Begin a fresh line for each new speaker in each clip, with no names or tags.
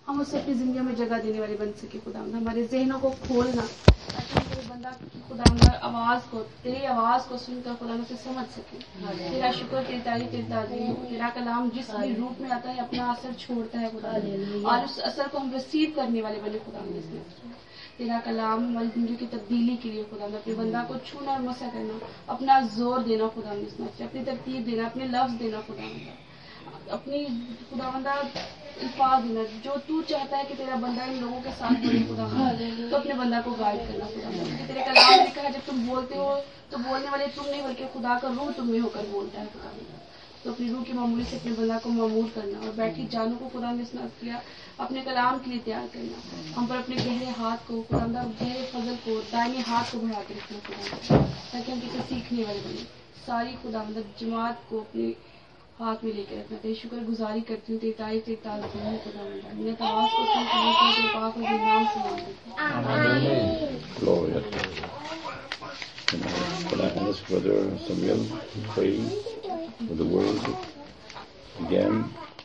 हम उससे अपनी जिंदगी में जगह देने वाले बन सके। खुदावंद हमारे जहनों को खोलना, ताकि हम तेरे बंदा खुदावंद आवाज को, तेरी आवाज को सुनकर खुदावंद से समझ सके। तेरा शुक्र, तेरी तारीफ, तेरी ताज़ीम। तेरा कलाम जिस भी रूप में आता है अपना असर छोड़ता है खुदावंद, और उस असर को हम रिसीव करने वाले बने खुदावंद। तेरा कलाम हमारी जिंदगी की तब्दीली के लिए खुदावंद अपने बंदा को छूना और मसा करना, अपना जोर देना खुदावंद, अपनी तरतीब देना, अपने लफ्ज देना खुदावंद, अपनी खुदावंदा अल्फाज देना जो तू चाहता है कि तेरा बंदा इन लोगों के साथ बोले खुदावंद, तो अपने बंदा को गाइड करना खुदावंद। क्योंकि तेरे कलाम में लिखा है जब तुम बोलते हो तो बोलने वाले तुम नहीं बल्कि खुदा का रूह तुम में होकर बोलता है खुदावंद। तो अपनी रूह की मामूली से अपने बंदा को मामूल करना और बैठी जानों को खुदा ने स्नात किया अपने कलाम के लिए तैयार करना। हम पर अपने गहरे हाथ को खुदावंदा, गहरे फजल को, दाहिने हाथ को बढ़ा के रखना खुदावंद, ताकि हम किसी सीखने वाले बने। सारी खुदावंद जमात को अपने हाथ में लेकर रखना। तेरी शुक्र गुजारी करती हूँ, तेरी तारीफ, तेरी ताज़ीम है खुदावंद। मैं आवाज को सुनकर तेरे पाक और तेरे नाम से मांगती
Can I ask Brother Samuel to pray with the word again,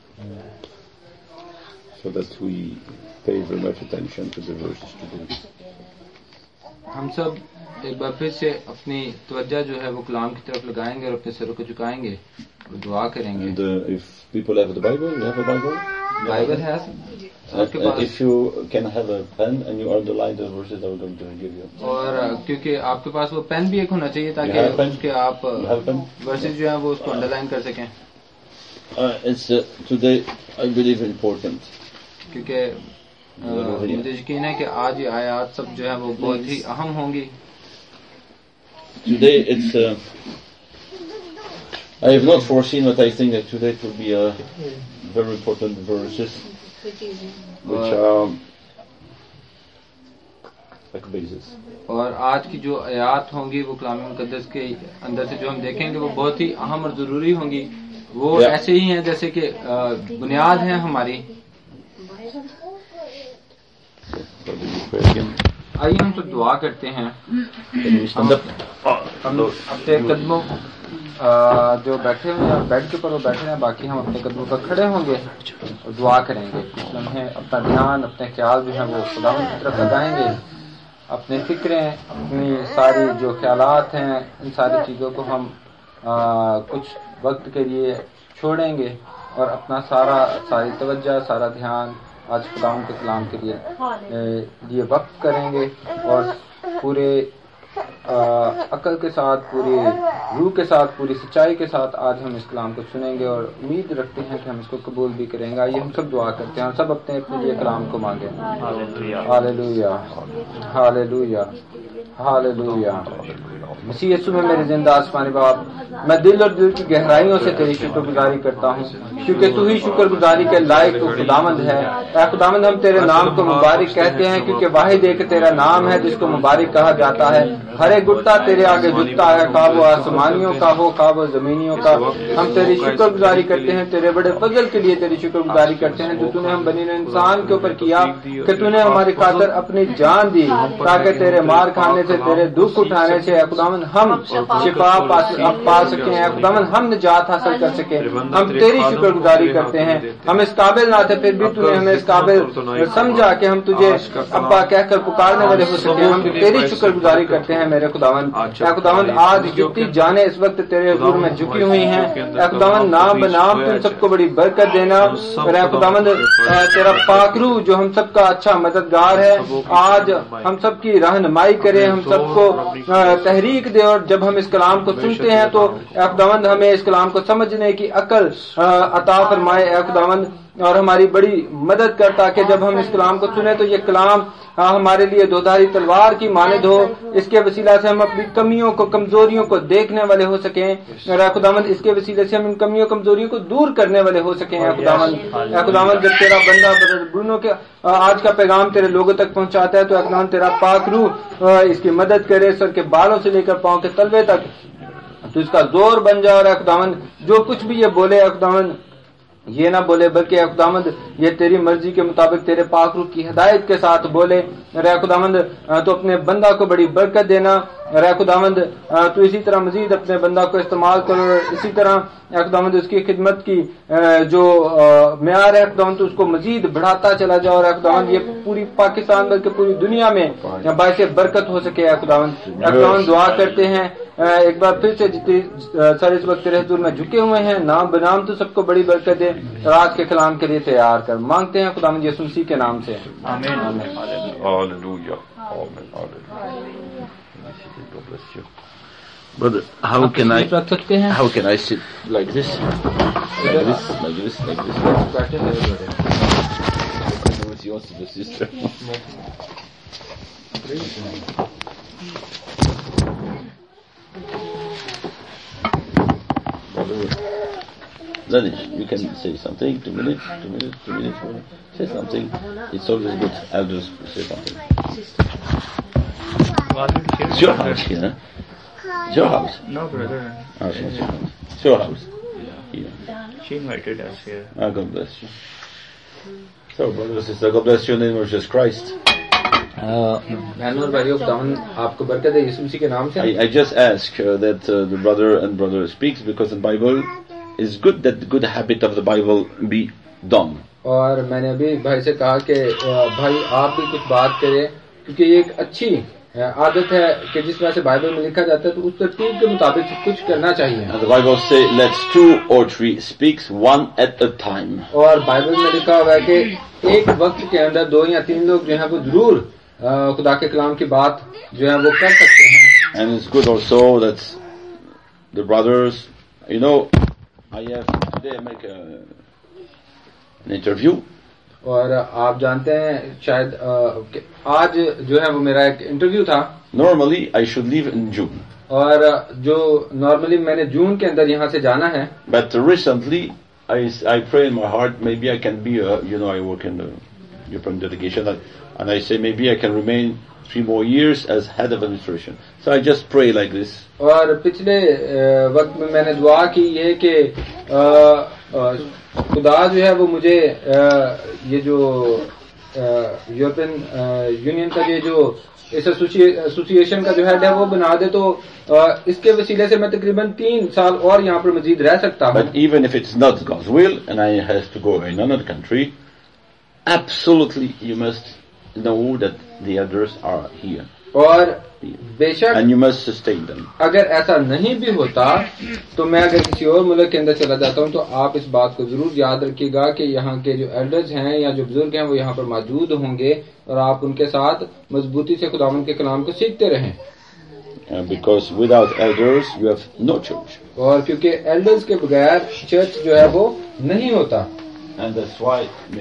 so that we pay very much attention to the verses today.
हम सब एक बार फिर से अपनी तवज्जो जो है वो कलाम की तरफ लगाएंगे और अपने सरों को झुकाएंगे और दुआ करेंगे।
And if people have the Bible, you have a Bible?
Bible has.
If you can have a pen and you underline the verses, I will going to give you.
और क्योंकि आपके पास वो पेन भी एक होना चाहिए ताकि उसके आप वर्सेस जो है वो उसको अंडरलाइन कर सकें।
It's today I believe important.
क्योंकि मुझे यकीन है कि आज ये आयत सब जो है वो बहुत ही अहम होंगी।
Today it's I have not foreseen, but I think that today it will be a very important verses which are like basis.
और आज की जो आयत होंगी वो कलाम मुकद्दस के अंदर से जो हम देखेंगे वो बहुत ही अहम और जरूरी होंगी। वो ऐसे ही हैं जैसे कि बुनियाद है हमारी। आइए हम तो दुआ करते हैं। हम अपने कदमों जो बैठे हुए हैं बेड के ऊपर वो बैठे हैं, बाकी हम अपने कदमों पर खड़े होंगे और दुआ करेंगे। लम्हे अपना ध्यान, अपने ख्याल जो है वो खुदावंद की तरफ लगाएंगे। अपने फिक्रें, अपनी सारी जो ख्यालात हैं, इन सारी चीज़ों को हम कुछ वक्त के लिए छोड़ेंगे और अपना सारी तवज्जो, सारा ध्यान आज खुदावंद के कलाम के लिए वक्त करेंगे और पूरे अकल के साथ, पूरी रूह के साथ, पूरी सच्चाई के साथ आज हम इस कलाम को सुनेंगे और उम्मीद रखते हैं कि हम इसको कबूल भी करेंगे। आइए हम सब दुआ करते हैं और सब अपने अपने लिए कलाम को मांगे। Hallelujah, hallelujah, hallelujah. मसीह यीशु में मेरे जिंदा आसमानी बाप, मैं दिल और दिल की गहराइयों से तेरी शुक्रगुजारी करता हूँ, क्योंकि तू ही शुक्रगुजारी के लायक तो खुदावंद है। ऐ खुदावंद, हम तेरे नाम को मुबारक कहते हैं, क्योंकि वाहिद एक तेरा नाम है जिसको मुबारक कहा जाता है। हर एक घुटना तेरे आगे झुकता है, खा वो आसमानियों का हो, खा वो जमीनियों का। हम तेरी शुक्रगुजारी करते हैं, तेरे बड़े फजल के लिए तेरी शुक्रगुजारी करते हैं जो तूने हम बनी इंसान के ऊपर किया, कि तूने हमारी खातिर अपनी जान दी ताकि तेरे मार खाने से, तेरे दुख उठाने से खुदावंद हम शिफा पा सके, खुदावंद हम निजात हासिल कर सके। हम तेरी शुक्रगुजारी करते हैं। हम इस काबिल ना थे, फिर भी तूने हमें इस काबिल समझा कि हम तुझे अब्बा कहकर पुकारने वाले हो सके। हम तेरी शुक्रगुजारी करते हैं मेरे खुदावंद। खुदावंद, आज जितनी जाने इस वक्त तेरे हुजूर में झुकी हुई हैं, खुदावंद नाम बनाम तुम सबको बड़ी बरकत देना। खुदावंद तेरा पाकरू जो हम सबका अच्छा मददगार है, आज हम सबकी रहनुमाई करे, हम सबको तहरीक दे। और जब हम इस कलाम को सुनते हैं तो खुदावंद हमें इस कलाम को समझने की अकल अता फरमाए खुदावंद, और हमारी बड़ी मदद कर, ताकि जब हम इस कलाम को सुने तो ये कलाम हमारे लिए दोधारी तलवार की मानिद हो। इसके वसीला से हम अपनी कमियों को, कमजोरियों को देखने वाले हो सकें खुदावंद। इसके वसीले से हम इन कमियों कमजोरियों को दूर करने वाले हो सकें खुदावंद। खुदावंद, जब तेरा बंदा ब्रूनो के आज का पैगाम तेरे लोगों तक पहुंचाता है तो खुदावंद तेरा पाक रूह इसकी मदद करे, सर के बालों से लेकर पांव के तलवे तक तो इसका जोर बन जाए। और खुदावंद जो कुछ भी ये बोले खुदावंद ये ना बोले, बल्कि ऐ खुदावंद ये तेरी मर्जी के मुताबिक तेरे पाक रूह की हिदायत के साथ बोले। ऐ खुदावंद तो अपने बंदा को बड़ी बरकत देना। ऐ खुदावंद तो इसी तरह मजीद अपने बंदा को इस्तेमाल करो, इसी तरह ऐ खुदावंद उसकी खिदमत की जो म्यार है खुदावंद तो उसको मजीद बढ़ाता चला जाओ। और खुदावंद ये पूरी पाकिस्तान बल्कि पूरी दुनिया में बाइस बरकत हो सके। ऐ खुदावंद दुआ करते हैं एक बार फिर से जितने सारे इस वक्त तेरे हुजूर में झुके हुए हैं, नाम बनाम तो सबको बड़ी बरकत दे और आज के कलाम के लिए तैयार कर मांगते हैं खुदावंद यीशु मसीह के नाम से, आमीन।
Hallelujah. Amen. Hallelujah. God bless you. But how can I sit like this? Like this? What's yours to the sister? Danish, you can say something. 2 minutes. Say something. It's always good. Elders say something. It's your house here. It's your house.
No, brother.
Oh, it's your house. Here.
She invited us here.
God bless you. So, brothers and sisters, God bless you in the name of Jesus Christ.
बहनों और भाइयों खुदावंद आपको बरकत है यीशु मसीह के नाम से।
I just ask that the brother speaks because the Bible is good, that the good habit of the Bible be done.
और मैंने अभी भाई से कहा कि भाई आप भी कुछ बात करें, क्योंकि ये एक अच्छी आदत है कि जिस तरह से बाइबल में लिखा जाता है तो उस तरतीब के मुताबिक कुछ करना चाहिए।
And the Bible says, "Let 2 or 3 speaks, one at a time."
और बाइबल में लिखा हुआ है कि एक वक्त के अंदर 2 या 3 लोग जो है वो जरूर खुदा के कलाम की बात जो है वो कर सकते हैं।
And it's good also that the brothers, you know, today I make an interview.
और आप जानते हैं शायद आज जो है वो मेरा एक इंटरव्यू था।
Normally I should leave in June.
और जो नॉर्मली मैंने जून के अंदर यहाँ से जाना है।
But recently I pray in my heart maybe I can be I work in the European delegation and I say maybe I can remain 3 more years as head of administration. So I just pray like this.
और पिछले वक्त में मैंने दुआ की है कि खुदा जो है वो मुझे ये जो यूरोपियन यूनियन का ये जो इस एसोसिएशन का जो हेड है वो बना दे, तो इसके वसीले से मैं तकरीबन 3 साल और यहाँ पर मजीद रह सकता हूँ।
But even if it's not God's will and I have to go in another country, absolutely you must know that the others are here.
और बेशक
and you must sustain them.
अगर ऐसा नहीं भी होता तो मैं अगर किसी और मुल्क के अंदर चला जाता हूँ तो आप इस बात को जरूर याद रखिएगा कि यहाँ के जो एल्डर्स हैं या जो बुजुर्ग हैं वो यहाँ पर मौजूद होंगे और आप उनके साथ मजबूती से खुदावंद के कलाम को सीखते रहें।
Because without elders you have no church.
और क्योंकि एल्डर्स के बगैर चर्च जो है वो नहीं होता।
And that's why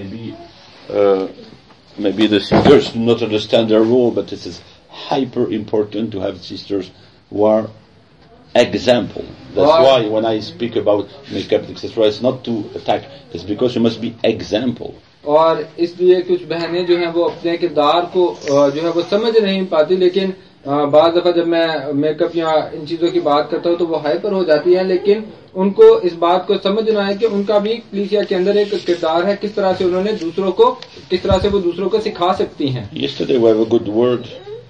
maybe the sisters do not understand their role, but this is hyper important to have sisters who are example. That's why when I speak about makeup, etc., it's not to attack, it's because you must be example.
और इसलिए कुछ बहनें जो हैं वो अपने किरदार को जो है वो समझ नहीं पाती, लेकिन बाज़ दफा जब मैं मेकअप या इन चीजों की बात करता हूँ तो वो हाइपर हो जाती है, लेकिन उनको इस बात को समझना है कि उनका भी कलीसिया के अंदर एक किरदार है, किस तरह से उन्होंने दूसरों को, किस तरह से वो दूसरों को सिखा सकती हैं।
Yesterday we have a good word.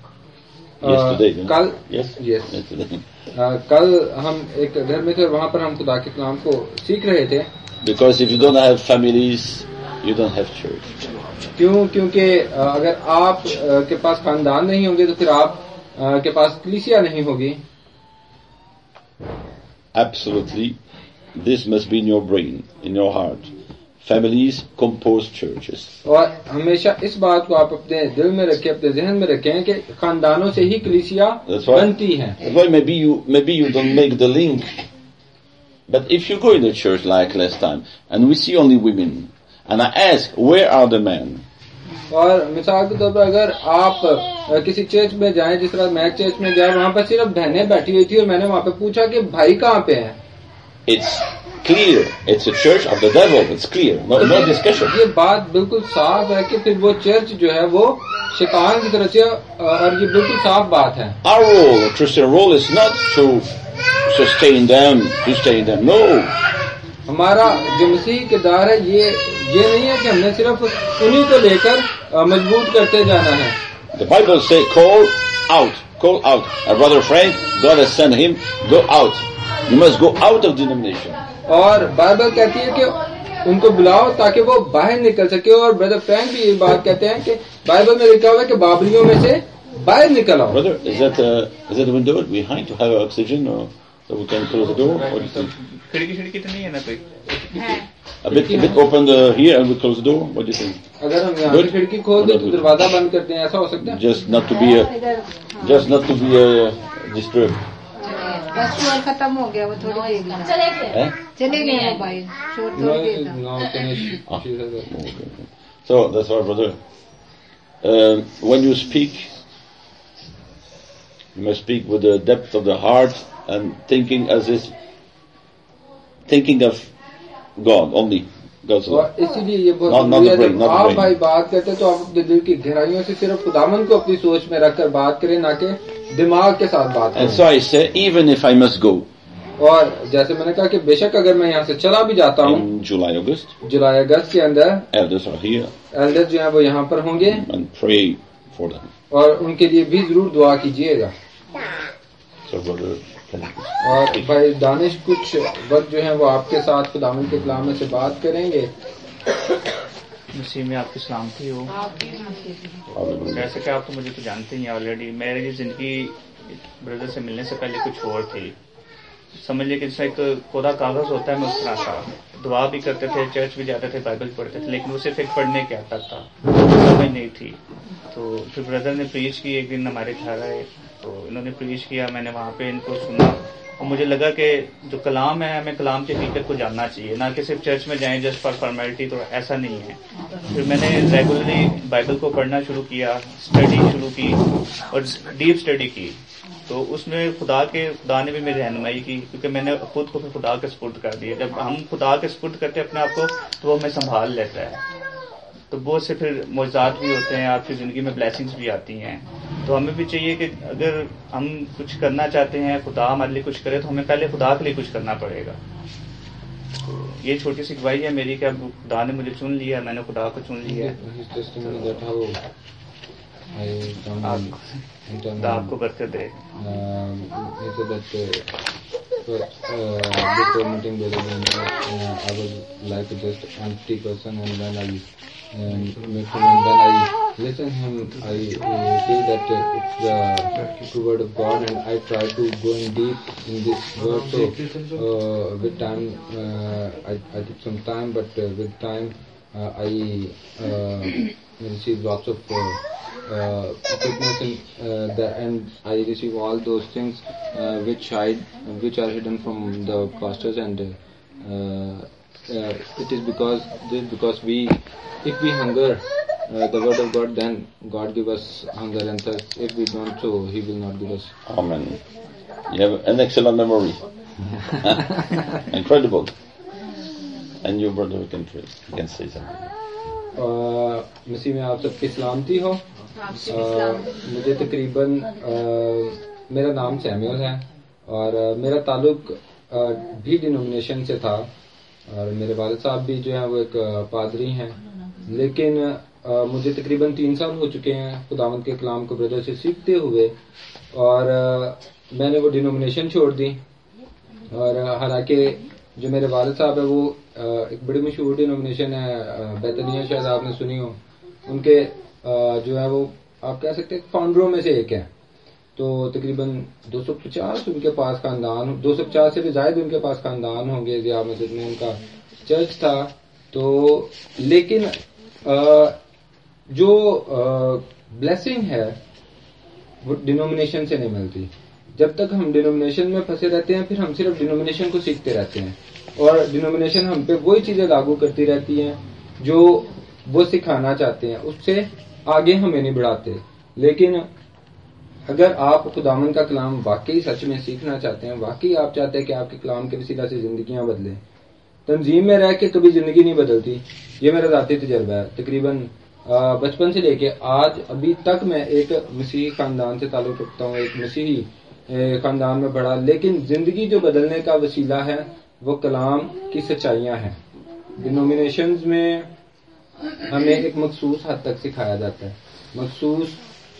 कल कल हम एक घर में थे, वहाँ पर हम खुदा के कलाम को सीख रहे थे।
Because if you don't have families, you don't have church.
क्योंकि अगर आप के पास खानदान नहीं होंगे तो फिर आप के पास कलीसिया नहीं होगी।
Absolutely, this must be in your brain, in your heart. Families compose churches.
और हमेशा इस बात को आप अपने दिल में रखें, अपने जहन में रखें कि खानदानों से ही कलीसिया बनती है।
Well, maybe you don't make the link, but if you go in a church like last time and we see only women, and I ask where are the men?
और मिसाल के तौर पर अगर आप किसी चर्च में जाएं, जिस तरह मैं चर्च में गया, वहाँ पर सिर्फ बहनें बैठी हुई थी और मैंने वहाँ पे पूछा कि भाई कहाँ पे हैं?
It's clear. It's a church of the devil. It's clear. No discussion.
ये बात बिल्कुल साफ है कि फिर वो चर्च जो है वो शैतान की तरफ से, और ये बिल्कुल साफ बात है।
Our role, Christian role, is not to sustain them. No.
हमारा जो मसीही किरदार है ये नहीं है कि हमने सिर्फ उन्हीं को लेकर मजबूत करते जाना है।
The Bible says, call out. Our brother Frank, God has sent him, go out. You must go out of denomination.
और बाइबल कहती है कि उनको बुलाओ ताकि वो बाहर निकल सके, और ब्रदर फ्रैंक भी ये बात कहते हैं कि बाइबल में लिखा हुआ है कि बाबरियों में से बाहर निकल आओ।
Brother, is that the window behind to have oxygen, or so we can close the door? What do you think?
खिड़की तो नहीं है ना कोई?
A bit open here and we close the door. What do you think?
अगर हम यहाँ की खिड़की खोल दें तो दरवाजा बंद करते हैं, ऐसा हो सकता है?
Just not to be disturbed.
बस शोर खत्म हो गया, वो थोड़ी देर चले गए मोबाइल, शोर थोड़ी देर।
So that's why, brother, when you speak, you must speak with the depth of the heart and thinking of God only. God's love.
इसीलिए ये बहुत जरूरी है जब आप भाई बात करते हैं तो आप अपने दिल की गहराइयों से सिर्फ खुदावन को अपनी सोच में रखकर बात करें, ना कि दिमाग के साथ बात करें।
And so I say, even if I must go,
और जैसे मैंने कहा कि बेशक अगर मैं यहाँ से चला भी जाता हूँ
जुलाई
अगस्त के अंदर,
elders are here,
एल्डर्स जो है वो यहाँ पर होंगे,
and pray for them.
और उनके लिए भी जरूर दुआ कीजिएगा।
So brother,
और भाई दानिश कुछ वक्त जो है वो आपके साथ खुदावन के कलाम में से बात करेंगे।
मसीह में आपकी सलामती हो। जैसे कि आप तो मुझे तो जानते ही हैं ऑलरेडी, मेरी जिंदगी ब्रदर से मिलने से पहले कुछ और थी। समझ लीजिए कि जैसा एक कोरा कागज होता है, मैं उस तरह था। दुआ भी करते थे, चर्च भी जाते थे, बाइबल पढ़ते थे, लेकिन वो सिर्फ एक पढ़ने के हद तक था, समझ नहीं थी। तो फिर ब्रदर ने प्रीच की, एक दिन हमारे घर आए तो इन्होंने प्रीच किया, मैंने वहाँ पे इनको सुना और मुझे लगा कि जो कलाम है हमें कलाम की हकीकत को जानना चाहिए, ना कि सिर्फ चर्च में जाएं जस्ट फॉर फॉर्मेलिटी, तो ऐसा नहीं है। फिर मैंने रेगुलरली बाइबल को पढ़ना शुरू किया, स्टडी शुरू की और डीप स्टडी की। तो उसमें खुदा ने भी मेरी रहनुमाई की, क्योंकि मैंने खुद को खुदा के सुपुर्द कर दिया। जब हम खुदा के सुपुर्द करते हैं अपने आप को तो वो हमें संभाल लेता है। तो बहुत से फिर मौजूदात भी होते हैं, आपकी जिंदगी में ब्लेसिंग्स भी आती हैं। तो हमें भी चाहिए कि अगर हम कुछ करना चाहते हैं, खुदा हमारे लिए कुछ करे, तो हमें पहले खुदा के लिए कुछ करना पड़ेगा। तो ये छोटी सी गवाही है मेरी कि अब खुदा ने मुझे चुन लिया, मैंने खुदा को चुन लिया है। खुदा आपको बरकत दे।
Before meeting Brother I was like just empty person, and when I met him and when I listen him, I feel that it's the true word of God, and I try to go in deep in this word. So with time, I took some time, but with time I received lots of quickness in the end. I receive all those things which are hidden from the pastors, and it is because if we hunger the word of God, then God give us hunger and thirst. If we don't, so He will not give us.
Amen. You have an excellent memory. Incredible. And your brother can say something.
मसीह में आप सबकी सलामती हो। मुझे तकरीबन मेरा नाम Samuel है और मेरा ताल्लुक भी डिनोमिनेशन से था, और मेरे वालिद साहब भी जो है वो एक पादरी हैं, लेकिन मुझे तकरीबन 3 साल हो चुके हैं खुदावंद के कलाम को ब्रदर से सीखते हुए, और मैंने वो डिनोमिनेशन छोड़ दी। और हालांकि जो मेरे वालिद साहब है वो एक बड़ी मशहूर डिनोमिनेशन है बैतनिया, शायद आपने सुनी हो, उनके जो है वो आप कह सकते हैं फाउंडरों में से एक है। तो तकरीबन 250 उनके पास खानदान, 250 से भी ज्यादा उनके पास खानदान होंगे। जिया मस्जिद में उनका चर्च था। तो लेकिन जो ब्लेसिंग है वो डिनोमिनेशन से नहीं मिलती। जब तक हम डिनोमिनेशन में फंसे रहते हैं, फिर हम सिर्फ डिनोमिनेशन को सीखते रहते हैं, और डिनोमिनेशन हम पे वही चीजें लागू करती रहती हैं जो वो सिखाना चाहते हैं, उससे आगे हमें नहीं बढ़ाते। लेकिन अगर आप खुदावन का कलाम वाकई सच में सीखना चाहते हैं, वाकई आप चाहते हैं कि आपके कलाम के वसीला से जिंदगियां बदलें, तंजीम में रह के कभी जिंदगी नहीं बदलती। ये मेरा जाती तजर्बा है। तकरीबन बचपन से लेके आज अभी तक मैं एक मसीही खानदान से ताल्लुक रखता हूँ, एक मसीही खानदान में बड़ा, लेकिन जिंदगी जो बदलने का वसीला है वो कलाम की सच्चाइयाँ हैं। डिनोमिनेशंस में हमें एक मखसूस हद तक सिखाया जाता है, मखसूस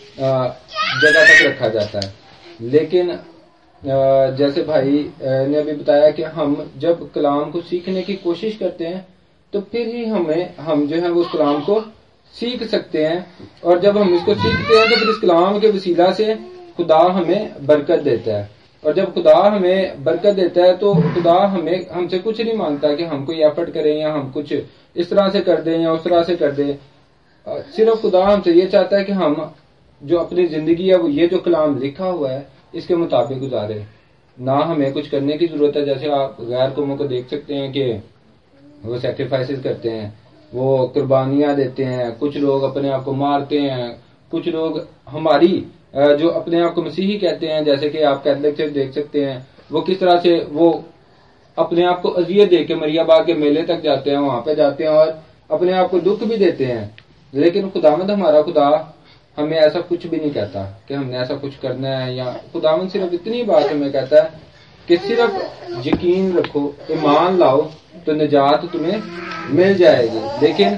जगह तक रखा जाता है, लेकिन जैसे भाई ने अभी बताया कि हम जब कलाम को सीखने की कोशिश करते हैं तो फिर ही हम जो है वो उस कलाम को सीख सकते हैं, और जब हम इसको सीखते हैं तो फिर इस कलाम के वसीला से खुदा हमें बरकत देता है, और जब खुदा हमें बरकत देता है तो खुदा हमसे कुछ नहीं मांगता कि हम कोई एफर्ट करें या हम कुछ इस तरह से कर दें या उस तरह से कर दें। सिर्फ खुदा हमसे ये चाहता है कि हम जो अपनी जिंदगी है वो ये जो कलाम लिखा हुआ है इसके मुताबिक गुजारे। ना हमें कुछ करने की जरूरत है। जैसे आप गैर कौमों को देख सकते हैं कि वो सैक्रिफाइसेस करते हैं, वो कुर्बानियां देते हैं, कुछ लोग अपने आप को मारते हैं, कुछ लोग हमारी जो अपने आप को मसीही कहते हैं, जैसे कि आप कैथलिक से देख सकते हैं, वो किस तरह से वो अपने आप को अजियत दे के मरियाबाग के मेले तक जाते हैं, वहां पे जाते हैं और अपने आप को दुख भी देते हैं। लेकिन खुदावंद हमारा खुदा हमें ऐसा कुछ भी नहीं कहता कि हमने ऐसा कुछ करना है, या खुदावंद सिर्फ इतनी बात हमें कहता है कि सिर्फ यकीन रखो, ईमान लाओ तो निजात तुम्हें मिल जाएगी। लेकिन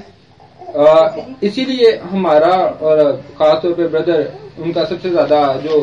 इसीलिए हमारा और खासतौर पे ब्रदर उनका सबसे ज्यादा जो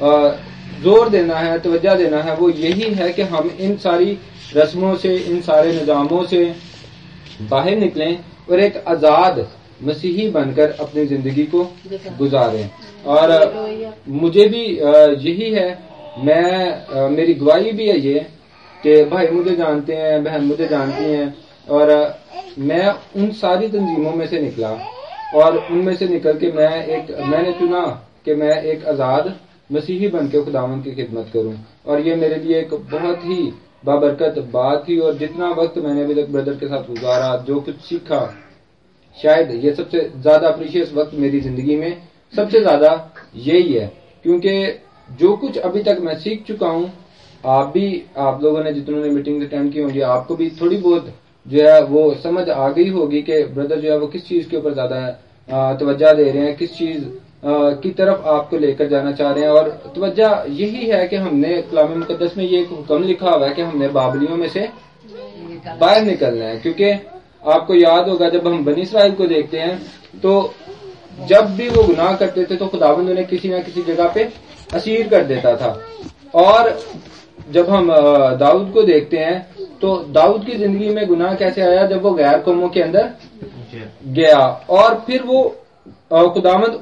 जोर देना है, तवज्जो देना है, वो यही है कि हम इन सारी रस्मों से, इन सारे निजामों से बाहर निकलें और एक आजाद मसीही बनकर अपनी जिंदगी को गुजारें। और मुझे भी यही है, मेरी गवाही भी है ये कि भाई मुझे जानते हैं, बहन मुझे जानती हैं, और मैं उन सारी तंजीमों में से निकला और उनमें से निकल के मैंने चुना कि मैं एक आजाद मसीही बनकर खुदावंद की खिदमत करूं। और ये मेरे लिए एक बहुत ही बाबरकत बात थी, और जितना वक्त मैंने अभी तक ब्रदर के साथ गुजारा, जो कुछ सीखा, शायद ये सबसे ज्यादा प्रीशियस वक्त मेरी जिंदगी में सबसे ज्यादा यही है, क्योंकि जो कुछ अभी तक मैं सीख चुका हूं, आप लोगों ने जितनों मीटिंग अटेंड की होंगी, आपको भी थोड़ी बहुत जो है वो समझ आ गई होगी कि ब्रदर जो है वो किस चीज के ऊपर ज्यादा तवज्जो दे रहे हैं, किस चीज की तरफ आपको लेकर जाना चाह रहे हैं। और तवज्जो यही है कि हमने कलाम मुकद्दस में ये एक हुक्म लिखा हुआ है कि हमने बाबलियों में से बाहर निकलना है। क्योंकि आपको याद होगा जब हम बनी इसराइल को देखते हैं तो जब भी वो गुनाह करते थे तो खुदावंद उन्हें किसी न किसी जगह पे असीर कर देता था। और जब हम दाऊद को देखते हैं तो दाऊद की जिंदगी में गुनाह कैसे आया, जब वो गैर कौमों के अंदर गया, और फिर वो खुदावंद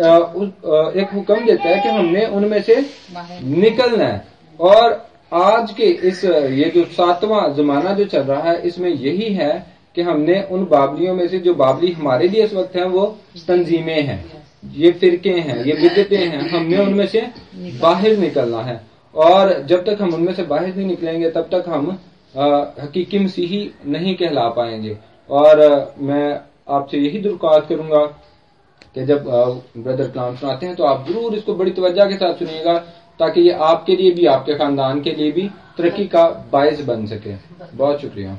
एक हुक्म देता है कि हमने उनमें से निकलना है। और आज के ये जो 7वां जमाना जो चल रहा है, इसमें यही है कि हमने उन बाबलियों में से, जो बाबली हमारे लिए इस वक्त हैं, वो तंजीमें हैं, ये फिरके हैं, ये बिदअतें हैं, हमने उनमें से बाहर निकलना है। और जब तक हम उनमें से बाहर नहीं निकलेंगे तब तक हम हकीकी मसीही नहीं कहला पाएंगे। और मैं आपसे यही दरख्वास्त करूंगा कि जब ब्रदर कलाम सुनाते हैं तो आप जरूर इसको बड़ी तवज्जो के साथ सुनिएगा, ताकि ये आपके लिए भी, आपके खानदान के लिए भी तरक्की का बायस बन सके। बहुत शुक्रिया।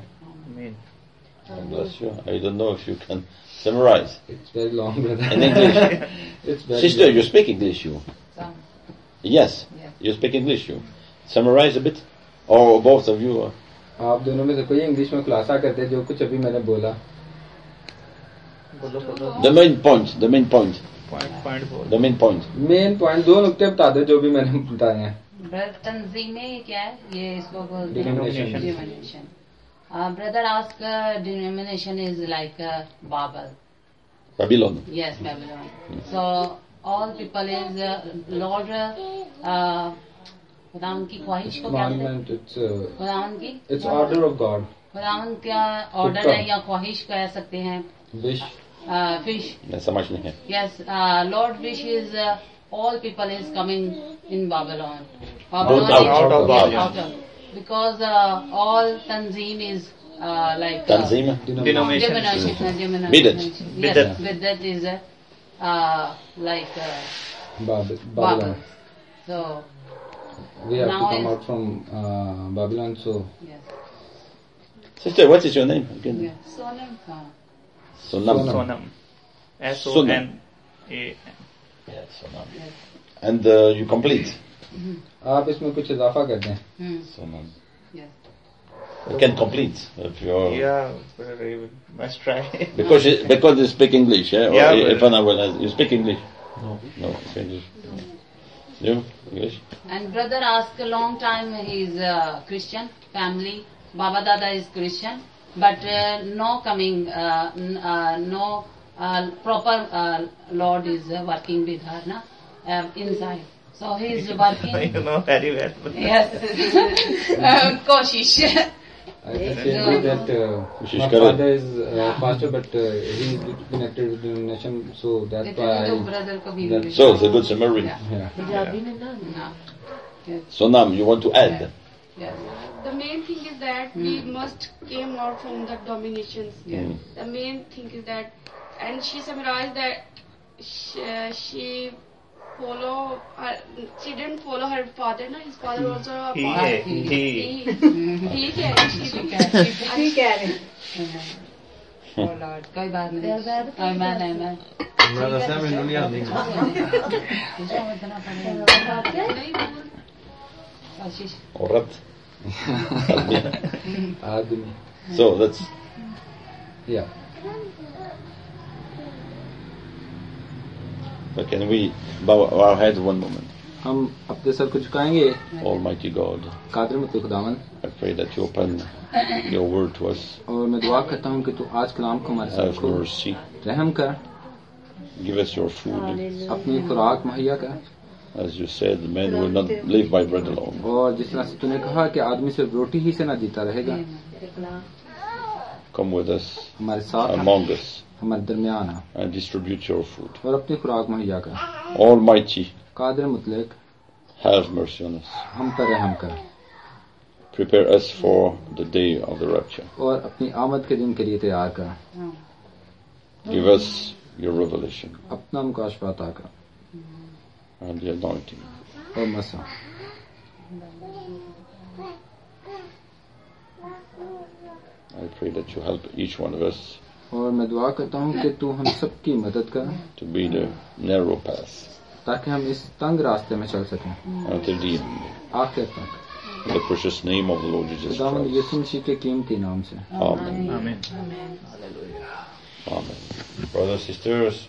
Bless you. I don't know if you can summarize.
It's very long, brother.
In English.
It's very
Sister,
long.
you speak English, you? Yes. You speak English, you? Summarize a bit? Or both of you?
आप दोनों में से कोई English में खुलासा करते जो कुछ अभी मैंने बोला।
The main point. The main point. The main point.
Main point, 2 नुक्ते बता दो जो भी मैंने बताए हैं।
तंजीमें क्या है, ये इसको बोलते हैं
Denomination.
Brother asked, denomination is like Babel.
Babylon.
Yes, Babylon. So all people is Lord खुदावंद की ख्वाहिश को क्या कहते हैं? खुदावंद की
It's order of God.
खुदावंद का ऑर्डर है या ख्वाहिश कह सकते हैं।
Wish.
Fish.
समझ नहीं है।
Yes, Lord wish is all people is coming in Babylon.
Out of Babylon.
Out of. Because all Tanzim is like
Tanzim?
Denomination.
Bidat.
Yes, Bidat is like
Babylon.
So
we have to
now
come
is-
out from Babylon. So
yes,
Sister, what is your name again?
yes.
Sonam.
Sonam. SONAM.
Yes, Sonam. And you complete.
आप इसमें कुछ इजाफा कर दें।
Sonam.
Yes.
You can complete if you're.
Yeah, brother, you must try.
Because you speak English, yeah?
Yeah,
Or
brother.
you speak English? No, it's English. You English?
And brother asked a long time, he is Christian family. Baba Dada is Christian, but no coming, no proper Lord is working with her, na, inside. So he is working.
You know very well.
Yes, Koshish.
I can say that my father is pastor, but he is connected with the nation, so that's why.
So it's a good summary. So now you want to add?
Yes.
The main thing is that we must came out from the dominations.
Yeah.
The main thing is that, and she summarized that she didn't follow her father. No, his father also a pastor. He
कह रहे Oh Lord,
कोई बात नहीं। Amen.
Alright.
आदमी.
So that's.
Yeah.
But can we bow our heads one moment?
हम अपने sir को झुकाएंगे.
Almighty God,
Kader मतलब खुदावन.
I pray that you open your word to us.
और मैं दुआ करता हूँ कि तू आज कलाम को हमारे साथ
Have mercy.
रहम कर.
Give us your food.
अपनी खुराक मुहैया कर.
As you said, men will not live by bread alone.
और जिस तरह से तूने कहा कि आदमी सिर्फ रोटी ही से ना जीता रहेगा.
Come with us,
हमारे साथ
among us,
हमारे दरमियान आ.
and distribute your food.
और अपनी खुराक मुहैया कर.
Almighty,
Kader मुतलक
have mercy on us.
हम पर रहम कर.
Prepare us for the day of the rapture.
और अपनी आमद के दिन के लिए तैयार कर.
Give us your revelation
अपना मुकाशफा अता कर.
and the anointing.
और मसा.
I pray that you help each one of us
और मैं दुआ करता हूँ कि तू हम सबकी मदद कर
to be the narrow path
ताकि हम इस तंग रास्ते में चल सकें
until the end.
आखिर तक.
In the precious name of the Lord Jesus
खुदावंद
Christ.
यीशु मसीह के कीमती नाम से.
Amen.
Amen.
Amen. Brothers and sisters,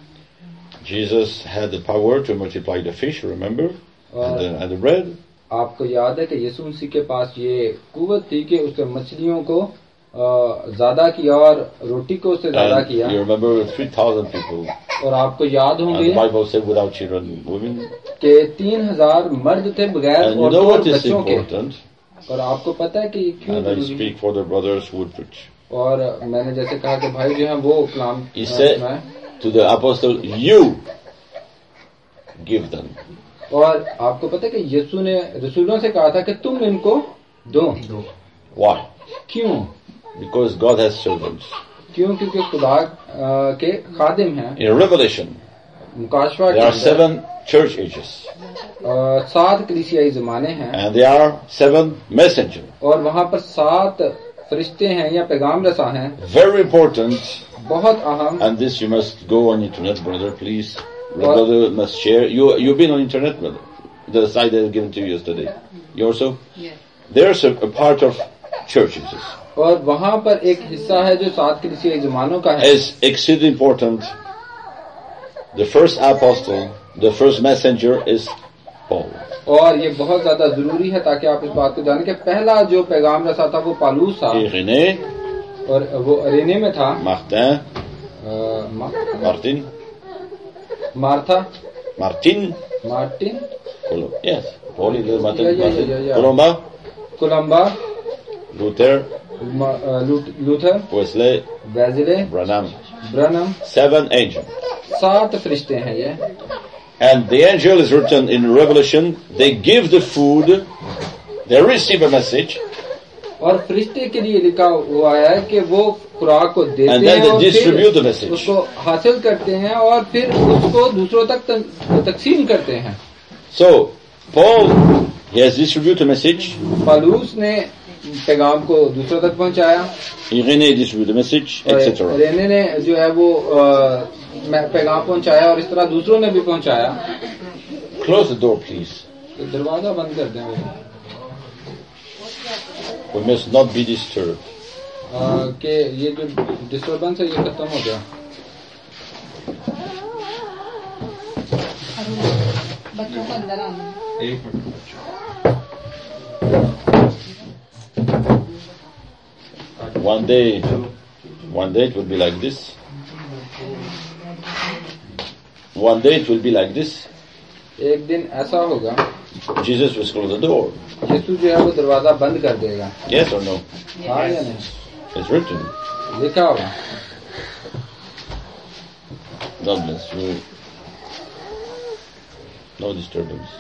Jesus had the power to multiply the fish, remember? And the bread.
आपको याद है कि यीशु मसीह के पास ये कुव्वत थी कि उसने मछलियों को ज्यादा किया और रोटी को उससे ज्यादा
And
किया.
you remember 3,000 people.
और आपको याद
And the
होंगे
Bible said without children and women.
कि 3,000 मर्द थे बगैर
And you
औरतों
know
और
what is
बच्चों के.
important?
और आपको पता है कि ये क्यों
And I
जरूरी है.
speak for the brothers who would preach.
और मैंने जैसे कहा कि भाई जो है वो कलाम
He said to the apostle, you give them.
और आपको पता है कि यीशु ने रसूलों से कहा था कि तुम इनको दो.
Why?
क्यों?
Because God has servants.
क्यों? क्योंकि खुदा के खादिम हैं.
In Revelation,
मुकाशवा
there are 7 church ages.
7 कलीसियाई ज़माने हैं.
And there are 7 messengers.
और वहाँ पर 7 फरिश्ते हैं या पैगाम रसा हैं.
Very important.
बहुत अहम.
And this you must go on internet, brother, please. Brother must share. You've been on internet, brother. The site I given to you yesterday. You also?
Yes.
There's a part of churches.
और वहाँ पर एक हिस्सा है जो 7 कलीसियाई ज़मानों का है.
It's exceedingly important. The first apostle, the first messenger is Paul.
और ये बहुत ज्यादा जरूरी है ताकि आप इस बात को जानें कि पहला जो पैगाम रसा था वो पालूस था.
Irénée,
और वो अरेने में था.
Martin, Martin,
Martha,
Martin,
Martin,
yes, Paul is Martin,
Yeah.
Colomba,
Colomba,
Luther,
Luther,
Wesley,
Wesley,
Branham.
Branham.
7 angels.
7 फरिश्ते हैं ये.
And the angel is written in Revelation. They give the food, they receive a message,
और फरिश्ते के लिए लिखा हुआ है कि वो खुराक को देते
and then
हैं और
they distribute the
फिर
message.
उसको हासिल करते हैं और फिर उसको दूसरों तक तकसीम करते हैं.
So, Paul, he has distributed a message.
Paulus ने पैगाम को दूसरों तक पहुंचाया.
Irénée distributed a message,
और
etc.
रेने ने जो है वो पैगाम पहुंचाया और इस तरह दूसरों ने भी पहुंचाया.
Close the door, please.
तो दरवाजा बंद कर दें.
We must not be disturbed.
कि ये जो डिस्टर्बेंस है ये खत्म हो गया.
बच्चों को अंदर आना.
One day it will be like this. One day it will be like this.
एक दिन ऐसा होगा.
Jesus will close the door.
यीशु जो है वो दरवाजा बंद कर देगा.
Yes or no?
हाँ या नहीं?
It's written.
लिखा होगा.
God bless you. No disturbance.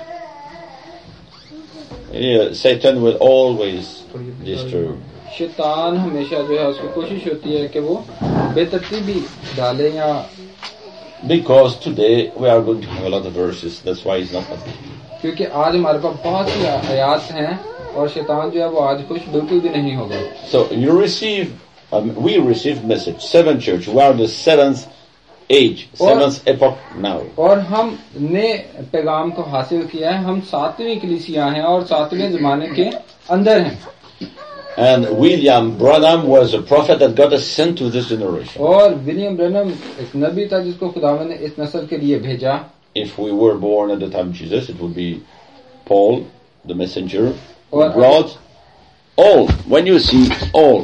Yeah, Satan will always disturb.
शैतान हमेशा जो है उसकी कोशिश होती है कि वो बेतरतीबी डाले या.
Because today we are going to have a lot of verses. That's why it's not happening.
क्योंकि आज हमारे पास बहुत सी आयात हैं और शैतान जो है वो आज खुश बिल्कुल भी नहीं होगा.
So you receive, we received message. 7th church. We are the 7th age, 7th epoch now.
और हमने पैगाम को हासिल किया है. हम 7वीं कलीसिया हैं और 7वें जमाने के अंदर हैं.
And William Branham was a prophet that God has sent to this generation.
और विलियम ब्रैनम एक नबी था जिसको खुदावंद ने इस नस्ल के लिए भेजा.
If we were born at the time of Jesus, it would be Paul, the messenger, who brought all. When you see all,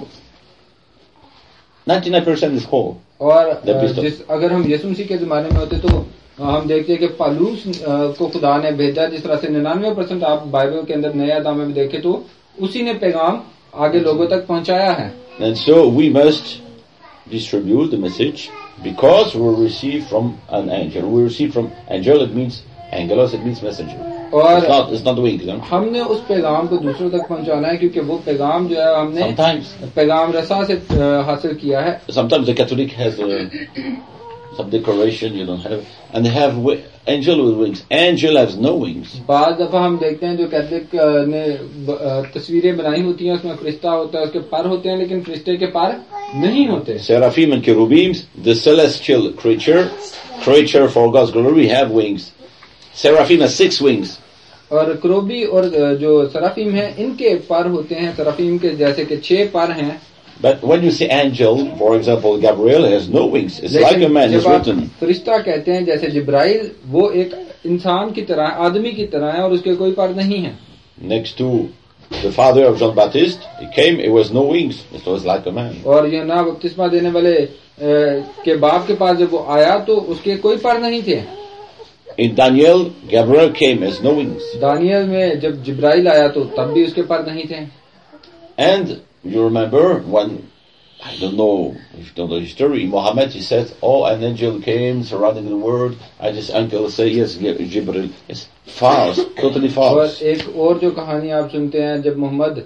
99% is Paul.
और अगर हम यीशु मसीह के जमाने में होते तो हम देखते हैं कि पालूस को खुदा ने भेजा. जिस तरह से 99% आप बाइबल के अंदर नए आदम में भी देखें तो उसी ने पैगाम आगे लोगों तक पहुंचाया है.
And so we must distribute the message because we receive from an angel. We receive from angel, it means angelos, it means messenger.
और
it's not wings, no?
हमने उस पैगाम को दूसरों तक पहुंचाना है क्योंकि वो पैगाम जो है हमने पैगाम रसा से हासिल किया है.
Sometimes the Catholic has some decoration you don't have, and they have angel with wings. Angel has no wings.
बाद दफा हम देखते हैं जो कैथलिक ने तस्वीरें बनाई होती हैं उसमें फरिश्ता होता है, उसके पर होते हैं लेकिन फरिश्ते के पर नहीं होते.
Seraphim and cherubims, the celestial creature for God's glory, have wings. Seraphim has 6 wings.
और क्रोबी और जो सराफीम है इनके पर होते हैं सराफीम के जैसे कि 6 पर हैं.
But when you say angel, for example, Gabriel has no wings. It's like a man. It's written.
फरिश्ता कहते हैं जैसे जिब्राइल वो एक इंसान की तरह आदमी की तरह है और उसके कोई पर नहीं है.
Next to the father of John Baptist, he came. It was no wings. It was like a man.
और यूहन्ना बपतिस्मा देने वाले के बाप के पास जब वो आया तो उसके कोई पर नहीं थे.
In Daniel, Gabriel came as no wings.
दानियल में जब जिब्राइल आया तो तब भी उसके पर नहीं थे.
And you remember when, I don't know if you know the history, Muhammad, he said, oh, an angel came surrounding the world. I just uncle say, yes, Jibril. It's false, totally false.
और एक और जो कहानी आप सुनते हैं जब मोहम्मद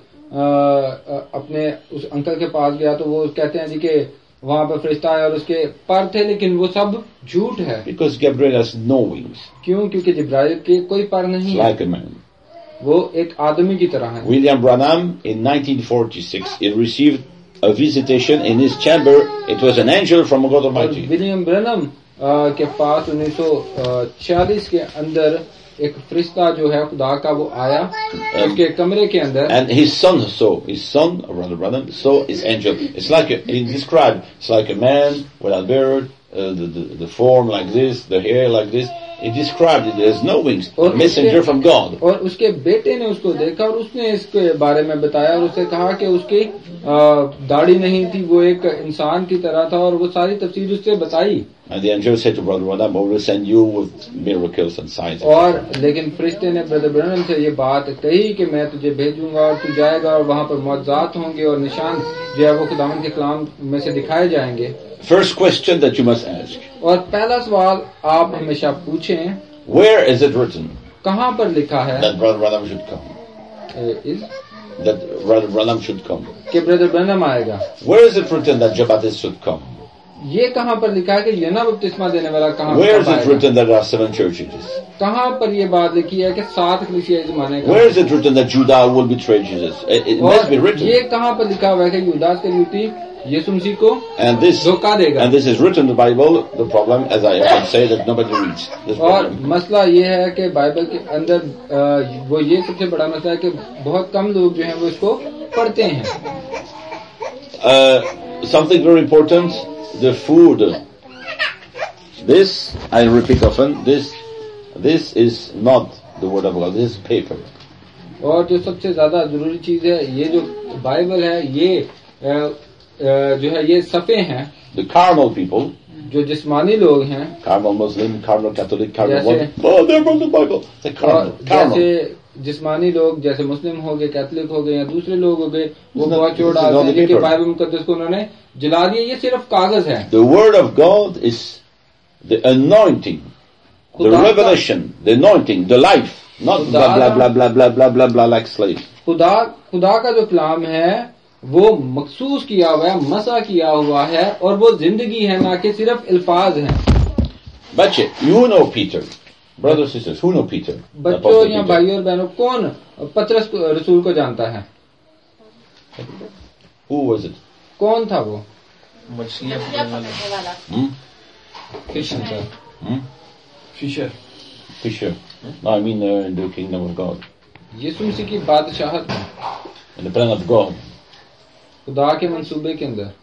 अपने उस अंकल के पास गया तो वो कहते हैं जी कि वहाँ पर फरिश्ता है और उसके पर थे लेकिन वो सब झूठ है.
Because Gabriel has no wings.
क्यों? क्योंकि जिब्राइल के कोई पर नहीं है.
Like a man.
वो एक आदमी की तरह है.
William Branham in 1946 he received a visitation in his chamber. It was an angel from God Almighty.
William Branham के पास 1946 के अंदर एक फरिश्ता जो है खुदा का वो आया उसके कमरे के अंदर.
And his son, Brother Branham, saw his angel. It's like he described. It's like a man with a beard, the form like this, the hair like this. He described it. There's no wings. A messenger from God.
और उसके बेटे ने उसको देखा और उसने इसके बारे में बताया और उससे कहा कि उसकी दाढ़ी नहीं थी, वो एक इंसान की तरह था और वो सारी तफसीर उससे बताई.
And the angel said to Brother Branham, I will send you with miracles and signs.
और लेकिन फरिश्ते ने ब्रदर ब्रैनम से ये बात कही कि मैं तुझे भेजूंगा और तू जाएगा और वहाँ पर मौजज़ात होंगे और निशान जो है वो खुदावंद के कलाम में से दिखाए जाएंगे.
First question that you must ask.
और पहला सवाल आप हमेशा पूछें.
Where is it written?
कहाँ पर लिखा है?
That Brother Branham should come. That Brother Branham should come.
कि ब्रदर ब्रैनम आएगा.
Where is it written that John Baptist should come?
ये कहाँ पर लिखा है कि यूहन्ना बपतिस्मा देने वाला कहाँ
Where is it written that there are 7 churches?
कहाँ पर ये बात लिखी है कि 7 कलीसिया ज़माने का?
Where is it written that Judah will betray Jesus? It must be written.
ये कहाँ पर लिखा हुआ है कि यूदास इस्करियोती यीशु मसीह को धोखा देगा?
And this is written in the Bible. The problem, as I often say, that nobody reads.
और मसला ये है कि बाइबल के अंदर वो ये सबसे बड़ा मसला है कि बहुत कम लोग जो हैं वो इसको पढ़ते हैं.
Something very important, the food. This, I repeat often, this is not the word of God, this is paper.
और जो सबसे ज्यादा जरूरी चीज है, ये जो बाइबल है, ये जो है ये सफ़े हैं.
The carnal people,
जो जिस्मानी लोग हैं,
carnal Muslim, carnal Catholic, carnal one, oh, they're from the Bible. The carnal.
जैसे जिस्मानी लोग, जैसे मुस्लिम हो गए, कैथोलिक हो गए या दूसरे लोग हो गए, वो बहुत चोट डालते हैं कि बाइबल मुकद्दस को उन्होंने जला दिया. ये सिर्फ कागज है.
The word of God is the anointing, the revelation, the anointing, the life, not blah blah blah blah blah blah blah blah like slave.
खुदा का जो कलाम है वो मखसूस किया हुआ है, मसा किया हुआ है, और वो जिंदगी है, ना कि सिर्फ अल्फाज हैं.
बच्चे, you know Peter, brothers sisters, who know Peter?
बच्चों या भाइयों और बहनों, कौन पतरस रसूल को जानता है?
Who was it?
कौन था वो?
मछलियां पकड़ने वाला.
Fisher. No, I mean in the kingdom of God.
यीशु मसीह की बादशाहत में,
In the plan of God.
खुदा के मंसूबे के अंदर.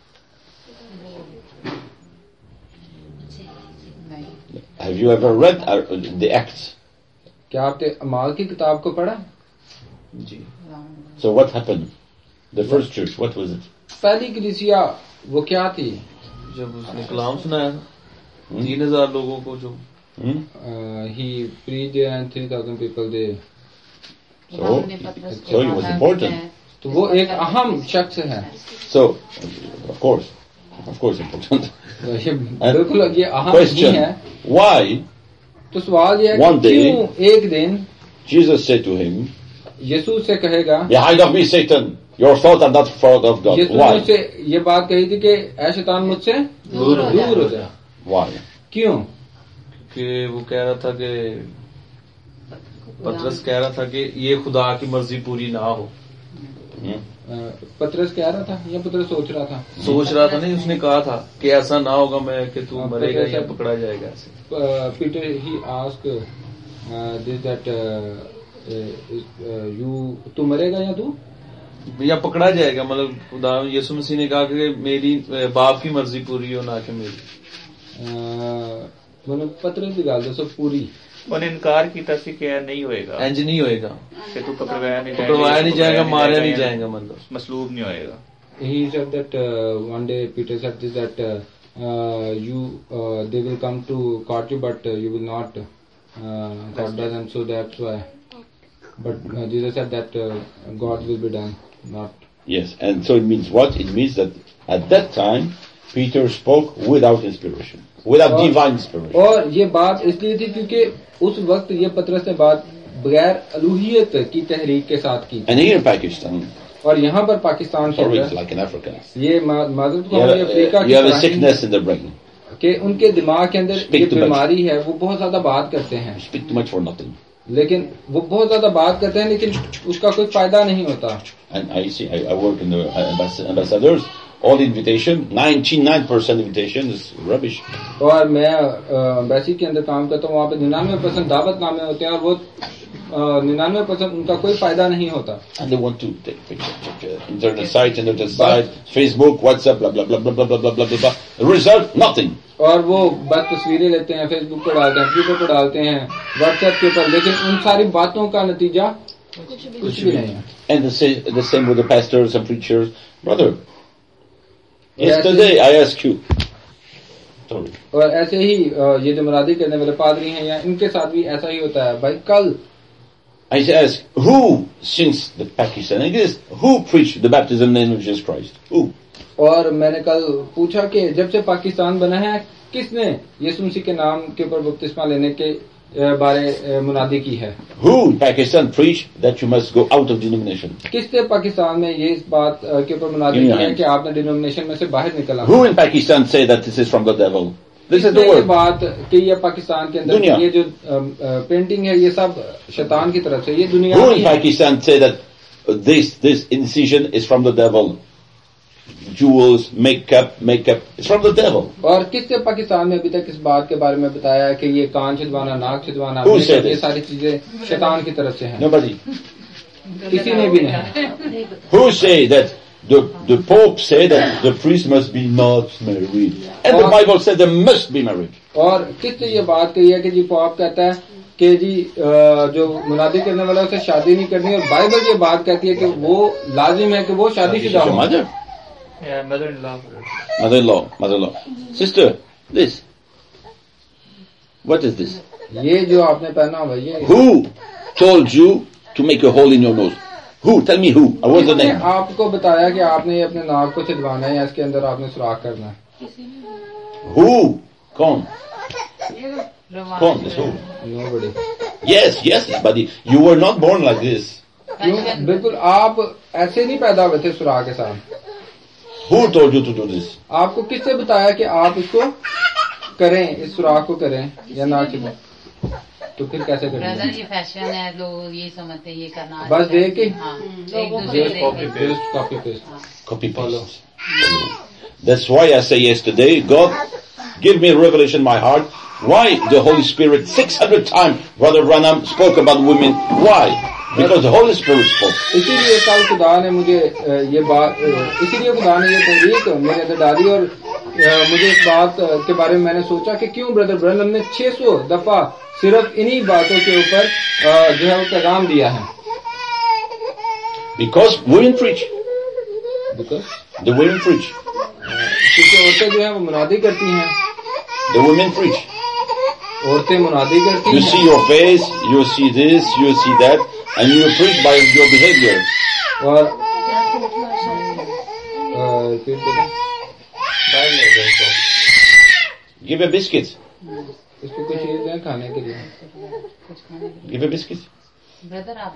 Have you ever read the Acts?
क्या आपने अमाल की किताब को पढ़ा?
जी.
So what happened? The first church, what was it?
पहली कलीसिया वो क्या थी?
जब उसने कलाम सुनाया 3,000 लोगों को जो
he preached and 3,000 people there.
So it was important.
तो वो एक अहम शख्स है.
So of course important.
बिल्कुल ये अहम
Question,
है.
why?
तो सवाल ये है
One
कि
day,
क्यों एक दिन
Jesus said to him,
यीशु से कहेगा,
"Behind of me, Satan. Your thoughts are not thought of God."
Yeshu
Why?
मुझसे ये बात कही थी कि ऐ शैतान मुझसे दूर हो जा.
Why?
क्यों?
कि वो कह रहा था कि पतरस कह रहा था कि ये खुदा की मर्जी पूरी ना हो.
पतरस कह रहा था या पतरस सोच रहा था?
सोच रहा था नहीं, उसने कहा था कि ऐसा ना होगा मैं कि तू मरेगा या पकड़ा जाएगा. ऐसे
Peter he asked this that you तू मरेगा या तू
या पकड़ा जाएगा. मतलब खुदा यीशु मसीह ने कहा कि मेरी बाप की मर्जी पूरी हो ना कि मेरी.
मतलब पतरस की गल दसो पूरी.
उन्होंने इनकार किया था कि नहीं होएगा,
इंज नहीं होएगा
कि तू पकड़वाया
नहीं जाएगा, मारा नहीं जाएगा, मतलब
मसलूब नहीं होएगा.
He said that one day Peter said this that they will come to caught you but you will not caught by them, so that's why. But Jesus said that God will be done, not.
Yes, and so it means what? It means that at that time Peter spoke without inspiration, without divine inspiration.
और ये बात इसलिए थी क्योंकि उस वक्त ये पतरस ने बात बगैर अलूहियत की तहरीक के साथ की.
And here in Pakistan,
और यहाँ पर पाकिस्तान के
sorry,
अंदर
it's like in Africa,
ये माजरत को हमारे Africa
you have a sickness in the brain.
कि उनके दिमाग के अंदर
Speak
ये
too much.
बीमारी है, वो बहुत ज्यादा बात करते हैं.
You speak too much for nothing.
लेकिन वो बहुत ज्यादा बात करते हैं लेकिन उसका कोई फायदा नहीं होता.
And I see, I work in the ambassadors. All invitation, 99% invitation is rubbish.
और मैं एम्बेसी के अंदर काम करता हूँ, वहाँ पे 99% दावतनामे होते हैं और वो 99% उनका कोई फायदा नहीं होता.
And they want to take picture, internet site, Facebook, WhatsApp, blah blah blah blah blah blah blah blah blah. Result, nothing.
और वो बस तस्वीरें लेते हैं, फेसबुक पर डालते हैं, ट्विटर पर डालते हैं, व्हाट्सएप के ऊपर, लेकिन उन सारी बातों का नतीजा कुछ भी नहीं है.
And the same with the pastors and preachers, brother. Yesterday I asked you. Sorry.
और ऐसे ही ये जो मुरादी करने वाले पादरी हैं या इनके साथ भी ऐसा ही होता है. भाई कल
I asked, who, since the Pakistan exists, who preached the baptism in the name of Jesus Christ? Who?
और मैंने कल पूछा कि जब से पाकिस्तान बना है किसने यीशु मसीह के नाम के ऊपर बपतिस्मा लेने के बारे मुनादी की है?
Who in Pakistan preached that you must go out of denomination?
किसने पाकिस्तान में ये इस बात के ऊपर मुनादी की है कि आपने डिनोमिनेशन में से बाहर निकल आना?
Who in Pakistan say that this is from the devil? This is the
ये
word.
बात कि ये पाकिस्तान के अंदर ये जो पेंटिंग है ये सब शैतान की तरफ से, ये दुनिया
Who
की
in
है.
Pakistan say that this incision is from the devil? Jewels, makeup, it's from the devil.
और किसने पाकिस्तान में अभी तक इस बात के बारे में बताया है कि ये कान छिदवाना, नाक छिदवाना,
Who said
ये
this?
सारी चीजें शैतान की तरफ से हैं?
Nobody.
किसी ने भी नहीं.
Who say that the Pope said that the priest must be not married, and the Bible said they must be married.
और किसने ये बात कही है कि जी पॉप कहता है कि जी जो मुनादी करने वाला उसे शादी नहीं करनी, और बाइबल ये बात कहती है कि वो लाजिम है कि वो शादीशुदा हो. Mother-in-law. Sister, this. What is this? ये जो आपने पहना हुआ ये.
Who told you to make a hole in your nose? Who? Tell me who. What's the name?
आपको बताया कि आपने अपने नाक को छिदवाना है या इसके अंदर आपने सुराख करना है.
Who? कौन? This who?
Nobody.
Yes, buddy. You were not born like this.
क्यों? बिल्कुल आप ऐसे नहीं पैदा हुए थे सुराख के साथ.
Who told you to do this?
आपको किससे बताया कि आप इसको करें, इस सुराख को करें या ना छिदवाएं? तो फिर कैसे करेंगे?
ब्रदर ये फैशन है, लोग ये समझते ये करना
बस देख के
copy paste. That's why I say yesterday, God give me a revelation in my heart. Why the Holy Spirit 600 times Brother Branham spoke about women? Why? Because the Holy Spirit spoke.
इसीलिए कल खुदा ने मुझे ये बात, इसीलिए खुदा ने ये तहरीक मेरे अंदर डाली, और मुझे इस बात के बारे में मैंने सोचा कि क्यों ब्रदर ब्रैनम ने 600 दफा सिर्फ इन्हीं बातों के ऊपर जो है वो पैगाम दिया है.
Because women preach.
Because
the women preach.
क्योंकि औरतें जो है वो मुनादी करती हैं.
The women preach.
औरतें मुनादी करती हैं.
You see your face, you see this, you see that, and you preach by your behavior.
और
give a biscuit.
इसको कुछ चीज दें खाने के लिए.
Give a biscuit.
ब्रदर आप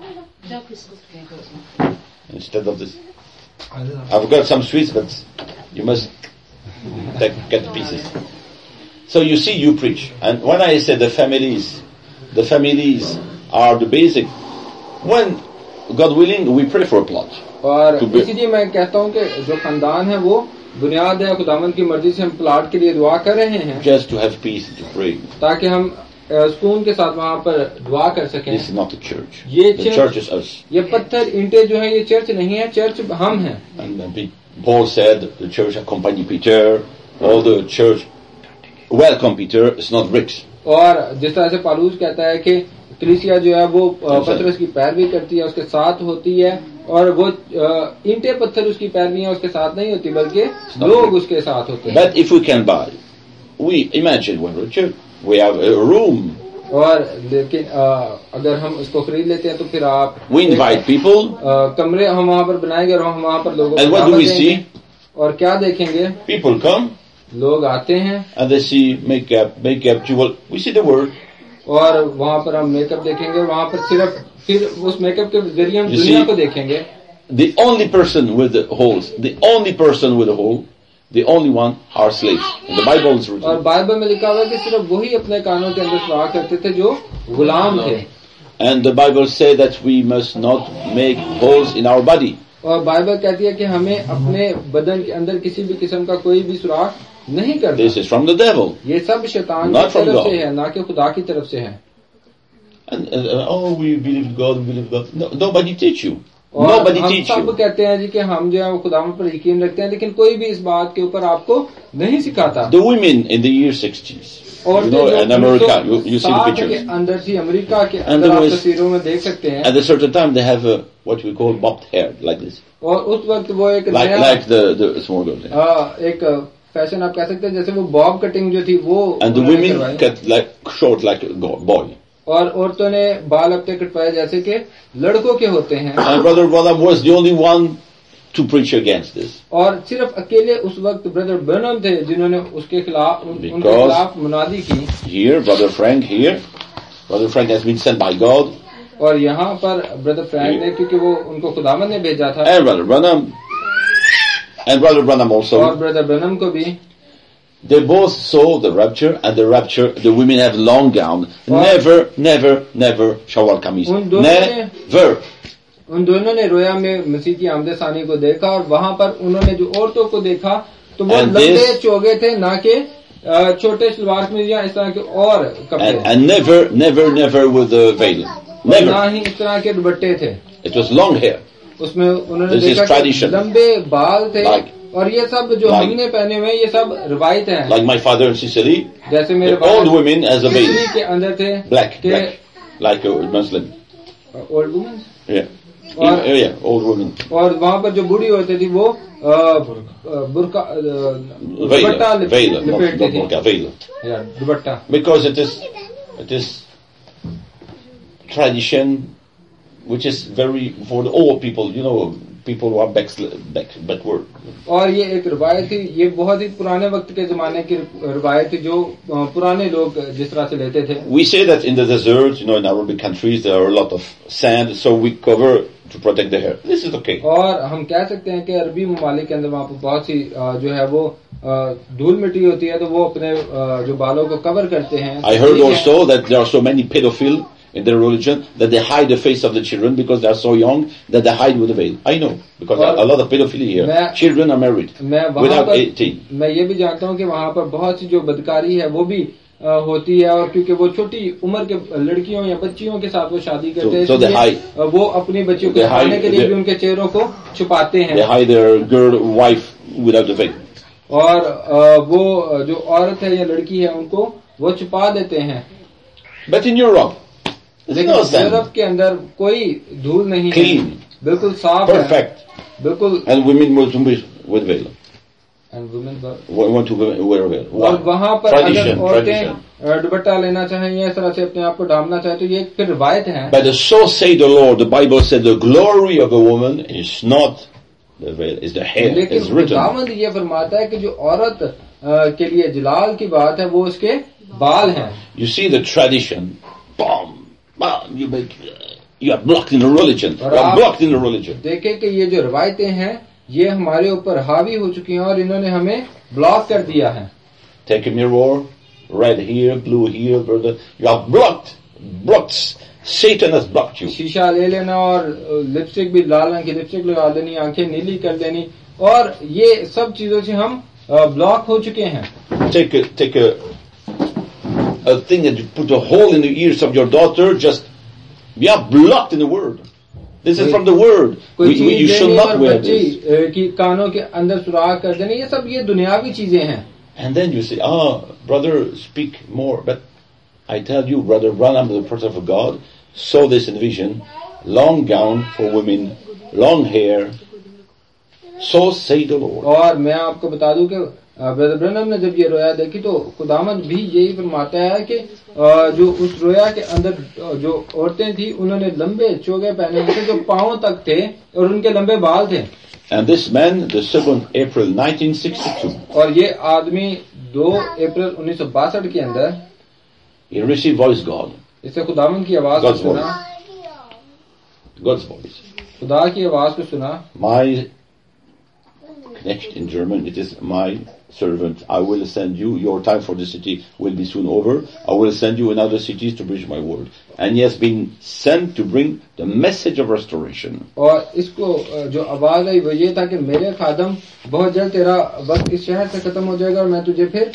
instead of this. I've got some sweets, but you must get pieces. So you see, you preach. And when I say the families are the basic. When, God willing, we pray for a plot.
और इसीलिए मैं कहता हूँ कि जो खानदान है वो बुनियाद है. खुदावंद की मर्जी से हम प्लाट के लिए दुआ कर रहे हैं.
Just to have peace to pray.
ताकि हम सुकून के साथ वहाँ पर दुआ कर सकें.
This is not a church.
The
church is us.
ये पत्थर ईंटें जो है ये चर्च नहीं है, चर्च हम हैं.
And Paul said the church accompanied Peter. All the church welcome Peter. It's not bricks.
और जिस तरह से पौलुस कहता है कि कलीसिया जो है वो पतरस की पैरवी करती है, उसके साथ होती है, और वो ईंटें पत्थर उसकी पैरवी है उसके साथ नहीं होती, बल्कि लोग उसके साथ होते हैं.
But if we can buy, we imagine when we're church, we have a room.
और लेकिन अगर हम इसको खरीद लेते हैं तो फिर आप
we invite people.
कमरे हम वहाँ पर बनाएंगे और हम वहाँ पर लोगों
and what do we see?
और क्या देखेंगे?
People come.
लोग आते हैं.
And they see makeup, jewel. We see the word.
और वहाँ पर हम मेकअप देखेंगे, वहाँ पर सिर्फ फिर उस मेकअप के जरिए हम दुनिया को देखेंगे.
The only person with the holes, the only one are slaves. In the Bible is written.
और बाइबल में लिखा हुआ है कि सिर्फ वही अपने कानों के अंदर सुराख करते थे जो गुलाम थे.
And the Bible says that we must not make holes in our body.
और बाइबल कहती है कि हमें अपने बदन के अंदर किसी भी किस्म का कोई भी सुराख नहीं करना.
This is from the devil.
ये सब शैतान की तरफ से है, ना कि खुदा की तरफ से है.
And we believe God. No, nobody teach you.
और हम सब कहते हैं जी कि हम जो है वो खुदा पर यकीन रखते हैं, लेकिन कोई भी इस बात के ऊपर आपको नहीं सिखाता.
The women in the year 60s.
और
in America, you see the pictures.
के अंदर थी अमेरिका के अंदर आप तस्वीरों में देख सकते हैं.
At a certain time, they have what we call bobbed hair, like this.
और उस वक्त वो एक
like the small girls.
एक फैशन आप कह सकते हैं, जैसे वो बॉब कटिंग जो थी वो.
And the women cut like short like a boy.
और औरतों ने बाल अपने कटवाए जैसे कि लड़कों के होते हैं.
And Brother Branham was the only one to preach against this.
और सिर्फ अकेले उस वक्त ब्रदर ब्रैनम थे जिन्होंने उसके खिलाफ उनके खिलाफ मुनादी की.
Here, Brother Frank has been sent by God.
और यहाँ पर ब्रदर फ्रैंक ने, क्योंकि वो उनको खुदावंद ने भेजा था.
And Brother Branham also.
और ब्रदर ब्रैनम को भी.
They both saw the rapture, and the women have long gown. Never shawal kameez. Never.
उन दोनों ने रोया में मसीह की आमदे सानी को देखा, और वहाँ पर उन्होंने जो औरतों को देखा तो वो लंबे चोगे थे, ना कि छोटे सलवार कमीज या इस तरह के और कपड़े.
And never with the veil.
ना ही इस तरह के दुपट्टे थे.
It was long hair.
उसमें उन्होंने
This is
देखा कि
tradition.
लंबे बाल थे
Like-
और ये सब जो
like-
हमने पहने हुए हैं ये सब रिवायत हैं।
Like my father in Sicily,
जैसे मेरे
the old women as a
Sicily
veil,
के अंदर थे
black,
कि
black, like a Muslim.
Old women
Yeah,
और
yeah, old women.
और वहाँ पर जो बूढ़ी होती थी वो बुर्का
Veil,
दुपट्टा
veil, not
लपेटती थी,
burqa, veil.
या दुपट्टा।
Because it is tradition which is very for the old people, you know, people who are backward.
और ये एक रिवायत थी, ये बहुत ही पुराने वक्त के जमाने की रिवायत थी जो पुराने लोग जिस तरह से लेते थे।
We say that in the desert, you know, in Arabic countries there are a lot of sand, so we cover to protect the hair. This is okay.
और हम कह सकते हैं कि अरबी ममालिक के अंदर वहाँ पर बहुत सी जो है वो धूल मिट्टी होती है तो वो अपने जो बालों को कवर करते हैं।
I heard also that there are so many pedophiles in their religion that they hide the face of the children because they are so young that they hide with a veil. I know because a lot of pedophilia here. Children are married without 18.
मैं ये भी जानता हूँ कि वहाँ पर बहुत सी जो बदकारी है वो भी होती है और क्योंकि वो छोटी उम्र के लड़कियों या बच्चियों के साथ वो शादी करते हैं,
so
वो अपनी बच्चियों को दिखाने के लिए भी उनके चेहरों को छुपाते हैं।
They hide their girl wife without the veil.
और वो जो औरत है या लड़की है उनको वो छुपा देते हैं।
But in Europe,
लेकिन यूरोप के अंदर कोई धूल नहीं है, बिल्कुल साफ
perfect,
है, बिल्कुल।
and women want to be with veil.
And women
want to wear veil.
और वहाँ पर अगर औरतें दुपट्टा लेना चाहें या इस तरह से अपने आप को ढांपना चाहें तो ये फिर रिवायत है।
But so say the Lord. The Bible said the glory of a woman is not the veil, is the hair. It's written.
खुदावंद ये फरमाता है कि जो औरत के लिए जलाल की बात है वो उसके बाल हैं।
You see the tradition. Boom. You are blocked in the religion. You are blocked in the religion.
देखें कि ये जो रिवायतें हैं ये हमारे ऊपर हावी हो चुकी हैं और इन्होंने हमें ब्लॉक कर दिया है।
Take a mirror, red here, blue here, brother. You are blocked. Blocked. Satan has blocked you.
शीशा ले लेना और लिपस्टिक भी लाल रंग की लिपस्टिक लगा देनी, आंखें नीली कर देनी और ये सब चीजों से हम ब्लॉक हो चुके हैं।
Take a thing that you put a hole in the ears of your daughter, just we are blocked in the word. This is from the word. You should not wear this.
कि कानों के अंदर सुराख कर देने, ये सब ये दुनियावी चीजें हैं।
And then you say, brother, speak more. But I tell you, brother, run under the presence of God. Saw this in vision, long gown for women, long hair. So say the Lord.
और मैं आपको बता दूं कि brother ब्रनम ने जब ये रोया देखी तो खुदावंद भी यही फरमाता है कि जो उस रोया के अंदर जो औरतें थी उन्होंने लंबे चोगे पहने हुए थे जो पांव तक थे और उनके लंबे बाल थे।
And this man, the 2nd April 1962,
और ये आदमी 2 अप्रैल 1962 के अंदर
he received voice God.
इससे खुदावंद की आवाज को सुना,
God's voice.
खुदा की आवाज को सुना।
My Knecht in German, it is my servant. I will send you. Your time for the city will be soon over. I will send you in other cities to preach my word. And he has been sent to bring the message of restoration.
और इसको जो आवाज आई वो ये था कि मेरे खादम बहुत जल्द तेरा वक्त इस शहर से खत्म हो जाएगा और मैं तुझे फिर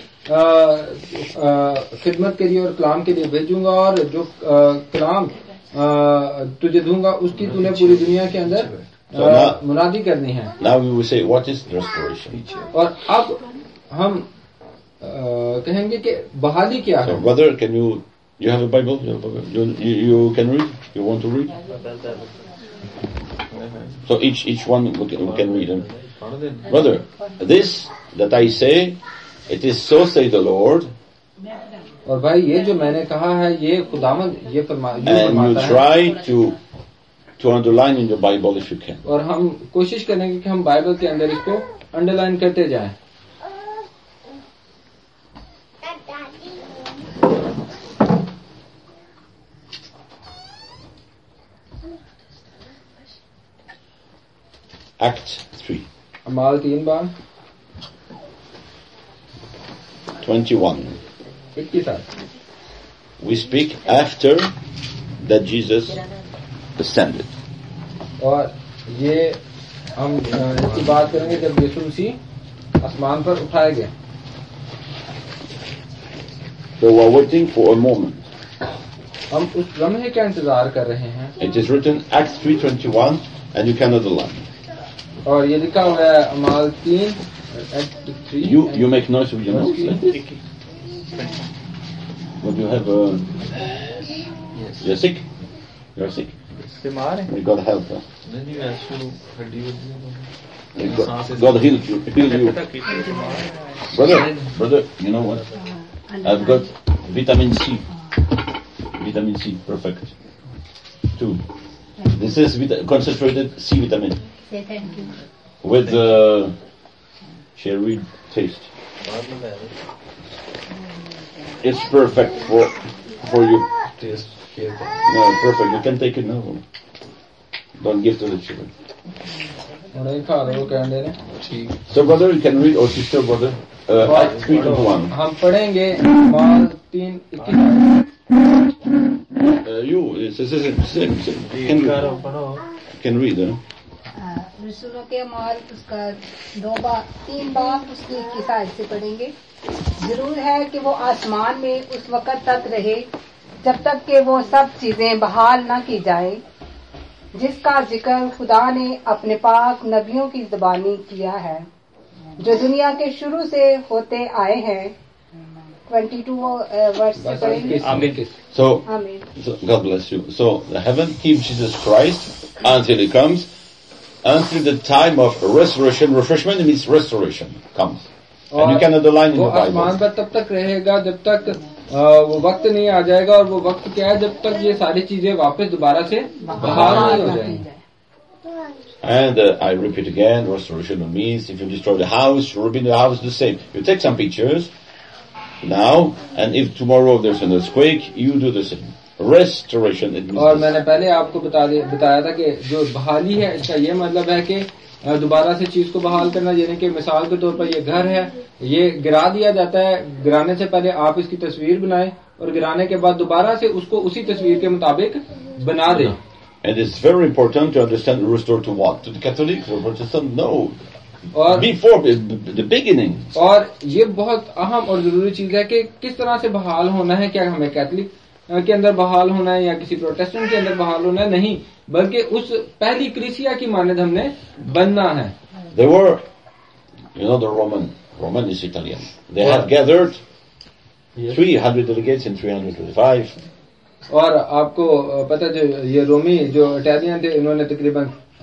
खिदमत के लिए और कलाम के लिए भेजूंगा और जो कलाम तुझे दूंगा उसकी तूने पूरी दुनिया के अंदर मुनादी करनी है।
Now we will say, what is restoration?
और अब हम कहेंगे कि बहाली क्या है।
So, brother, can you have a Bible? You can read? You want to read? So each one we can read them. Brother, this that I say, it is so say the Lord.
और भाई ये जो मैंने कहा है ये खुदावंद ये फरमाता है।
And you try to underline in your Bible if you can.
और हम कोशिश करेंगे कि हम बाइबल के अंदर इसको अंडरलाइन करते जाएं।
Acts 3.
अमाल 3 बार
21.
21।
We speak after that Jesus ascended.
और ये हम इसकी बात करेंगे जब यीशु मसीह आसमान पर उठाए गए।
So we are waiting for a moment.
हम उस लम्हे का इंतजार कर रहे हैं.
It is written Acts 3:21 and you can underline.
और ये लिखा हुआ है अमाल 3:3.
You make noise with your nose. But you have
Yes.
you're sick. You're sick.
बीमार है.
You got help. Huh?
नहीं ऐसे हड्डी
God heal you. Brother, you know what? I've got vitamin C. Vitamin C, perfect. 2. This is concentrated C vitamin.
Say thank you.
With cherry taste. It's perfect for you.
Test care.
No, perfect. You can take it now. Don't give to the children.
नहीं खा रहे वो कहने ने.
ठीक.
So brother, you can read, or sister, brother. Act 3:1.
हम पढ़ेंगे अमाल 3:21.
You, same. Can read, huh?
रसूलों के अमाल उसका 3 बार उसकी 21 आयत से पढ़ेंगे. जरूर है कि वो आसमान में उस वक़्त तक रहे जब तक कि वो सब चीजें बहाल न की जाए जिसका जिक्र खुदा ने अपने पाक नबियों की ज़बानी किया है जो दुनिया के शुरू से होते आए हैं. 22 वर्ष से पढ़ेंगे.
So,
आमीन.
God bless you. So, the heaven keeps Jesus Christ until he comes, until the time of restoration. Refreshment means restoration comes. And you can underline in
वो
the Bible.
आसमान पर तब तक रहेगा जब तक वो वक्त नहीं आ जाएगा. और वो वक्त क्या है? जब तक ये सारी चीजें वापस दोबारा से बहाल नहीं हो जाएंगी.
And I repeat again, restoration means if you destroy the house, rebuild the house the same. You take some pictures now, and if tomorrow there's an earthquake, you do the same. Restoration. It means
और मैंने पहले आपको बताया था कि जो बहाली है इसका ये मतलब है कि दोबारा से चीज को बहाल करना. यानी कि मिसाल के तौर पर ये घर है, ये गिरा दिया जाता है. गिराने से पहले आप इसकी तस्वीर बनाएं और गिराने के बाद दोबारा से उसको उसी तस्वीर के मुताबिक बना दें.
And it's very important to understand restore to what? To the Catholic, to the Protestant? No.
और
Before the beginning.
और ये बहुत अहम और जरूरी चीज है कि किस तरह से बहाल होना है. क्या हमें कैथलिक के अंदर बहाल होना है या किसी प्रोटेस्टेंट के अंदर बहाल होना है? नहीं, बल्कि उस पहली कलीसिया की मानद हमने बनना है.
They were, the Roman is Italian. They had gathered 300 delegates in 325.
और आपको पता जो ये रोमी जो इटालियन थे इन्होंने तकरीबन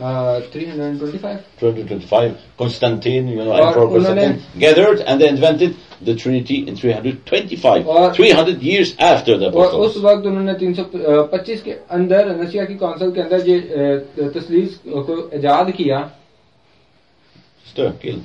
325
Constantine, Emperor Constantine gathered and they invented the Trinity in 325. 300 years after the Apostles.
और उस वक्त उन्होंने 325 के अंदर नसिया की काउंसिल के अंदर ये तस्लीस को इजाद किया.
Stir, kill.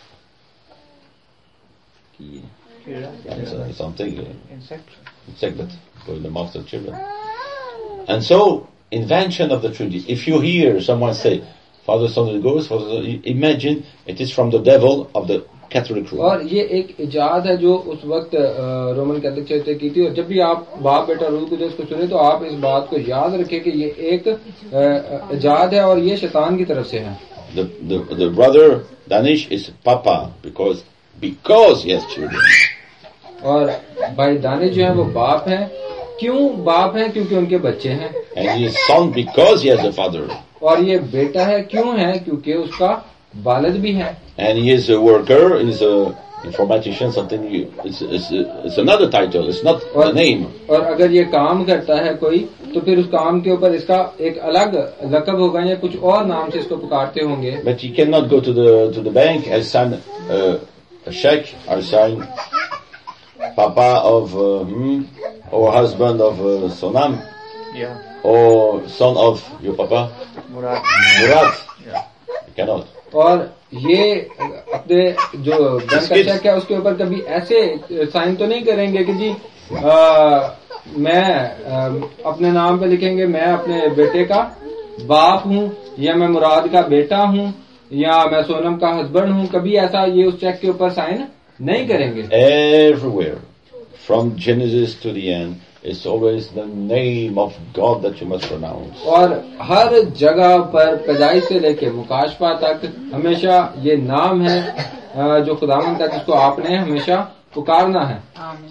Something insect that go in the mouth of children. And so, invention of the Trinity. If you hear someone say, Father, Son, and Ghost, imagine it is from the devil of the Catholic Rome.
और ये एक इजाद है जो उस वक्त Roman Catholic church ने की थी. और जब भी आप बाप बेटा रूह कुदस को सुने तो आप इस बात को याद रखें कि ये एक इजाद है और ये शैतान की तरफ से है.
The brother Danish is Papa because he has children.
और भाई दानिश जो है वो बाप है. क्यों बाप है? क्योंकि उनके बच्चे हैं.
And he is son because he has a father.
और ये बेटा है क्यों है? क्योंकि उसका वालिद भी है.
And he is a worker, he is a informatician, something. It's another title. It's not a name.
और अगर ये काम करता है कोई तो फिर उस काम के ऊपर इसका एक अलग लक़ब होगा या कुछ और नाम से इसको पुकारते होंगे.
But he cannot go to the bank and sign a check or sign Papa of or husband of Sonam.
Yeah.
Or son of your Papa.
Murad.
Yeah. You cannot.
और ये अपने जो बैंक का चेक है उसके ऊपर कभी ऐसे साइन तो नहीं करेंगे कि जी मैं अपने नाम पे लिखेंगे मैं अपने बेटे का बाप हूँ या मैं मुराद का बेटा हूँ या मैं सोनम का हस्बैंड हूँ. कभी ऐसा ये उस चेक के ऊपर साइन नहीं करेंगे.
Everywhere, from Genesis to the end, it's always the name of God that you must pronounce.
और हर जगह पर पैदाइश से लेके मुकाशफा तक हमेशा ये नाम है जो खुदावंद का जिसको आपने हमेशा पुकारना है.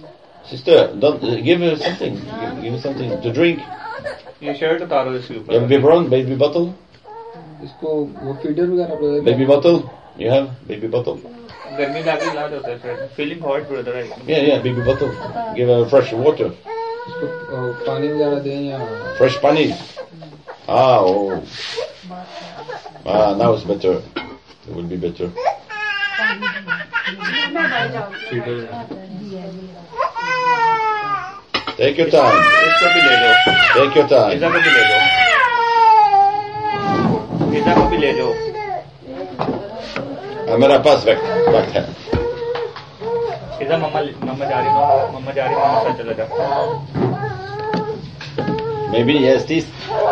Sister, don't give her something. Give her something to drink.
ये शर्ट उतारो इसके
You have
ऊपर
biberon, baby bottle?
इसको वो फीडर वगैरह brother
Baby bottle? You have baby bottle?
गर्मी लगे ला होता है feeling hot brother
Yeah, baby bottle. Give her fresh water.
इसको पानी वगैरह दें या
Fresh pani. Oh. Now it's better. It will be better. Take your time.
इसको भी ले लो
Take your time.
पिज़्ज़ा को भी ले लो पिज़्ज़ा को भी ले लो
मेरा पास वक्त है.
पिज़्ज़ा मम्मा जा रही मम्मा साथ चला जा
Maybe yes, this.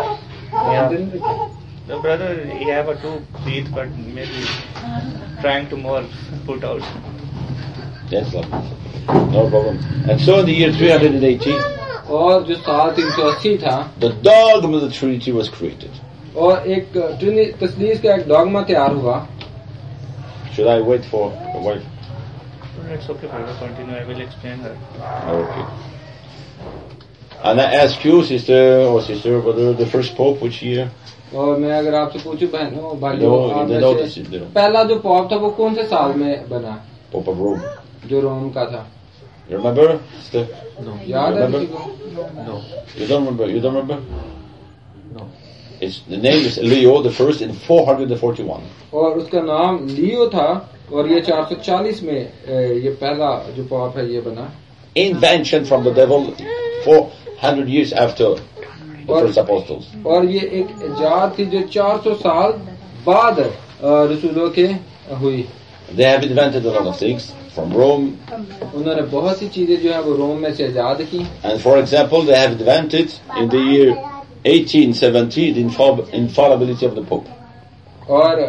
No, brother, he have a two teeth, but maybe trying to more put out.
Yes, love. No problem. And so in the year 380,
और जो साल 380 था
the dogma of the Trinity was created.
और एक तस्लीस का एक dogma तैयार हुआ.
Should I wait for the wife?
It's okay, brother. Continue. I will explain her.
Okay. And I ask you, sister or sister, whether the first pope which year?
और मैं अगर आपसे पूछूं बहनों भाइयों
No,
आप
they
में
know
से
this.
पहला जो पॉप था वो कौन से साल में बना
Pope of Rome.
जो रोम का था
You remember, sister?
याद है
Remember?
किसी को
No.
You don't remember? You don't remember?
No.
The name is Leo the First in 441.
और उसका नाम लियो था और ये 440 में ये पहला जो पॉप है ये बना.
Invention from the devil 400 years after the first apostles.
और ये एक इजाद थी जो 400 साल बाद रसूलों के हुई.
They have invented a lot of things from Rome.
उन्होंने बहुत सी चीजें जो है वो रोम में से इजाद की.
And for example, they have invented in the year 1870 the infallibility of the Pope.
और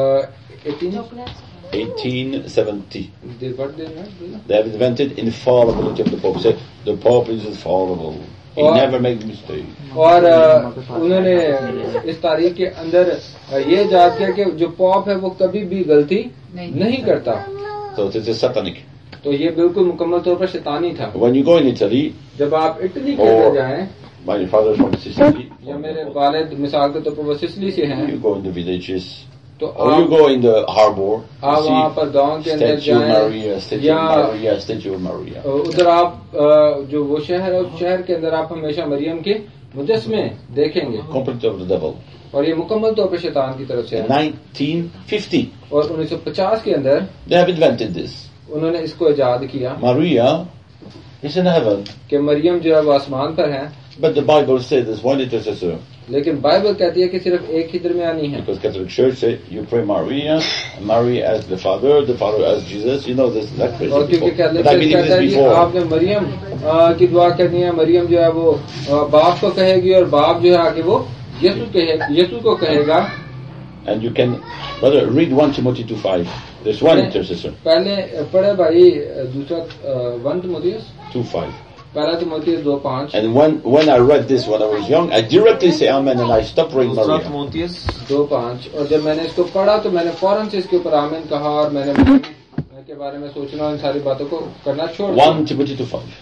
1870.
what they
They have invented infallibility of the Pope. Say, the Pope is infallible. He never makes mistake.
और उन्होंने इस तारीख के अंदर ये इजाद किया कि जो पॉप है वो कभी भी गलती नहीं करता.
So it is satanic.
तो ये बिल्कुल मुकम्मल तौर पर शैतानी था.
When you go in Italy,
जब आप इटली के अंदर जाएं
my father is from Sicily.
या मेरे वालिद मिसाल के तौर पर वो सिसिली से हैं
You go in the villages,
तो
or you go in the harbor.
आप
You
वहाँ
see
पर गांव के अंदर
Statue of
जाएं
Maria, Statue
या
of Maria, Statue of Maria.
उधर आप जो वो शहर है उस शहर के अंदर आप हमेशा मरियम के मुजस्मे देखेंगे
Complete of the devil.
और ये मुकम्मल तौर पर शैतान की तरफ से
In
है.
1950,
और 1950 के अंदर
they have invented this.
उन्होंने इसको इजाद किया
Maria is in heaven,
कि मरियम जो है वो आसमान पर है.
but the Bible says there's one intercessor.
लेकिन बाइबल कहती है कि सिर्फ एक ही दरमियानी है.
Because Catholic Church say you pray Maria, and Maria as the Father as Jesus. You know this, that praise
और क्योंकि
before.
Catholic
But I
church
believe
कहता है
this
कि
before.
आपने मरियम की दुआ करनी है. मरियम जो है वो बाप को कहेगी और बाप जो है आगे वो यीशु को कहेगा.
And you can, brother, read 1 Timothy 2:5. There's one intercessor.
पहले पढ़े भाई दूसरा 1 तिमोथियस
2:5.
पहला Timothy 2:5.
And when I read this when I was young, I directly say Amen and I stopped praying
दूसरा
Maria.
तिमोथियस
2:5 और जब मैंने इसको पढ़ा तो मैंने फौरन से इसके ऊपर आमीन कहा और मैंने मरियम के बारे में सोचना और इन सारी बातों को करना छोड़ दिया.
1 Timothy 2:5.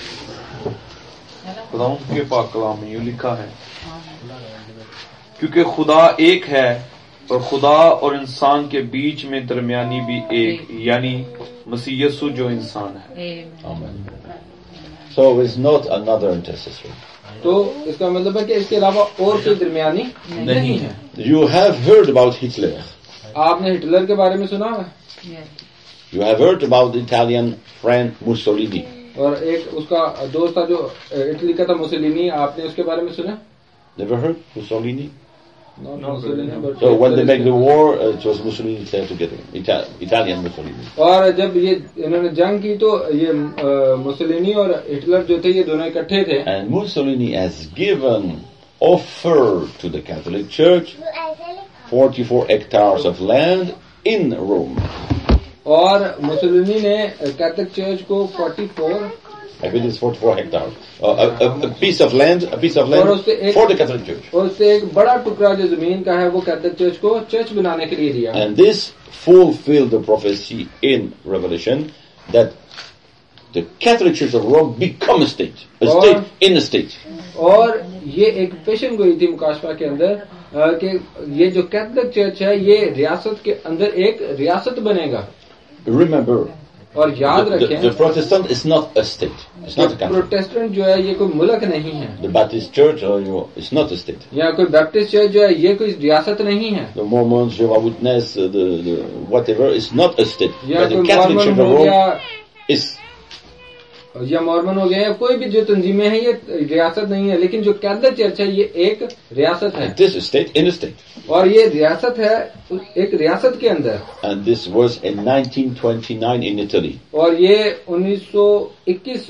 खुदावंद के पाक कलाम में यूं लिखा है, क्योंकि खुदा एक है और खुदा और इंसान के बीच में दरमियानी भी एक, यानी मसीह यीशु जो इंसान है.
Amen. So it's not another intercessor.
तो इसका मतलब है कि इसके अलावा और कोई दरमियानी नहीं है.
You have heard about Hitler.
आपने हिटलर के बारे में सुना है
You have heard about the Italian friend Mussolini.
और एक उसका दोस्त था जो इटली का था मुसोलिनी. आपने उसके बारे में सुना?
Never heard Mussolini?
Mussolini, but
So when they make the war, it was Mussolini there together. Italian Mussolini.
और जब ये इन्होंने जंग की तो ये मुसोलिनी और हिटलर जो थे ये दोनों इकट्ठे थे.
And Mussolini has given offer to the Catholic Church 44 hectares of land in Rome.
और मुसोलिनी ने कैथलिक चर्च को 44
I believe it's 44 hectares. A piece of land
और उससे एक
for the Catholic Church.
और उससे एक बड़ा टुकड़ा जो जमीन का है वो कैथलिक चर्च को चर्च बनाने के लिए दिया.
And this fulfilled the prophecy in Revelation that the Catholic Church of Rome become a state in a state.
और ये एक पेशन गोई थी मुकाशफा के अंदर कि ये जो कैथोलिक चर्च है ये रियासत के अंदर एक रियासत बनेगा.
Remember,
और याद रखें,
the Protestant is not a state. It's not a country.
Protestant जो है ये कोई मुल्क नहीं है.
The Baptist Church is not a state.
या कोई बैप्टिस्ट चर्च जो है ये कोई रियासत नहीं है.
The Mormons, Jehovah's Witness, the whatever is not a state.
या
But the
कोई
Catholic
मॉर्मन
Church
हो
of Rome
गया,
is.
या मॉर्मन हो गया, या कोई भी जो तंजीमें हैं ये रियासत नहीं है, लेकिन जो कैथोलिक चर्च है ये एक रियासत है.
This is state in a state.
और ये रियासत है एक रियासत के अंदर.
And this was in 1929 in Italy.
और ये 1929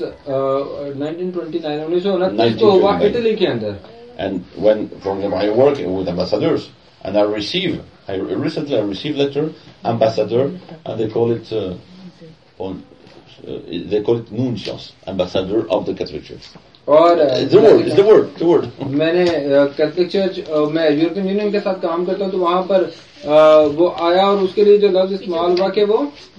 को हुआ इटली के अंदर.
And when, for example, I work with ambassadors, and I recently received letter, ambassador, and they call it nuncios, ambassador of the Catholic Church.
और
the word.
मैंने Catholic church मैं European Union के साथ काम करता हूँ, तो वहाँ पर वो आया और उसके लिए जो लफ्ज इस्तेमाल हुआ कि वो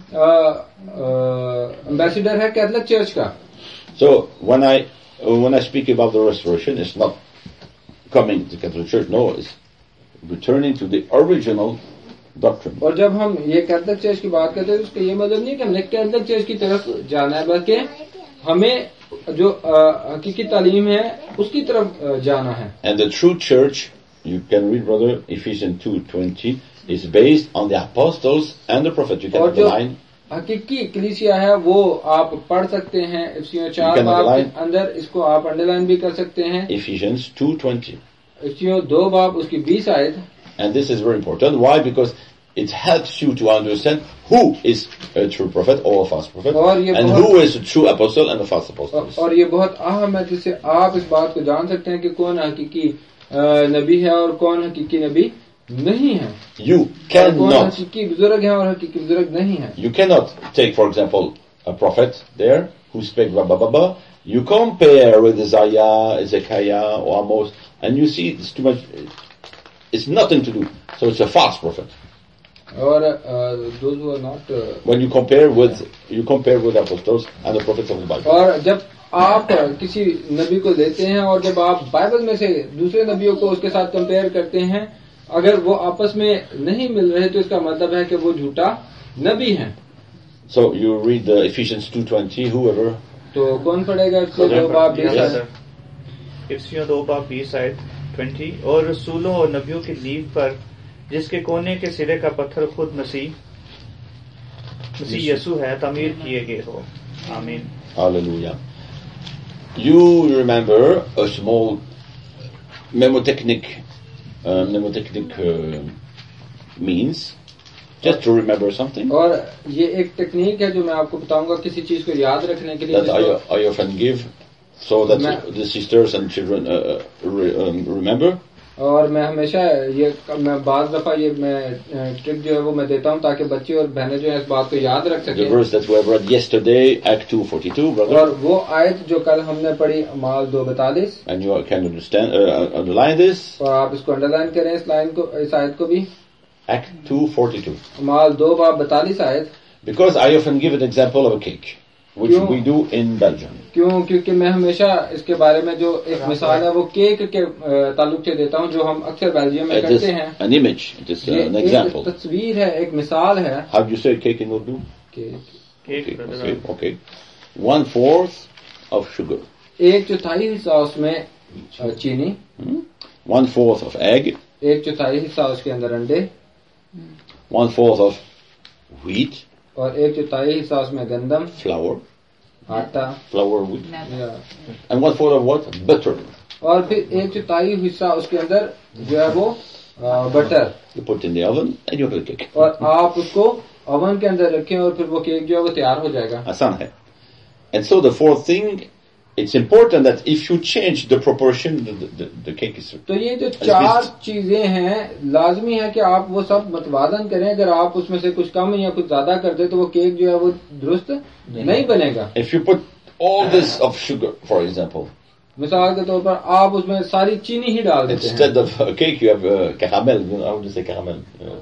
एम्बेसडर है कैथोलिक चर्च का.
So when I speak about the restoration, it's not coming to the Catholic Church. No, it's returning to the original doctrine.
और जब हम ये कैथोलिक चर्च की बात करते हैं तो उसका ये मतलब नहीं कि हमने कैथोलिक चर्च की तरफ जाना है, बल्कि हमें जो हकीकी तालीम है उसकी तरफ जाना है.
And the true church, you can read, brother, Ephesians 2:20, is based on the apostles and the prophets. You can underline.
हकीकी कलीसिया है वो आप पढ़ सकते हैं इफिसियों 4 बाब के अंदर, इसको आप अंडरलाइन भी कर सकते हैं.
Ephesians 2:20.
इफिसियों 2 बाब उसकी 20 आयत.
And this is very important. Why? Because it helps you to understand who is a true prophet or a false prophet, and who is a true apostle and a false apostle.
और ये बहुत अहम है, जिससे आप इस बात को जान सकते हैं कि कौन हकीकी नबी है और कौन हकीकी नबी नहीं है.
You cannot.
कौन हकीकी बुजुर्ग है और हकीकी बुजुर्ग नहीं है.
You cannot take, for example, a prophet there who spake blah blah blah blah. You compare with Isaiah, Ezekiah, or Amos, and you see it's too much. It's nothing to do. So it's a false prophet.
Or those who are not.
When you compare with apostles and the prophets of the Bible.
और जब आप किसी नबी को लेते हैं और जब आप बाइबल में से दूसरे नबियों को उसके साथ कंपेयर करते हैं, अगर वो आपस में नहीं मिल रहे तो इसका मतलब है कि वो झूठा नबी है.
So you read the Ephesians 2:20. Whoever.
तो कौन पढ़ेगा इसको? 2 बाब 20 आयत.
इफिसियों 2 बाब 20 आयत 20. और रसूलों और नबियों की नींव पर जिसके कोने के सिरे का पत्थर खुद मसीह यसू है, तामीर किए गए हो. आमीन.
Hallelujah. You remember a small mnemotechnic means just to remember something.
और ये एक टेक्निक है जो मैं आपको बताऊंगा किसी चीज को याद रखने के लिए.
That I often give so that the sisters and children remember.
और मैं हमेशा मैं बाज़ दफा मैं ट्रिक जो है वो मैं देता हूँ ताकि बच्चे और बहनें जो है इस बात को याद रख सकें.
The verse that we read yesterday, Act 2:42, brother.
और वो आयत जो कल हमने पढ़ी अमाल 2:42.
And you can underline this.
और आप इसको अंडरलाइन करें इस लाइन को, इस आयत को भी.
Act 2:42.
अमाल 2 बाब 42 आयत.
Because I often give an example of a cake, which we do in Belgium.
क्योंकि मैं हमेशा इसके बारे में जो एक मिसाल है वो केक के ताल्लुक से देता हूँ जो हम अक्सर बेल्जियम में करते हैं.
An image, it is an example.
एक तस्वीर है, एक मिसाल है.
How do you say cake in Urdu?
Cake.
Okay. 1/4 of sugar.
1/4 हिस्सा उसमें चीनी.
1/4 of egg.
1/4 हिस्सा उसके अंदर अंडे.
1/4 of wheat.
और 1/4 हिस्सा उसमें गंदम.
Flour.
आटा.
Flour, wheat. And 1/4 of what? Butter.
और फिर 1/4 हिस्सा उसके अंदर जो है वो butter.
You put in the oven and you have a cake.
और आप उसको ओवन के अंदर रखें और फिर वो केक जो है वो तैयार हो जाएगा.
आसान है. And so the fourth thing, it's important that if you change the proportion, the cake is.
तो ये जो 4 चीजें हैं लाजमी है कि आप वो सब मतवाजन करें. अगर आप उसमें से कुछ कम या कुछ ज्यादा कर दे तो वो केक जो है वो दुरुस्त नहीं बनेगा.
If you put all this of sugar, for example.
मिसाल के तौर पर आप उसमें सारी चीनी ही डाल देते हैं.
Instead of cake you have caramel. How do you say caramel?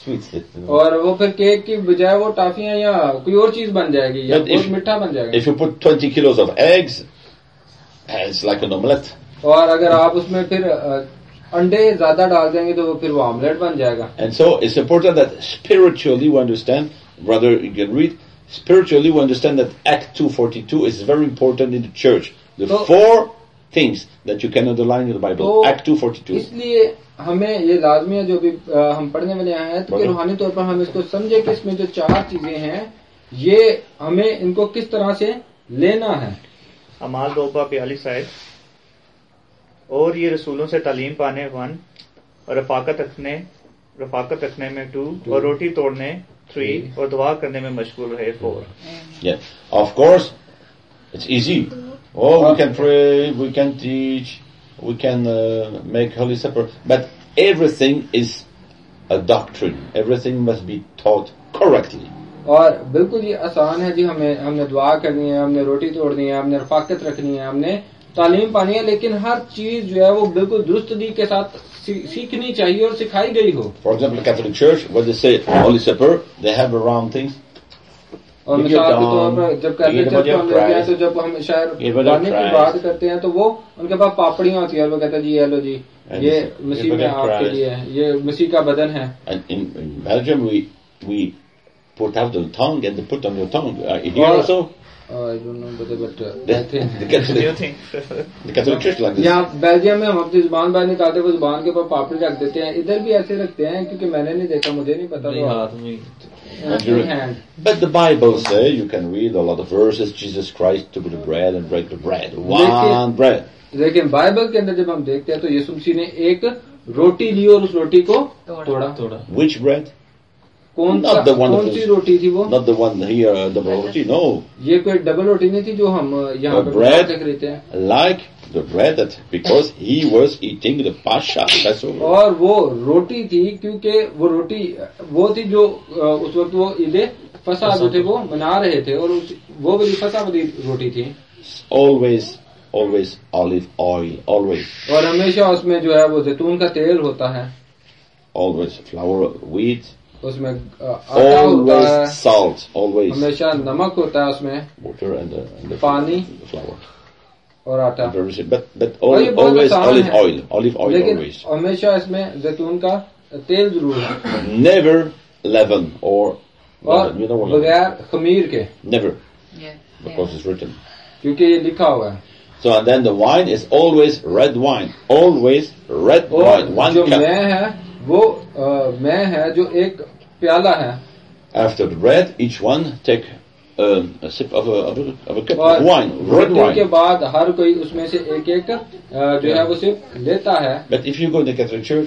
sweets.
और वो फिर केक की बजाय वो टॉफियां या कोई और चीज बन जाएगी या
But
बहुत मीठा बन जाएगा.
if you put 20 kilos of eggs, it's like an omelette.
और अगर आप उसमें फिर अंडे ज्यादा डाल देंगे तो वो फिर वो ऑमलेट बन जाएगा.
And so it's important that spiritually we understand, brother, you can read, spiritually we understand that Act 2:42 is very important in the church. The
So-
4 things that you can underline in the Bible.
तो
Act 2:42.
इसलिए हमें ये लाजमी है जो भी हम पढ़ने वाले हैं तो कि रूहानी तौर पर हम इसको समझे कि इसमें जो 4 चीजें हैं ये हमें इनको किस तरह से लेना है.
अमाल 2:42 आयत. और ये रसूलों से तालीम पाने 1 और रफाकत रखने में 2 और रोटी तोड़ने 3 और दुआ करने में मशगूल रहे 4.
Yeah. Of course, it's easy. Oh, we can pray, we can teach, we can make Holy Supper, but everything is a doctrine. Everything must be taught correctly.
और बिल्कुल ये आसान है जी. हमने दुआ करनी है, हमने रोटी तोड़नी है, हमने रफाकत रखनी है, हमने तालीम पानी है, लेकिन हर चीज जो है वो बिल्कुल दुरुस्तगी के साथ सीखनी चाहिए और सिखाई गई हो.
For example, the Catholic Church, when they say Holy Supper, they have around things.
और मिसाल के तौर पर जब कैथोलिक चर्च को हम लेते हैं तो जब हम शायद गाने की बात करते हैं तो वो उनके पास पापड़ियां होती है और वो कहते हैं जी ये लो जी ये मसीह में आपके लिए है, ये मसीह का बदन है.
And in Belgium, we put out the tongue and they put on your tongue. Here also,
I don't know but
the Catholic Church like this.
यहाँ बेल्जियम में हम अपनी जुबान बाहर निकालते हैं, वो जुबान के ऊपर पापड़ी रख देते हैं. इधर भी ऐसे रखते हैं क्योंकि मैंने नहीं देखा, मुझे नहीं पता.
But the Bible say you can read a lot of verses. Jesus Christ took the bread and break the bread. One bread.
लेकिन बाइबल के अंदर जब हम देखते हैं तो यीशु मसीह ने एक रोटी ली और उस रोटी को तोड़ा.
Which bread?
कौन सी रोटी थी वो?
Not the one here, double roti. No.
ये कोई डबल रोटी नहीं थी जो हम यहाँ पे
bread
देख रहे थे.
Like the bread that because he was eating the Pascha Passover.
और वो रोटी थी क्योंकि वो रोटी वो थी जो उस वक्त वो ईदे फसा जो थे वो मना रहे थे और वो वाली फसा वाली रोटी थी.
Always olive oil. Always.
और हमेशा उसमें जो है वो जैतून का तेल होता है.
Always flour, wheat.
उसमें आटा होता है.
Always salt. Always.
हमेशा नमक होता है उसमें.
Water and the
पानी.
The flour.
और आटा.
But always olive oil. Olive oil
लेकिन
always.
हमेशा इसमें जैतून का तेल जरूर है.
Never leaven or
और
you know what
बगैर खमीर के.
Never. Because it's written.
क्योंकि ये लिखा हुआ है.
So and then the wine is always red wine. Always red wine. One
जो
cup.
मैं है वो मैं है जो एक प्याला है.
After the bread, each one take a sip of a cup
और
of wine, red
रोटी के
wine.
बाद हर कोई उसमें से एक जो है वो सिर्फ लेता है.
But if you go to the Catholic Church,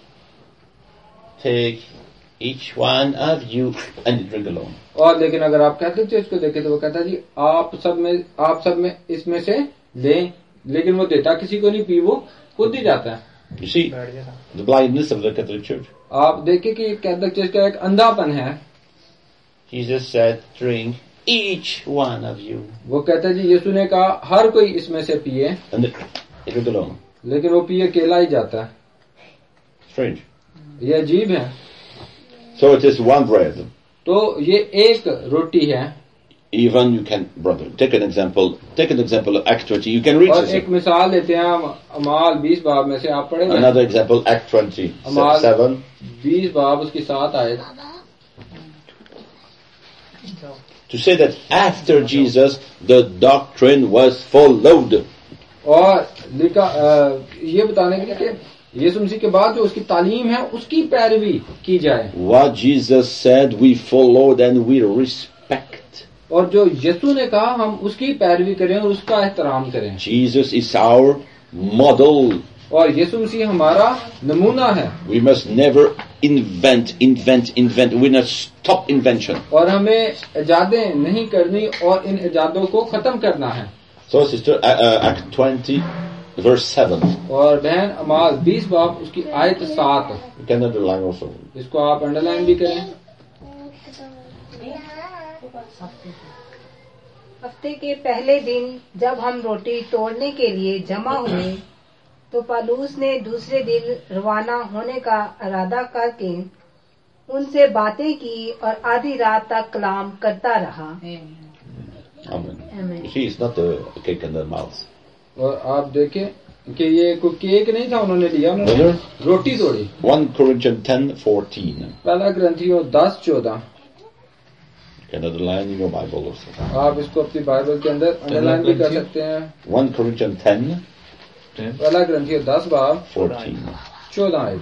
take each one of you and you drink alone.
और लेकिन अगर आप कैथोलिक चर्च को देखें तो वो कहता है जी आप सब में इसमें से लें, लेकिन वो देता किसी को नहीं, पी वो खुद ही जाता है.
You see the blindness of the Catholic Church.
आप देखिए कि कैथोलिक चर्च का एक अंधापन है.
Jesus said, drink each one of you.
वो कहता है जी यीशु ने कहा हर कोई इसमें से पिए,
And you drink alone.
लेकिन वो पिए अकेला ही जाता है.
Strange.
ये अजीब है.
So it is one bread.
तो ये एक रोटी है.
Even you can, brother, take an example of Act 20. You can read
और
this.
एक मिसाल लेते हैं हम अमाल 20 बाब में से आप पढ़ेंगे.
Another example, Act 20,
अमाल
7.
20 बाब उसकी 7 आयत.
To say that after Jesus, the doctrine was followed.
और लिखा ये बताने के लिए कि यीशु मसीह के बाद जो उसकी तालीम है उसकी पैरवी की जाए.
What Jesus said, we followed and we respect.
और जो यीशु ने कहा हम उसकी पैरवी करें और उसका एहतराम करें.
Jesus is our model.
और यीशु मसीह हमारा नमूना है.
We must never invent. We must stop invention.
और हमें इजादें नहीं करनी और इन इजादों को खत्म करना है.
So, sister, Act 20, verse 7.
और बहन अमाल 20 बाब उसकी आयत 7.
You can underline also.
इसको आप अंडरलाइन भी करें.
हफ्ते के पहले दिन जब हम रोटी तोड़ने के लिए जमा हुए तो पौलुस ने दूसरे दिन रवाना होने का इरादा करके उनसे बातें की और आधी रात तक कलाम करता रहा।
Amen.
Amen.
You see, it's not a cake in the mouth.
और आप देखें कि ये कोई केक नहीं था उन्होंने लिया, उन्होंने
Brother?
रोटी तोड़ी।
1 Corinthians 10:14.
पहला ग्रंथियों 10:14।
You can underline in your Bible also.
आप इसको अपनी बाइबल के अंदर अंडरलाइन भी कर सकते हैं।
1 Corinthians 10,
पहला ग्रंथियों 10 बाब
14.
14 आयत।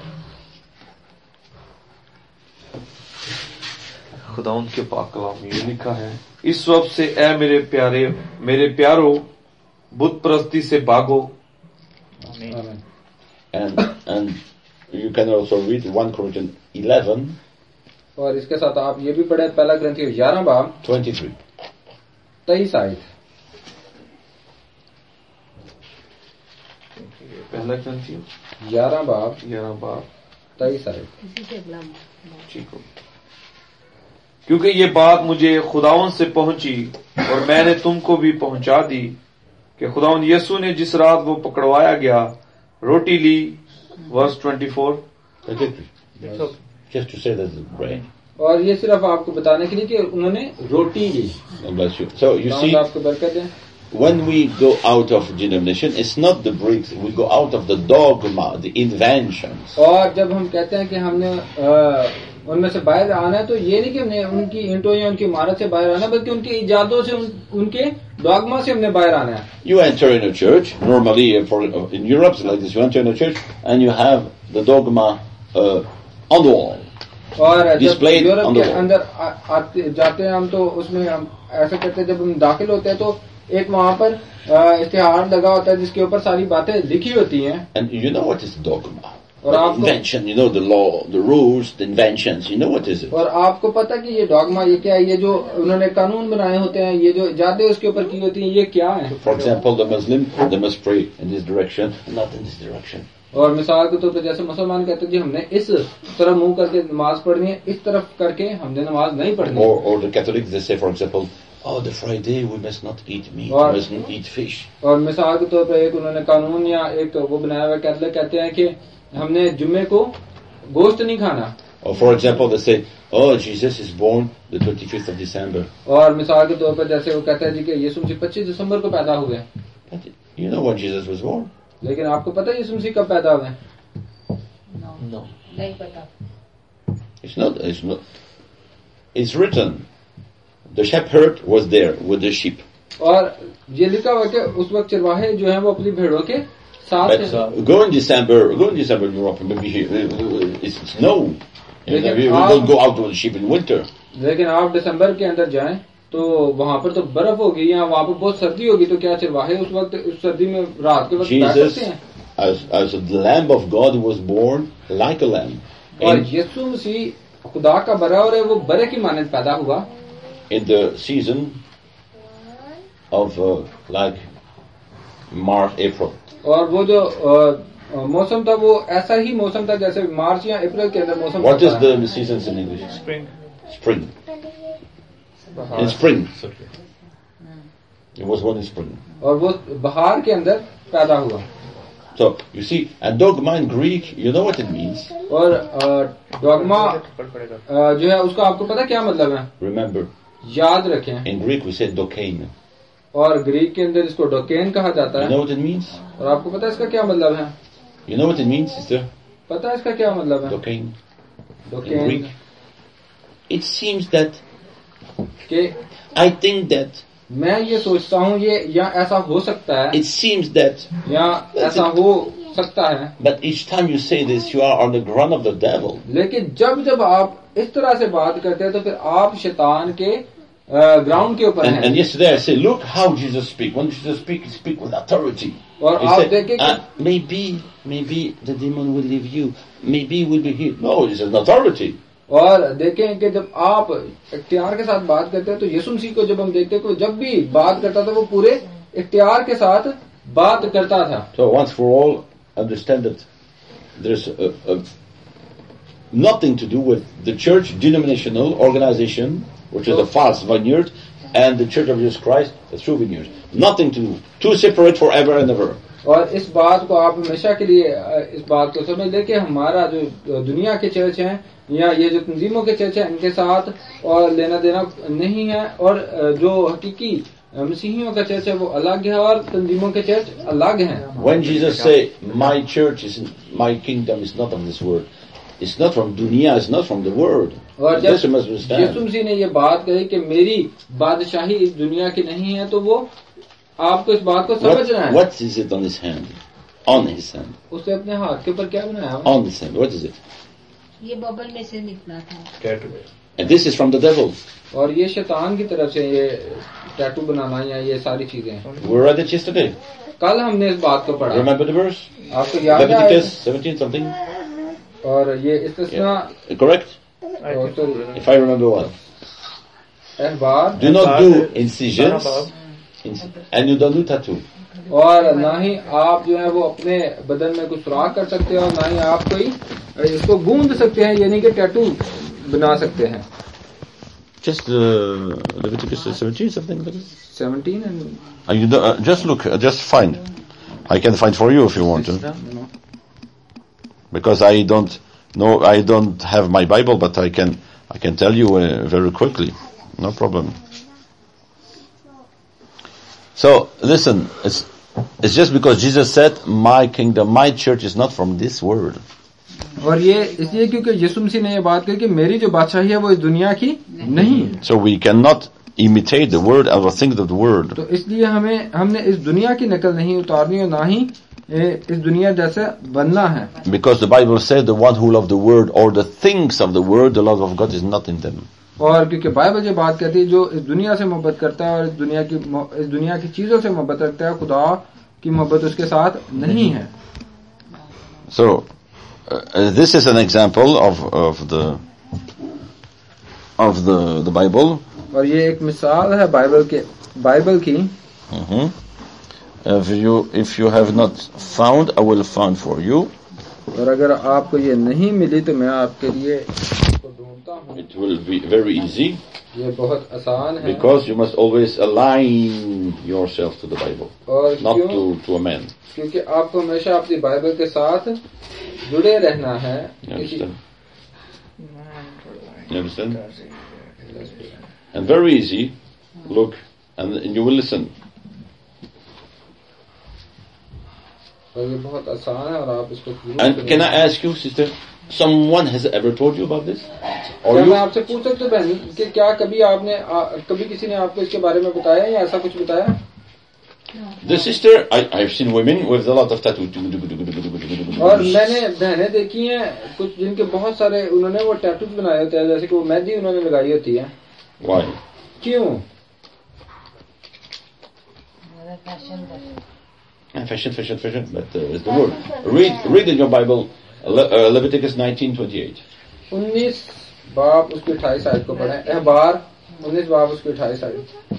खुदाउन के पाक कलाम में ये लिखा है, इस वक्त से ए मेरे प्यारो बुत परस्ती से भागो।
आमीन।
And you can also read 1 Corinthians 11,
और इसके साथ आप ये भी पढ़े पहला ग्रंथियों 11 बाब
23.
23 आयत।
पहला ग्रंथियों
11 बाब 23 आयत।
ठीक हो। क्योंकि ये बात मुझे खुदावन से पहुंची और मैंने तुमको भी पहुंचा दी कि खुदावन यीशु ने जिस रात वो पकड़वाया गया रोटी ली, verse 24।
Just to say that the bread.
और ये सिर्फ आपको बताने के लिए कि उन्होंने रोटी ली।
God bless you. So you see,
आपको बरकत दें।
when we go out of denomination, it's not the bricks. We go out of the dogma, the inventions.
और जब हम कहते हैं कि हमने उनमें से बाहर आना है, तो ये नहीं कि हमने उनकी ईंटों या उनकी इमारत से बाहर आना है, बल्कि उनकी इजादों से उनके डॉगमा से हमने बाहर आना है।
You enter in a church, normally in Europe, it's like this, you enter in a church and you have the dogma on the wall.
और जब
Displayed
यूरोप
on
के
the wall.
अंदर जाते हैं हम, तो उसमें हम ऐसा करते हैं, जब हम दाखिल होते हैं तो एक वहाँ पर इश्तिहार लगा होता है जिसके ऊपर सारी बातें लिखी होती हैं।
And you know what is dogma?
और आपको
Invention, you know the law, the rules, the inventions, you know what is it?
और आपको पता कि ये डॉगमा ये क्या है, ये जो उन्होंने कानून बनाए होते हैं, ये जो इजादें उसके ऊपर की होती हैं, ये क्या है।
For example, the Muslim, they must pray in this direction, not in this direction.
और मिसाल के तौर पर जैसे मुसलमान कहते हैं कि हमने इस तरफ मुंह करके नमाज पढ़नी है, इस तरफ करके हमने नमाज नहीं पढ़नी।
Or the Catholics, they say, for example, oh, the Friday we must not eat meat, we must not eat fish.
और मिसाल के तौर पर एक उन्होंने कानून या एक वो बनाया हुआ, कैथलिक कहते हैं कि हमने जुम्मे को गोश्त नहीं खाना।
Or for example, they say, oh, Jesus is born the 25th of December.
और मिसाल के तौर पर जैसे वो कहते हैं जी कि यीशु मसीह 25 दिसंबर को पैदा हुए।
But you know when Jesus was born?
लेकिन आपको पता है यीशु मसीह कब पैदा हुए?
No.
नहीं पता।
It's not. It's written. The shepherd was there with the sheep.
और ये लिखा हुआ कि उस वक्त चरवाहे जो हैं वो अपनी भेड़ों के साथ
But
थे।
go in December in Europe, maybe here, it's snow. And
लेकिन
we don't go out with the sheep in winter.
लेकिन आप दिसंबर के अंदर जाएं तो वहाँ पर तो बर्फ होगी या वहाँ पर बहुत सर्दी होगी, तो क्या चरवाहे उस वक्त उस सर्दी में रात के वक्त बैठ
Jesus,
सकते हैं?
as the Lamb of God, was born like a lamb.
और यीशु मसीह खुदा का बरा और है, वो बरे की मानद पैदा हुआ
In the season of like March, April.
और वो जो मौसम था वो ऐसा ही मौसम था जैसे मार्च या अप्रैल के अंदर मौसम
What is
होता है।
the seasons in English?
Spring.
Spring. In spring. It was born in spring.
और वो बहार के अंदर पैदा हुआ।
So you see, and dogma in Greek, you know what it means.
और डॉगमा जो है उसका आपको पता क्या मतलब है?
Remember,
याद रखें।
in Greek we say dokein.
और ग्रीक के अंदर इसको डोकेन कहा जाता
You
है।
know what it means?
और आपको पता है इसका क्या मतलब है?
You know what it means, sister?
पता है इसका क्या मतलब है?
Dokein. In
डोकेन
Greek. It seems that
कि
I think that
मैं ये सोचता हूँ ये या ऐसा हो सकता है
it seems that,
या ऐसा हो सकता है,
but each time you say this, you are on the ground of the devil.
लेकिन जब जब आप इस तरह से बात करते हैं तो फिर आप शैतान के ग्राउंड के ऊपर
And
हैं।
yesterday I said, look how Jesus speaks. When Jesus speaks, he speaks with authority.
और
He
आप
said,
देखें कि
maybe the demon will leave you. Maybe he will be healed. No, this is an authority.
और देखें कि जब आप इख्तियार के साथ बात करते हैं तो यीशु मसीह को जब हम देखते हैं कि जब भी बात करता था वो पूरे इख्तियार के साथ बात करता था।
So once for all, understand that there's nothing to do with the church denominational organization, which is the false vineyard, and the Church of Jesus Christ, the true vineyard. Nothing to do. Two separate forever and ever.
और इस बात को आप हमेशा के लिए इस बात को समझ लें कि हमारा जो दुनिया के चर्च हैं या ये जो तंजीमों के चर्च हैं इनके साथ और लेना देना नहीं है, और जो हकीकी मसीहियों का चर्च है वो अलग है और तंजीमों के चर्च अलग हैं।
When Jesus say, "My church is, my kingdom is not of this world," it's not from dunya, it's not from the world.
और
This you
जब
must understand.
यीशु मसीह ने ये बात कही कि मेरी बादशाही इस दुनिया की नहीं है, तो वो आपको इस बात को समझना है।
What is it on his hand? On his hand.
उसने अपने हाथ के ऊपर क्या बनाया?
On his hand. What is it?
ये बबल में से निकला था।
And this is from the devil.
और ये शैतान की तरफ से ये टैटू बनाना या ये सारी चीजें।
We read it yesterday.
कल हमने इस बात को पढ़ा।
Remember the verse?
आपको याद है?
Leviticus 17 something.
और ये इस्तिस्ना
Correct? If I remember well.
अहबार
Do not do incisions, and you don't do tattoo.
और ना ही आप जो है वो अपने बदन में कुछ सुराख कर सकते हैं और ना ही आप कोई इसको गूंद सकते हैं, यानी कि टैटू बना सकते हैं।
Just Leviticus 17 something like that.
17 and
You just look, just find. I can find for you if you want to. Because I don't know, I don't have my Bible, but I can tell you very quickly. No problem. So listen, it's just because Jesus said, "My kingdom, my church is not from this world."
और ये इसलिए क्योंकि यीशु मसीह ने ये बात कही कि मेरी जो बादशाही है वो इस दुनिया की नहीं।
So we cannot imitate the word or think of the word.
तो इसलिए हमने इस दुनिया की नकल नहीं उतारनी और ना ही इस दुनिया जैसे बनना है।
Because the Bible says, "The one who loves the word or the things of the word, the love of God is not in them."
और क्योंकि बाइबल ये बात कहती है जो इस दुनिया से मोहब्बत करता है और इस दुनिया की चीजों से मोहब्बत रखता है, खुदा की मोहब्बत उसके साथ नहीं है।
So this is an example of the Bible.
और ये एक मिसाल है बाइबल की।
If you have not found, I will find for you.
और अगर आपको ये नहीं मिली तो मैं आपके लिए इसको ढूंढता हूँ।
It will be very easy.
ये बहुत आसान है।
Because you must always align yourself to the Bible,
और
not
क्यों?
to a man.
क्योंकि आपको हमेशा अपनी बाइबल के साथ जुड़े रहना है।
You understand? You understand? And very easy. Look, and you will listen.
और ये बहुत आसान है और आप इसको
And can I ask you, sister, someone has ever told you about this? Or
क्या
you?
मैं आपसे पूछ सकता हूँ बहन कि क्या कभी कभी किसी ने आपको इसके बारे में बताया या ऐसा कुछ बताया?
The sister, I've seen women with a lot of tattoo.
और मैंने बहनें देखी हैं कुछ जिनके बहुत सारे उन्होंने वो टैटू बनाए होते हैं, जैसे कि वो मेहंदी उन्होंने लगाई होती है।
Why?
क्यों?
Fashion, but it's the word. Read in your Bible, Leviticus 19:28.
19 बाब उसके 28 आयत को पढ़ें। अहबार 19 बाब उसके 28 आयत।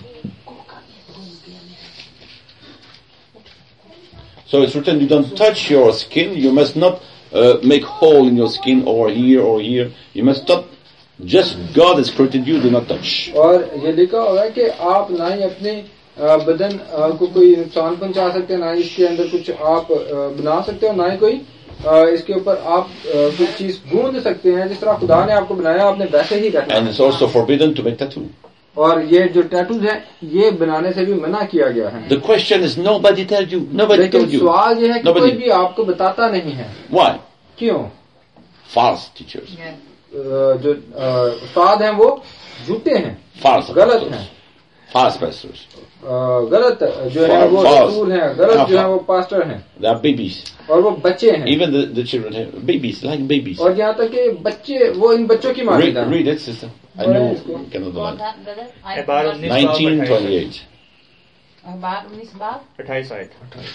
So it's written, you don't touch your skin. You must not make hole in your skin or here. You must not. Just God has created you. Do not touch.
और ये लिखा हुआ है कि आप ना ही अपने बदन को कोई नुकसान पहुंचा सकते हैं, ना ही इसके अंदर कुछ आप बना सकते हो, ना ही कोई इसके ऊपर आप कुछ चीज गूंद सकते हैं। जिस तरह खुदा ने आपको बनाया आपने वैसे ही रखना।
And it's also forbidden to make tattoo.
और ये जो टैटूज है ये बनाने से भी मना किया गया है।
The question is, nobody told you. Nobody told you.
सवाल ये है कि कोई भी आपको बताता नहीं है।
Why?
क्यों?
False teachers.
जो उस्ताद हैं वो झूठे हैं,
False.
गलत हैं।
False pastors.
गलत जो है वो रसूल हैं, गलत जो है वो पास्टर हैं।
They are babies.
और वो बच्चे हैं।
Even the children have babies, like babies.
और यहाँ तक कि बच्चे वो इन बच्चों की मानते हैं।
Read it, sister. I know you cannot lie. 19:28.
अखबार 19 बाब
28 आयत।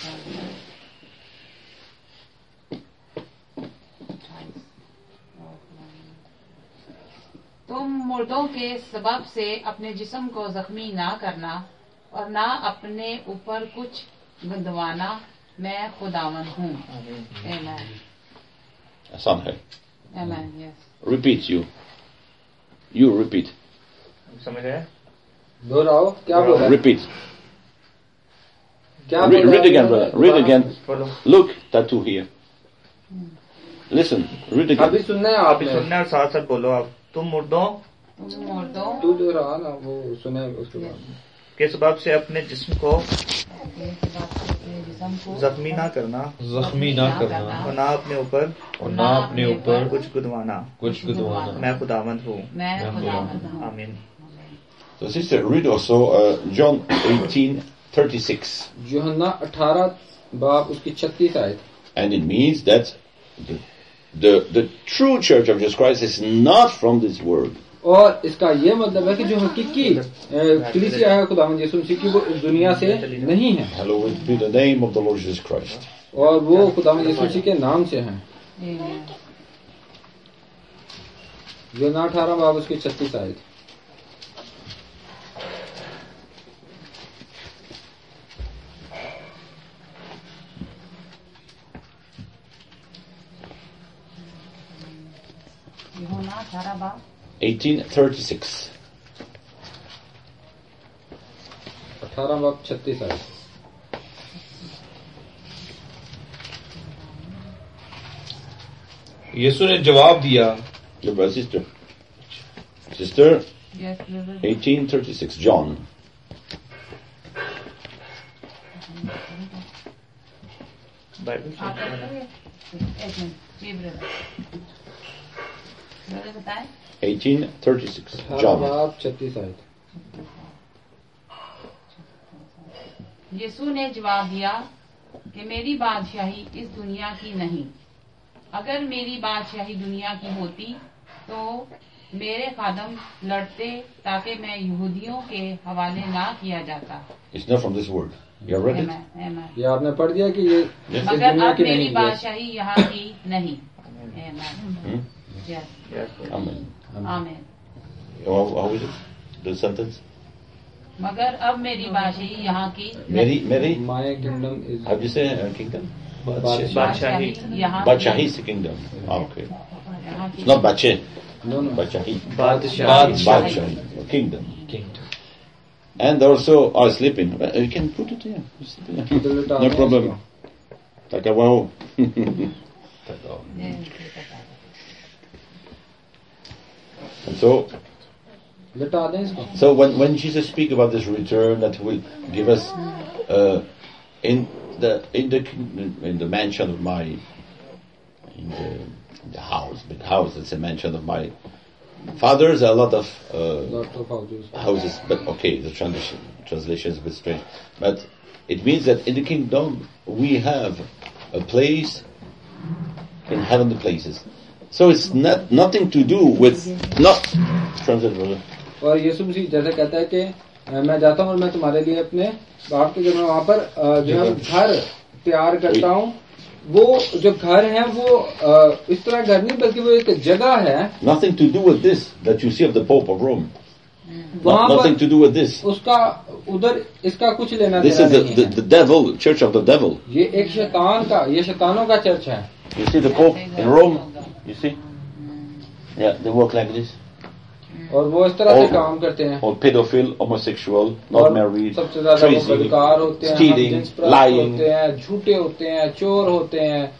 तुम मुर्दों के सबब से अपने जिस्म को जख्मी ना करना और ना अपने ऊपर कुछ गुंदवाना, मैं खुदावन हूँ। Amen.
आसान है।
Amen. Yes.
Repeat you repeat.
समझ आया?
दोहराओ क्या बोल रहे हैं?
Repeat.
क्या
Read again, brother. Read again.
बोलो
Look, tattoo here. Listen, read again.
अभी सुनना है
आप भी
आपने
सुनना है और साथ साथ बोलो आप तुम मुर्दों
तुम मुर्दों
तू जो रहा ना वो सुने उसके बाद
के सबब से अपने जिस्म को
के बाद अपने जिस्म को
जख्मी ना करना
जख्मी ना करना
और ना अपने ऊपर
और ना अपने ऊपर
कुछ गुदवाना
कुछ गुदवाना।
मैं खुदावंद हूँ
मैं खुदावंद हूँ।
आमीन
So, sister, read also John 18:36.
यूहन्ना 18 बाब उसकी 36 आयत।
And it means that the true church of Jesus Christ is not from this world.
और इसका ये मतलब है कि जो हकीकी कलीसिया है खुदावंद यीशु मसीह की वो इस दुनिया से नहीं है
Hallowed be the name of the Lord Jesus Christ.
और वो खुदावंद यीशु मसीह के नाम से है।
Amen.
यूहन्ना 18 बाब उसकी 36 आयत।
यूहन्ना 18 बाब
18:36.
18 बाब 36 आयत।
यीशु ने जवाब दिया
Your brother, sister. Sister,
Yes, brother.
18:36. John.
Bible
आप करोगे? एक मिनट जी ब्रदर ब्रदर बताएं
18:36.
18
John.
बाब 36 आयत।
यीशु ने जवाब दिया कि मेरी बादशाही इस दुनिया की नहीं। अगर मेरी बादशाही दुनिया की होती तो मेरे खादम लड़ते ताकि मैं यहूदियों के हवाले ना किया जाता।
It's not from this world. You have read it?
Amen, amen.
ये आपने पढ़ दिया कि ये इस
मगर
दुनिया
अब
की
मेरी
नहीं है।
बादशाही यहाँ की नहीं। Amen.
Hmm?
Yes.
Amen.
Amen.
How is it? The sentence?
मगर अब मेरी बादशाही यहाँ की
Mary?
My kingdom is
How do you say kingdom?
बादशाही
यहाँ
Bachahi is the kingdom. Ah, okay.
यहाँ
It's
की
not Bache.
No no
Bachahi.
बादशाही
Bachahi. Kingdom. And also, sleeping. You can put it here. No problem. Like a wow. So,
लिटा दें इसको।
so when Jesus speak about this return that will give us in the mansion of my in the house, big house, it's a mansion of my father's. A lot of
lot of houses.
houses, but okay, the translation is a bit strange. But it means that in the kingdom we have a place in heavenly places. So it's nothing to do with not translate, brother.
और यीशु मसीह जैसे कहता है कि मैं जाता हूँ और मैं तुम्हारे लिए अपने बाप के घर में वहाँ पर जो है घर तैयार करता हूँ। वो जो घर है वो इस तरह घर नहीं बल्कि वो एक जगह है।
Nothing to do with this that you see of the Pope of Rome.
वहाँ
Nothing to
पर
do with this.
उसका उधर इसका कुछ लेना
This
देना
is
नहीं है।
the devil, church of the devil.
ये एक शैतान का, ये शैतानों का चर्च है।
You see the Pope in Rome? You see? Yeah, they work like this.
और वो इस तरह से काम करते हैं।
Or pedophile, homosexual, not
और
married,
सबसे ज्यादा वो
crazy,
बदकार होते हैं,
stealing,
हमजिन्सपरस्त
lying.
होते हैं, झूठे होते हैं, चोर होते हैं।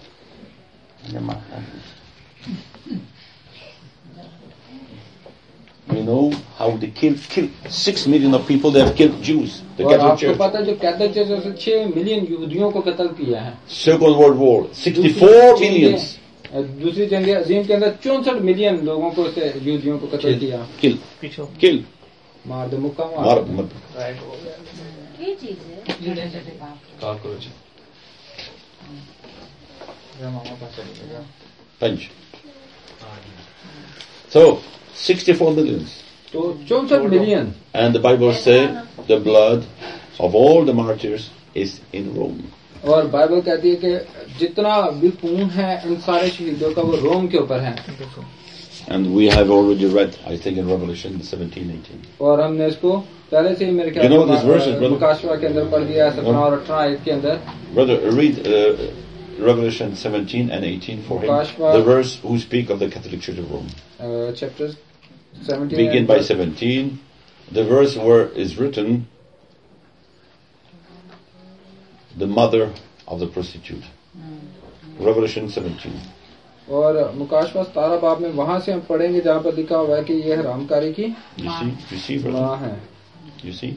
You know how they killed 6 million of people. They have killed Jews. The
और
Catholic
आपको
Church.
पता है जो कैथोलिक चर्च ने 6 मिलियन यहूदियों को कत्ल किया है।
Second World War, 64 millions.
दूसरी जंग अजीम के अंदर 64 मिलियन लोगों को यहूदियों को कत्ल किया।
Kill.
मार दो, मुक्का मार दो।
ये चीज है
Punch. So, 64 millions.
तो 64 million.
And the Bible says the blood of all the martyrs is in Rome.
और बाइबल कहती है कि जितना भी खून है इन सारे शहीदों का वो रोम के ऊपर है।
And we have already read, I think, in Revelation 17:18.
और हमने इसको पहले से ही मेरे ख्याल
You know these verses, brother?
मुकाशवा के अंदर पढ़ दिया है 17 और 18 आयत के अंदर।
Brother, read Revelation 17 and 18 for him.
Mukaashwa.
The verse who speak of the Catholic Church of Rome.
Chapter 17
Begin by 17. The verse where is written, the mother of the prostitute. Revelation 17.
और मुकाशवा 17 बाब में वहां से हम पढ़ेंगे जहाँ पर लिखा हुआ है कि ये हरामकारी की
You see, brother?
माँ है.
You see?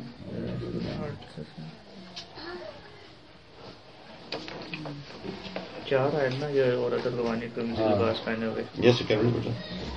चार आयत ना ये औरत अगवानी क्रमजी लिबास पहने हुए.
Yes, you can read, brother.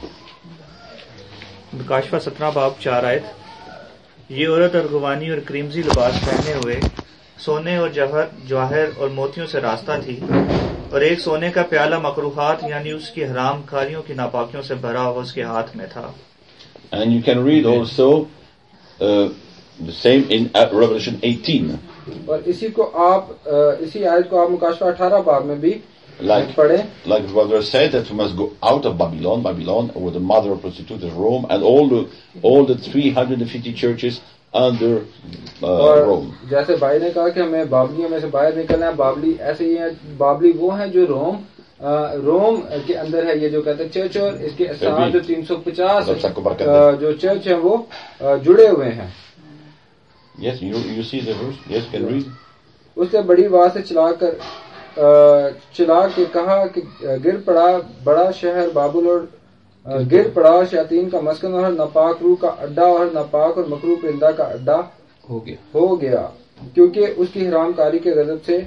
मुकाशवा 17 बाब 4 आयत. ये औरत अगवानी और क्रीमजी लिबास पहने हुए सोने और जवाहर और मोतियों से रास्ता थी और एक सोने का प्याला मकरूहात यानी उसकी हराम कारियों की नापाकियों से भरा हुआ उसके हाथ में था.
And you can read also the same in Revelation 18.
और इसी को आप इसी आयत को आप मुकाशवा 18 बाब में भी पढ़े.
Like brother said, that we must go out of Babylon, or the mother of prostitutes, Rome, and all the 350 churches under Rome.
जैसे भाई ने कहा कि हमें बाबलियों में से बाहर निकलना है. बाबली ऐसे ही है. बाबली वो है जो रोम के अंदर है. ये जो कहते हैं चर्च, और इसके साथ जो 350 जो चर्च है वो जुड़े हुए हैं.
Yes, you see the verse. Yes, you can read.
उससे बड़ी आवाज से चिल्ला के कहा कि गिर पड़ा बड़ा शहर बाबुल, और गिर पड़ा शैतान का मस्कन और नापाक रूह का अड्डा और नापाक और मकरूह परिंदा का अड्डा हो गया क्योंकि उसकी हरामकारी के गजब से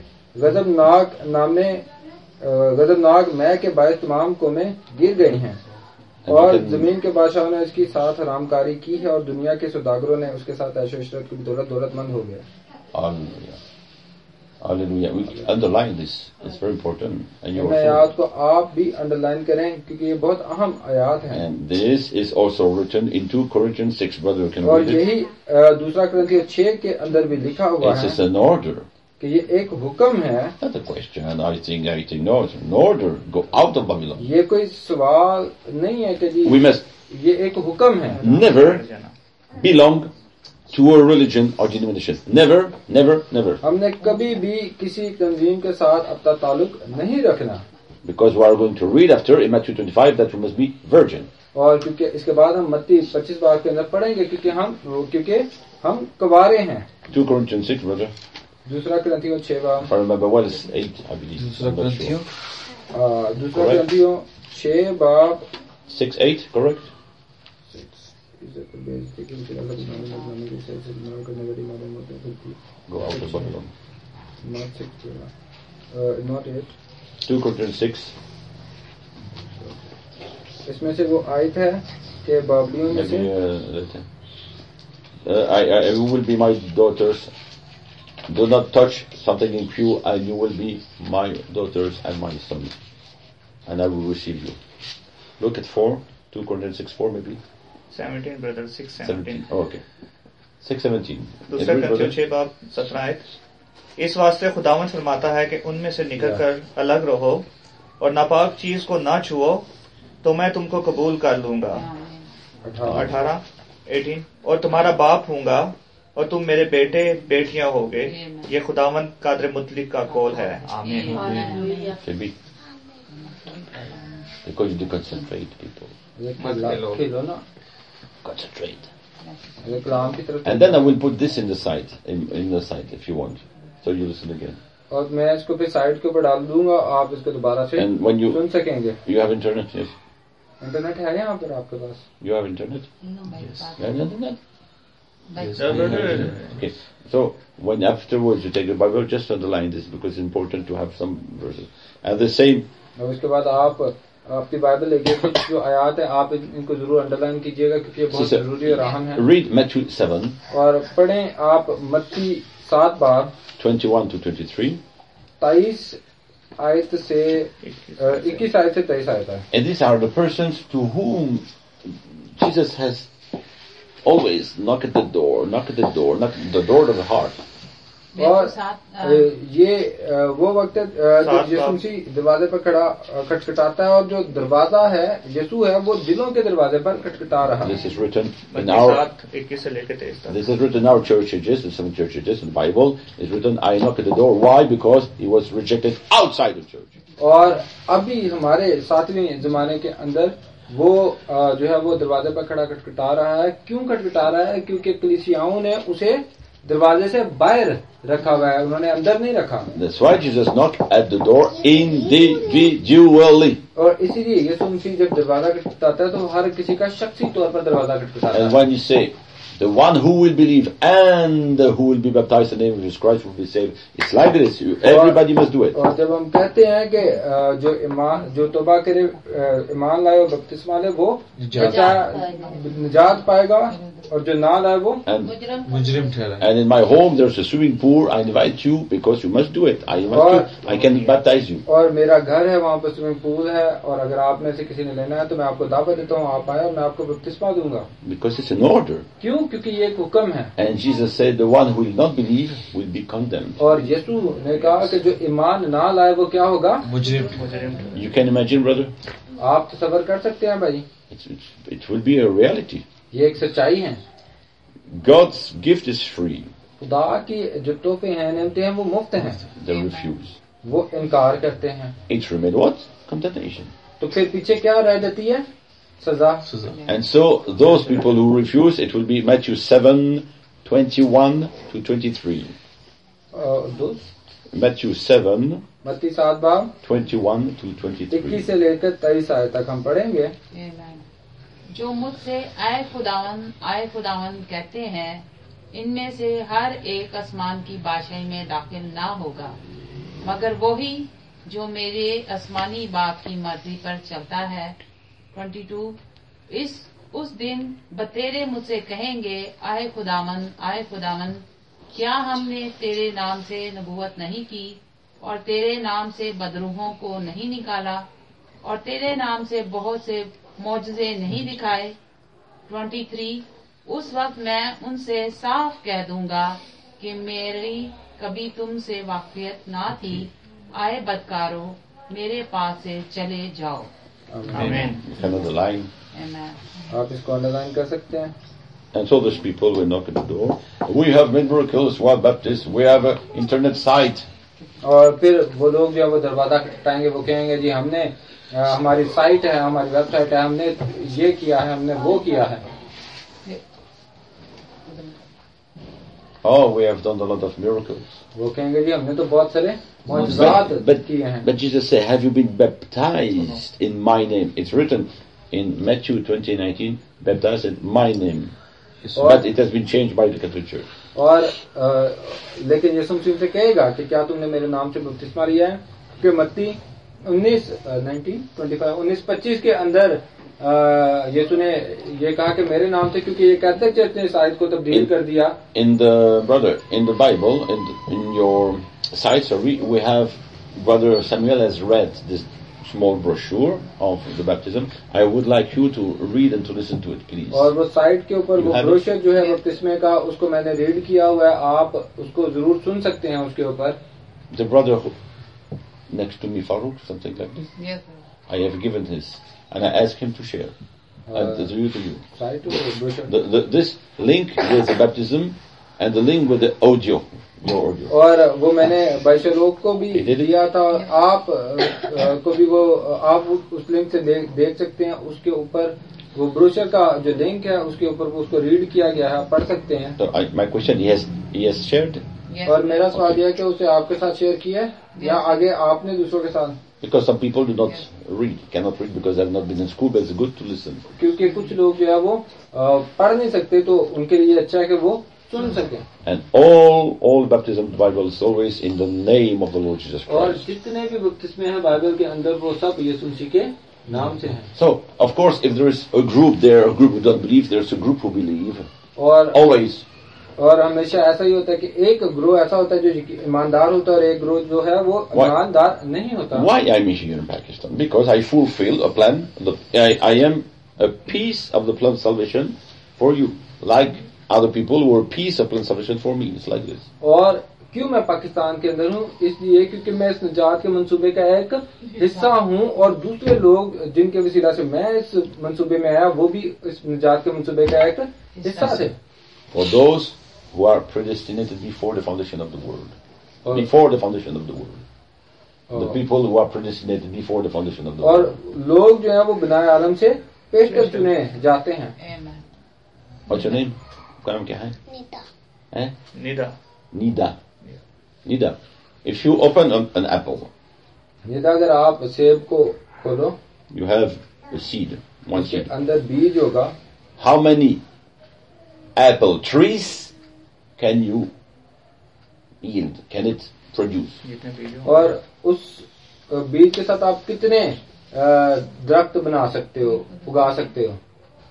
गजबनाक मैं के बायस तमाम कौमें गिर गई हैं. और जमीन के बादशाहों ने इसकी साथ हरामकारी की है और दुनिया के सौदागरों ने उसके साथ ऐशो इशरत की दौलतमंद हो गए.
Hallelujah. We underline this. It's very important. And you
आयात को आप भी अंडरलाइन करें क्योंकि ये बहुत अहम आयात है.
And this is also written in 2 Corinthians 6, brother. You can
और
read it.
यही दूसरा कुरिन्थियों 6 के अंदर भी लिखा हुआ है.
It's an order.
कि ये एक हुक्म है.
Not a question. I think. No, it's an order. Go out of Babylon.
ये कोई सवाल नहीं है कि जी.
We must.
ये एक हुक्म है.
Never belong to a religion or denomination. Never.
हमने कभी भी किसी तंजीम के साथ अपना ताल्लुक नहीं रखना.
Because we are going to read after in Matthew 25 that we must be virgin.
और क्योंकि इसके बाद हम मत्ती 25 बाब के अंदर पढ़ेंगे क्योंकि हम कुंवारे हैं.
2 Corinthians 6, brother.
दूसरा कुरिन्थियों 6 बाब.
If I remember well, it's 8, I believe.
दूसरा कुरिन्थियों 6 बाब
6:8, correct? Go out of Babylon.
Not 8.
2 Corinthians 6.
इसमें से वो आयत है कि बाबलियों में से
I will be my daughters. Do not touch something impure, and you will be my daughters and my sons, and I will receive you. Look at 4, 2 Corinthians 6:4 maybe.
17 brother 6:17.
Okay. 6:17.
दूसरा कुरिन्थियों 6 बाब 17 आयत. इस वास्ते खुदावंद फरमाता है कि उनमें से निकलकर अलग रहो और नापाक चीज को ना छुओ तो मैं तुमको कबूल कर लूंगा. 18 और तुम्हारा बाप हूंगा और तुम मेरे बेटे बेटियां होगे. ये खुदावंद कादर मुतलिक का कौल है. आमीन.
Because you do concentrate, people. Concentrate. And then I will put this in the site, in the site if you want. So you listen again.
और मैं इसको फिर साइट के ऊपर डाल दूंगा, आप इसको दोबारा से सुन सकेंगे.
You have internet, yes?
Internet है यहाँ पर आपके पास?
You have internet?
Yes.
You have internet? Yes. Okay. So when afterwards you take the Bible, just underline this because it's important to have some verses. And the same.
और उसके बाद आप आपकी Bible लेके कुछ जो आयत है आप इनको जरूर अंडरलाइन कीजिएगा क्योंकि ये बहुत जरूरी और अहम है.
Read Matthew 7.
और पढ़ें आप मत्ती 7 बाब
21 to 23.
23 आयत से 21 आयत से 23 आयत है.
And these are the persons to whom Jesus has always knocked at the door of the heart.
और ये वो वक्त है जब यीशु मसीह दरवाजे पर खड़ा खटखटाता है और जो दरवाजा है यीशु है वो दिलों के दरवाजे पर खटखटा रहा है.
This is written in our church ages, the 7 church ages in the Bible. It's written, I knock at the door. Why? Because he was rejected outside the church.
और अभी हमारे 7वें जमाने के अंदर वो जो है वो दरवाजे पर खड़ा खटखटा रहा है. क्यों खटखटा रहा है? क्योंकि कलीसियाओं ने उसे दरवाजे से बाहर रखा हुआ है, उन्होंने अंदर नहीं रखा।
That's why Jesus knocked at the door individually.
और इसीलिए यीशु मसीह जब दरवाजा खटखटाता है तो हर किसी का शख्सी तौर पर दरवाजा खटखटाता
And
है।
when you say, the one who will believe and who will be baptized in the name of Jesus Christ will be saved, it's like this. Everybody must do it.
और जब हम कहते हैं कि जो तौबा करे, ईमान लाए और बपतिस्मा ले, वो निजात पाएगा, और जो ना लाए वो
मुजरिम ठहरा।
And in my home there's a swimming pool. I invite you because you must do it. I invite you. I can baptize you.
और मेरा घर है, वहाँ पर स्विमिंग पूल है, और अगर आप में से किसी ने लेना है तो मैं आपको दावत देता हूँ, आप आए और मैं आपको बपतिस्मा दूंगा।
Because it's an order.
क्यों? क्योंकि ये एक हुक्म है।
And Jesus said, the one who will not believe will be condemned.
और यीशु ने कहा कि जो ईमान ना लाए वो क्या होगा?
मुजरिम।
You can imagine, brother?
आप तसव्वुर कर सकते हैं भाई,
It will be a reality.
ये एक सच्चाई है।
God's gift is free.
खुदा की जो तोहफे हैं, नेमतें हैं, वो मुफ्त हैं।
They refuse.
वो इनकार करते हैं,
It remains what? Condemnation.
तो फिर पीछे क्या रह जाती है? सजा।
And so those people who refuse, it will be Matthew 7:21 to 23. Matthew 7,
मत्ती 7 बाब
21 to
21
23.
से लेकर 23 आयत तक हम पढ़ेंगे।
जो मुझसे आए खुदावन कहते हैं, इनमें से हर एक आसमान की बादशाही में दाखिल ना होगा, मगर वही जो मेरे आसमानी बाप की मर्जी पर चलता है। 22 उस दिन बतेरे मुझसे कहेंगे, आए खुदावन, क्या हमने तेरे नाम से नबूवत नहीं की, और तेरे नाम से बदरूहों को नहीं निकाला, और तेरे नाम से बहुत से मौजज़े नहीं दिखाए। 23 उस वक्त मैं उनसे साफ कह दूंगा कि मेरी कभी तुमसे वाक़ियत ना थी। आए बदकारो, मेरे पास से चले जाओ।
Amen.
Another line.
Amen.
आप इसको अंडरलाइन कर सकते हैं।
And so those people will knock at the door. We have made miracles. We are Baptists. We have an internet site.
और फिर वो लोग जो है वो दरवाजा खटखटाएंगे, वो कहेंगे जी हमने हमारी साइट है, हमारी वेबसाइट है, हमने ये किया है, हमने वो किया है।
Oh, we have done a lot of miracles.
वो कहेंगे जी हमने तो बहुत सारे मौजज़ात किए हैं।
But Jesus said, have you been baptized in my name? It's written in Matthew 20:19, baptized in my name. But it has been changed by the Catholic Church.
और लेकिन यीशु मसीह से कहेगा कि क्या तुमने मेरे नाम से बपतिस्मा लिया है? कि मत्ती 19:25 के अंदर यीशु ने ये कहा कि मेरे नाम से, क्योंकि ये कैथोलिक चर्च ने इस आयत को तब्दील कर दिया।
In the Bible, in your sites, we have Brother Samuel has read this small brochure of the baptism. I would like you to read and to listen to it, please.
और वो site के ऊपर वो brochure जो है बपतिस्मे का, उसको मैंने रीड किया हुआ है, आप उसको जरूर सुन सकते हैं उसके ऊपर।
The brother next to me, Farouk, something like this.
Yes,
I have given his, and I asked him to share. And to you.
Site brochure.
This link with the baptism and the link with the audio, your audio.
और वो मैंने बैशलोक को भी दिया था, और आप को भी वो आप उस लिंक से देख सकते हैं। उसके ऊपर वो ब्रोशर का जो लिंक है, उसके ऊपर वो उसको रीड किया गया है, पढ़ सकते हैं।
So my question, he has shared.
yes.
और मेरा सवाल यह है कि उसे आपके साथ शेयर किया है या आगे आपने दूसरों के साथ?
Because some people do not read, cannot read because they have not been in school, but it's good to listen.
क्योंकि कुछ लोग जो है वो पढ़ नहीं सकते, तो उनके लिए अच्छा है कि वो सुन सकें।
And all baptism in the Bible is always in the name of the Lord Jesus
और
Christ.
जितने भी बपतिस्मे हैं बाइबल के अंदर, वो सब यीशु मसीह के नाम से हैं।
So, of course, if there is a group there, a group who don't believe, there's a group who believe.
और
Always.
और हमेशा ऐसा ही होता है कि एक ग्रोह ऐसा होता है जो ईमानदार होता है, और एक ग्रोह जो है वो ईमानदार नहीं होता।
Why I'm here in Pakistan? Because I fulfill a plan. I am a piece of the plan of salvation for you. Like other people who are a piece of plan of salvation for me. It's like this.
और क्यों मैं पाकिस्तान के अंदर हूँ? इसलिए क्योंकि मैं इस निजात के मंसूबे का एक हिस्सा हूँ, और दूसरे लोग जिनके वसीला से मैं इस मंसूबे में आया, वो भी इस निजात के मंसूबे का एक हिस्सा थे।
For those who are predestinated before the foundation of the world. Before the foundation of the world. The people who are predestinated before the foundation of the
और
world.
लोग जो है वो बिनाए आलम से पेशतर चुने जाते हैं।
Amen.
What's your name? आपका नाम क्या है? Eh?
Nida.
Nida. If you open an apple,
Nida अगर आप सेब को खोलो,
you have a seed, one
उसके
seed.
अंदर बीज होगा.
How many apple trees can you yield? Can it produce?
जितने बीज हो
और उस बीज के साथ आप कितने दरख्त बना सकते हो, उगा सकते हो.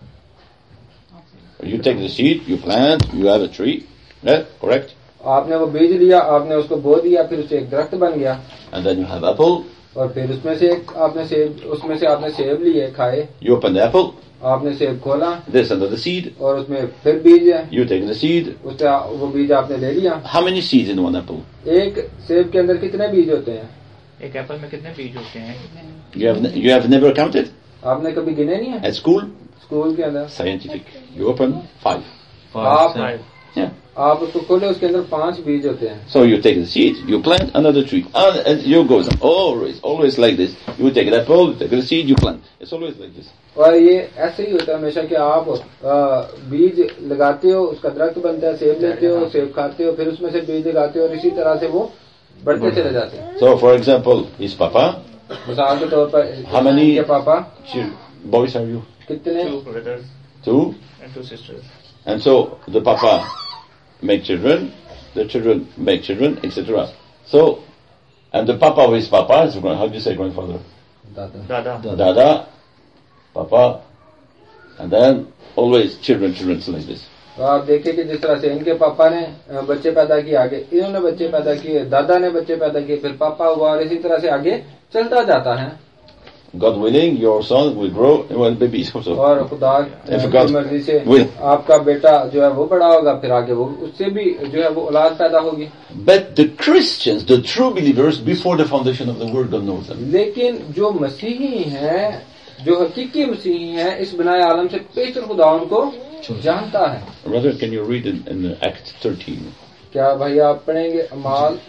You take the seed, you plant, you have a tree. Yeah, correct?
आपने वो बीज लिया, आपने उसको बो दिया, फिर उससे एक दरख्त बन गया.
And then you have apple.
और फिर उसमें से आपने सेब लिए, खाए.
You open the apple.
आपने सेब खोला.
There's another seed.
और उसमें फिर बीज है.
You take the seed.
उससे वो बीज आपने ले लिया.
How many seeds in one apple?
एक सेब के अंदर कितने बीज होते हैं?
एक एप्पल में कितने बीज होते हैं?
You have never counted?
आपने कभी गिने नहीं है?
At school?
स्कूल के अंदर.
Scientific. You open 5.
आप
Yeah.
आप उसको खोले, उसके अंदर 5 बीज होते हैं.
So you take the seed, you plant another tree, and you go always like this. You take the apple, you take the seed, you plant. It's always like this.
और ये ऐसे ही होता है हमेशा कि आप बीज लगाते हो, उसका दरख्त बनता है, सेब लेते हो, सेब खाते हो, फिर उसमें से बीज लगाते हो और इसी तरह से वो बढ़ते चले जाते हैं.
So for example, his papa.
मिसाल के तौर पर
How many
के पापा
boys are you?
कितने?
2 brothers
2.
and 2 sisters.
And so the papa make children, the children make children, etc. So, and the papa of his papa is, how do you say grandfather? Dada, papa, and then always children like this.
तो आप देखिए कि जिस तरह से इनके पापा ने बच्चे पैदा किए, आगे इन्होंने बच्चे पैदा किए, दादा ने बच्चे पैदा किए, फिर पापा हुआ, और इसी तरह से आगे चलता जाता है.
God willing, your son will grow when babies also.
और खुदा की मर्जी से आपका बेटा जो है वो बड़ा होगा, फिर आगे वो उससे भी जो है वो औलाद पैदा होगी.
But the Christians, the true believers, before the foundation of the world, God knows them.
लेकिन जो मसीही हैं, जो हकीकी मसीही हैं, इस बनाए आलम से पेशतर खुदा उनको जानता है.
Brother, can you read in Acts 13?
क्या भाई आप पढ़ेंगे अमाल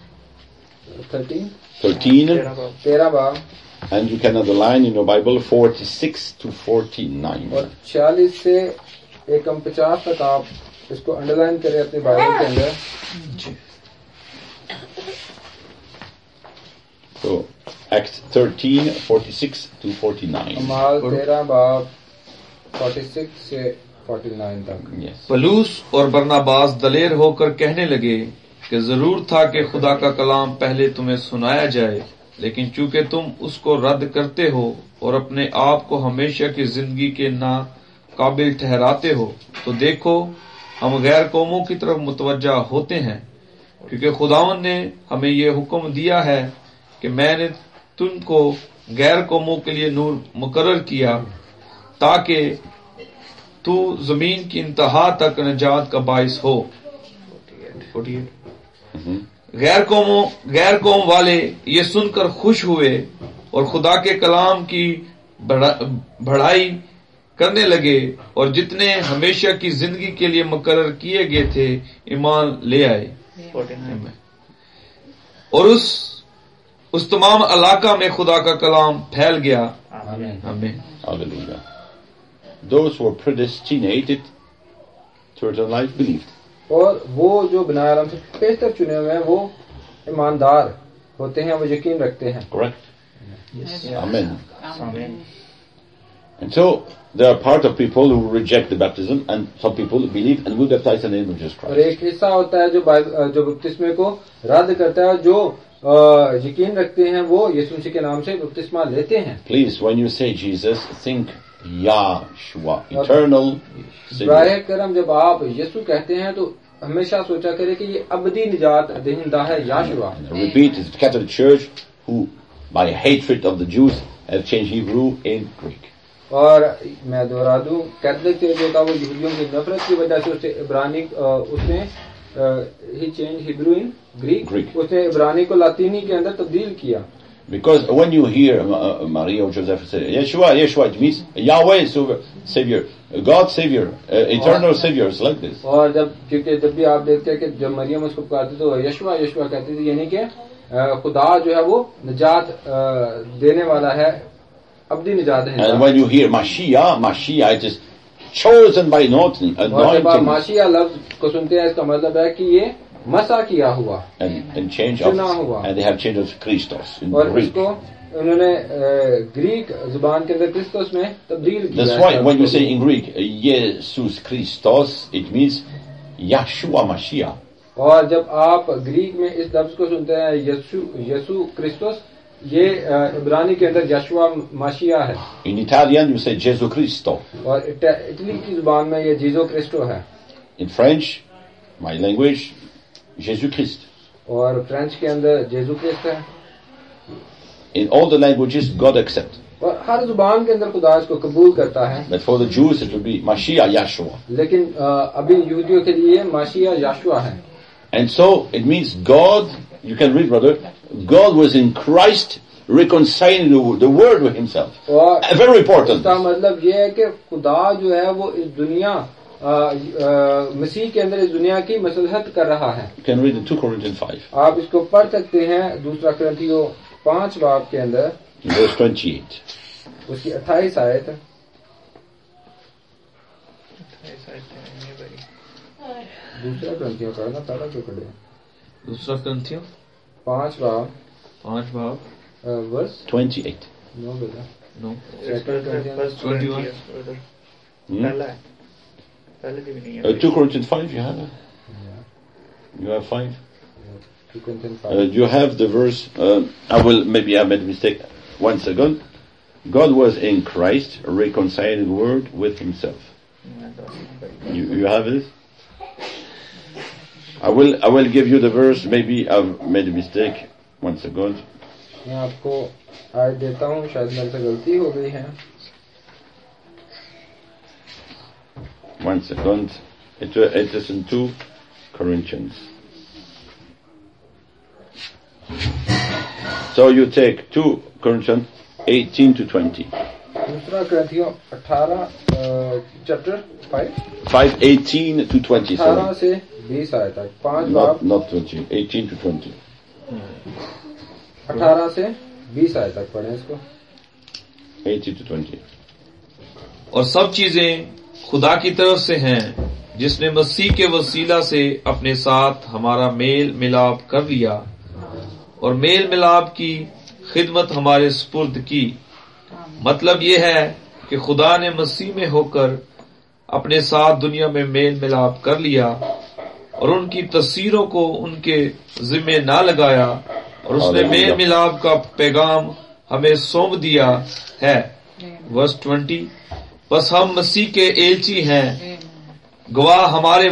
13 13 बाब.
And you can underline in your Bible 46 to 49.
और 46 से एकम 50 तक आप इसको अंडरलाइन करें अपने बाइबल के अंदर.
So Acts 13, 46 to 49.
अमाल 13 बाब 46 से 49 तक.
Yes.
पलूस और बरनाबास दलेर होकर कहने लगे कि जरूर था कि खुदा का कलाम पहले तुम्हें सुनाया जाए, लेकिन चूंकि तुम उसको रद्द करते हो और अपने आप को हमेशा की जिंदगी के ना काबिल ठहराते हो, तो देखो हम गैर कौमों की तरफ मुतवज्जा होते हैं, क्योंकि खुदावन ने हमें ये हुक्म दिया है कि मैंने तुमको गैर कौमों के लिए नूर मुकर्रर किया, ताकि तू जमीन की इंतहा तक निजात का बाइस हो. 48 गैर कौम वाले ये सुनकर खुश हुए और खुदा के कलाम की बढ़ाई करने लगे, और जितने हमेशा की जिंदगी के लिए मुकर्रर किए गए थे ईमान ले आए. और उस तमाम इलाका में खुदा का कलाम फैल गया. आमीन.
Hallelujah. Those who were predestinated to eternal life believed.
और वो जो बनाए आलम से पेशतर चुने हुए हैं, वो ईमानदार होते हैं, वो यकीन रखते हैं.
Correct?
Yes.
Amen.
Amen.
And so there are part of people who reject the baptism, and some people believe and will baptize in the name of Jesus
और
Christ.
एक हिस्सा होता है जो बपतिस्मे को रद्द करता है, जो यकीन रखते हैं, वो यीशु मसीह के नाम से बपतिस्मा लेते हैं.
Please, when you say Jesus, think Yahshua, eternal Savior.
बराए करम जब आप यीशु कहते हैं तो हमेशा सोचा करें कि ये अबदी निजात देहिंदा है याशुआ.
And I repeat, it's the Catholic Church who, by hatred of the Jews, have changed Hebrew in Greek.
और मैं दोहरा दूं, कैथोलिक चर्च जो था वो यहूदियों की नफरत की वजह से उसने इब्रानी उसने ही चेंज हिब्रू इन ग्रीक, उसने इब्रानी को लातीनी के अंदर तब्दील किया.
Because when you hear Maria or Joseph say Yeshua, it means Yahweh Savior, God Savior, eternal Savior, it's like this.
और क्योंकि जब भी आप देखते हैं कि जब मरियम उसको पुकारती तो यशुआ कहती थी, यानी कि खुदा जो है वो निजात देने वाला है, अब्दी निजात है.
And when you hear Mashiach, it is chosen by anointing,
और जब आप माशिया लफ्ज को सुनते हैं इसका मतलब है कि ये मसा किया हुआ
and change of, and they have changed of Christos in
और
Greek.
इसको उन्होंने ग्रीक जुबान के अंदर क्रिस्टोस में तब्दील किया.
That's why when you say in Greek Jesus Christos, it means Yeshua Mashiach.
और जब आप ग्रीक में इस लफ्ज को सुनते हैं यसु क्रिस्टोस, ये इब्रानी के अंदर यशुआ माशिया है.
In Italian you say Gesù Cristo.
और इटली की जुबान में ये जीसो क्रिस्टो है.
In French, my language, Jésus Christ.
और फ्रेंच के अंदर जेसु क्रिस्ट है.
In all the languages God accepts.
और हर जुबान के अंदर खुदा इसको कबूल करता है.
But for the Jews it will be Mashiach Yeshua.
लेकिन अभी यहूदियों के लिए माशिया यशुआ है.
And so it means God, you can read brother, God was in Christ reconciling the world with himself. Very important.
इसका मतलब ये है कि खुदा जो है वो इस दुनिया मसीह के अंदर इस दुनिया की मसलहत कर रहा है.
You can read in 2 Corinthians 5.
आप इसको पढ़ सकते हैं दूसरा कुरिन्थियों 5 बाब के अंदर
verse 28.
उसकी 28 आयत. दूसरा कुरिन्थियों का ना पहला क्यों पढ़े?
दूसरा कुरिन्थियों
5 बाब वर्स
28.
नो बेटा
नो
सेकंड कुरिन्थियों
21.
पहले भी नहीं है.
2 Corinthians 5 you have it? You have 5?
2 Corinthians 5.
You have the verse, I made a mistake. 1 second. God was in Christ reconciling the world with himself. You have this? I will give you the verse. Maybe I've made a mistake. 1 second.
मैं आपको आयत देता हूँ, शायद मेरे से गलती हो गई है.
1 second. It is in 2 Corinthians. So you take 2 Corinthians 18 to 20.
दूसरा कुरिन्थियों 18 चैप्टर
5:18 to 20.
18 से 20 आयत तक 5 बाब.
Not 20. 18 to 20.
18 से 20 आयत तक पढ़ें इसको.
18 to 20.
और सब चीजें खुदा की तरफ से हैं, जिसने मसीह के वसीला से अपने साथ हमारा मेल मिलाप कर लिया और मेल मिलाप की खिदमत हमारे सुपुर्द की. मतलब ये है कि खुदा ने मसीह में होकर अपने साथ दुनिया में मेल मिलाप कर लिया और उनकी तस्वीरों को उनके जिम्मे ना लगाया और उसने मेल मिलाप का पैगाम हमें सौंप दिया है. वर्स 20. बस हम मसीह के एलची हैं, गोया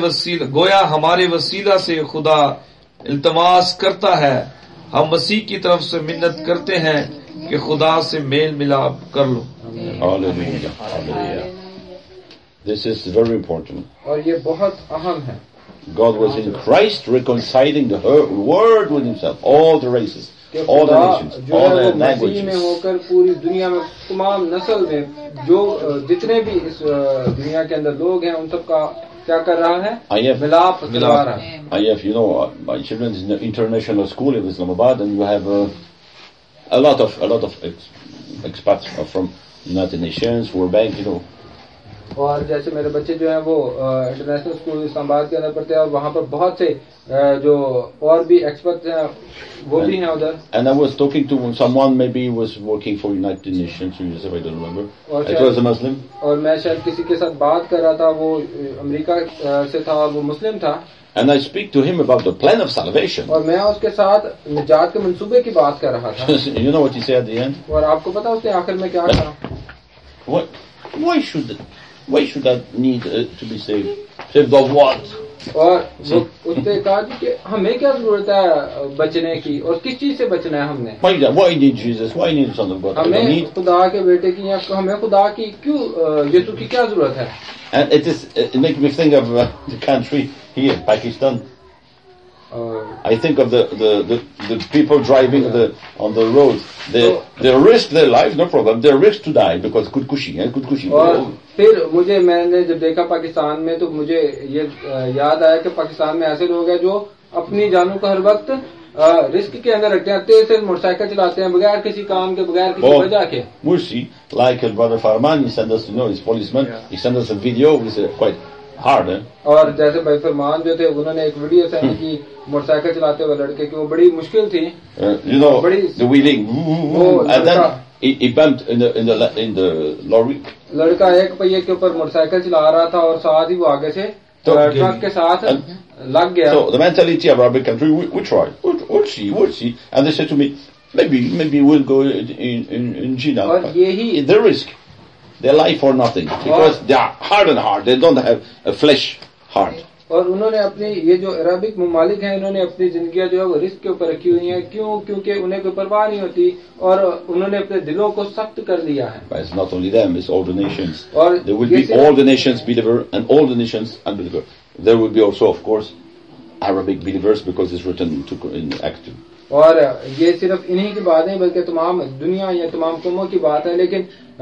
हमारे वसीला से खुदा इल्तमास करता है. हम मसीह की तरफ से मिन्नत करते हैं कि खुदा से मेल मिलाप कर लो.
Hallelujah. Hallelujah. This is very important.
और ये बहुत अहम है.
God was in Christ reconciling the world with himself, all the races, all the nations, all the languages.
में होकर पूरी दुनिया में तमाम नस्ल में जो जितने भी इस दुनिया के अंदर लोग हैं उन सब का क्या कर रहा है? मिलाप करवा रहा है.
I have, my children is in the international school in Islamabad, and you have a lot of expats from United Nations, World Bank,
और जैसे मेरे बच्चे जो हैं वो इंटरनेशनल स्कूल इस्लामाबाद के अंदर पढ़ते हैं और वहाँ पर बहुत से जो और भी एक्सपर्ट हैं वो भी हैं उधर.
And I was talking to someone, maybe he was working for United Nations, I don't remember. It was a Muslim.
और मैं शायद किसी के साथ बात कर रहा था, वो अमेरिका से था और वो मुस्लिम था.
And I speak to him about the plan of salvation.
और मैं उसके साथ निजात के मंसूबे की बात कर रहा था.
You know what he said at the end?
और आपको पता उसने आखिर में क्या कहा?
Why should I need to be saved? Saved of what?
और उसने कहा कि हमें क्या जरूरत है बचने की और किस चीज से बचना है हमने?
Why need Jesus? Why need Son of God?
हमें खुदा के बेटे की या हमें खुदा की क्यों यीशु की क्या जरूरत है?
And it makes me think of the country here, Pakistan. I think of the people driving on the roads. They risk their lives, no problem. They risk to die because खुदकुशी.
और फिर मैंने जब देखा पाकिस्तान में तो मुझे ये याद आया कि पाकिस्तान में ऐसे लोग हैं जो अपनी जानों को हर वक्त रिस्क के अंदर रखते हैं, तेज तेज मोटरसाइकिल चलाते हैं बगैर किसी काम के, बगैर किसी वजह के।
Mursi, like Brother Farman, he sent us, his policeman, he sent us a video, which is quite hard.
और जैसे भाई फरमान जो थे उन्होंने एक वीडियो सेंड की मोटरसाइकिल चलाते हुए लड़के की, वो बड़ी मुश्किल थी।
The wheeling, and then he bumped in the lorry.
लड़का एक पहिए के ऊपर मोटरसाइकिल चला रहा था और साथ ही वो आगे से ट्रक के साथ लग गया।
So the mentality of Arabic country, we try, we'll see, and they said to me, maybe we'll go in Jina.
और यही
The risk, their life or nothing, because they are hard, they don't have a flesh heart.
और उन्होंने अपनी ये जो Arabic ममालिक हैं, इन्होंने अपनी जिंदगी जो है वो रिस्क के ऊपर रखी हुई हैं। क्यों? क्योंकि उन्हें कोई परवाह नहीं होती और उन्होंने अपने दिलों को सख्त कर लिया है।
But it's not only them, it's all the nations.
और
there will be all the nations believer and all the nations unbeliever. There will be also, of course, Arabic believers because it's written in Act 2.
और ये सिर्फ इन्हीं की बात नहीं बल्कि तमाम दुनिया या तमाम कौमों की बात है, लेकिन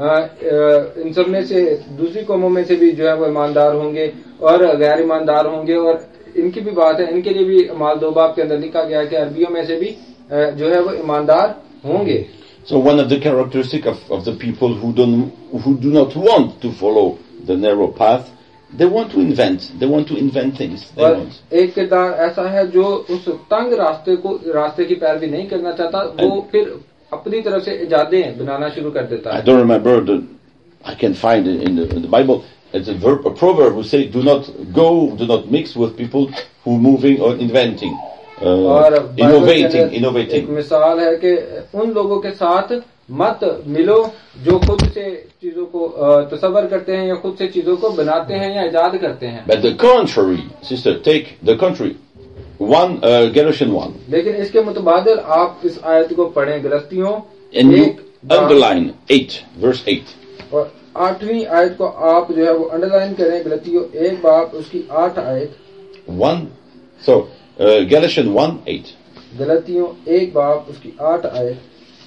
इन सब में से दूसरी कौमों में से भी जो है वो ईमानदार होंगे और गैर ईमानदार होंगे, और इनकी भी बात है। इनके लिए भी अमाल 2 बाब के अंदर लिखा गया कि अरबियों में से भी जो है वो ईमानदार होंगे।
So one of the characteristics of the people who do not want to follow the narrow path, they want to invent things.
और एक किरदार ऐसा है जो उस तंग रास्ते की पैरवी नहीं करना चाहता, वो फिर अपनी तरफ से इजादें बनाना शुरू कर देता है।
I don't remember I can find it in the Bible. It's a proverb who say, do not mix with people who moving or inventing, innovating.
एक मिसाल है कि उन लोगों के साथ मत मिलो जो खुद से चीजों को तसव्वुर करते हैं या खुद से चीजों को बनाते हैं या इजाद करते हैं।
But the contrary, sister, take the contrary. Galatians 1.
लेकिन इसके मुतबादिल आप इस आयत को पढ़ें, गलतियों
And you underline 8, verse 8.
और 8वीं आयत को आप जो है वो अंडरलाइन करें, गलतियों 1 बाब उसकी 8 आयत।
1. So Galatians 1:8.
गलतियों 1 बाब उसकी 8 आयत।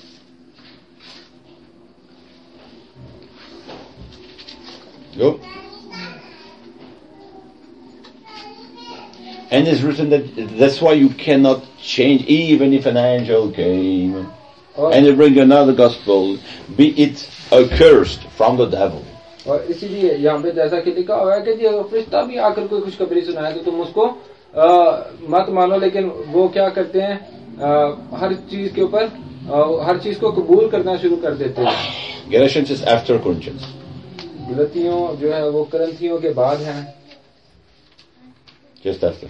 Go. And it's written that's why you cannot change, even if an angel came and you bring another gospel, be it accursed from the devil.
और इसीलिए यहाँ पे जैसा कि लिखा हुआ है कि अगर फरिश्ता भी आकर कोई खुशखबरी सुनाए तो तुम उसको मत मानो, लेकिन वो क्या करते हैं, हर चीज के ऊपर हर चीज को कबूल करना शुरू कर देते हैं।
Galatians is after Corinthians.
गलतियों जो है वो करंथियों के बाद है।
Just after.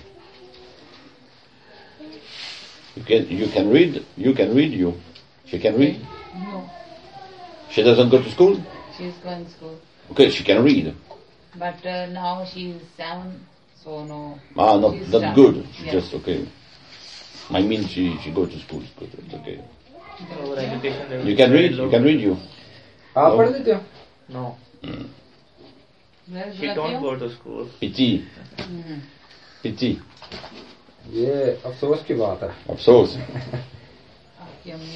You can read. She can read.
No.
She doesn't go to school.
She's going to school.
Okay, she can read.
But now she's 7, so no.
Not good.
Yeah.
Just okay. I mean, she go to school. It's okay. You can read. You.
आप पढ़ लेते हो?
No.
Where's
She don't go to school.
Pity.
ये अफसोस की बात है।
अफसोस।
आपकी अम्मी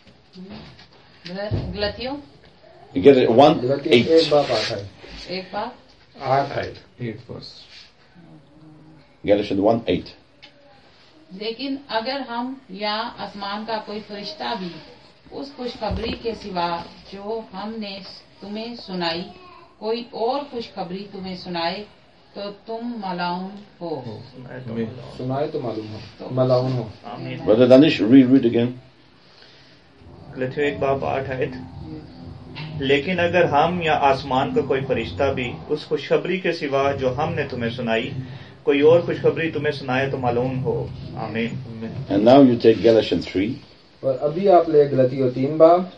गलतियों?
You get it 1:8.
1 बाब 8 है।
1 बाब
8 है।
8 verse.
Galatians 1:8.
लेकिन अगर हम या आसमान का कोई फरिश्ता भी उस खुशखबरी के सिवा जो हमने तुम्हें सुनाई कोई और खुशखबरी तुम्हें सुनाए तो तुम मलाउन हो।
सुनाए तो मालूम हो, मलाउन हो।
Brother Danish, read again.
गलतियों 1 बाब 8 आयत। लेकिन अगर हम या आसमान का कोई फरिश्ता भी उस खुशखबरी के सिवा जो हमने तुम्हें सुनाई कोई और खुशखबरी तुम्हें सुनाए तो मालूम हो। आमीन।
And now you take Galatians 3.
और अभी आप ले गलतियों 3 बाब।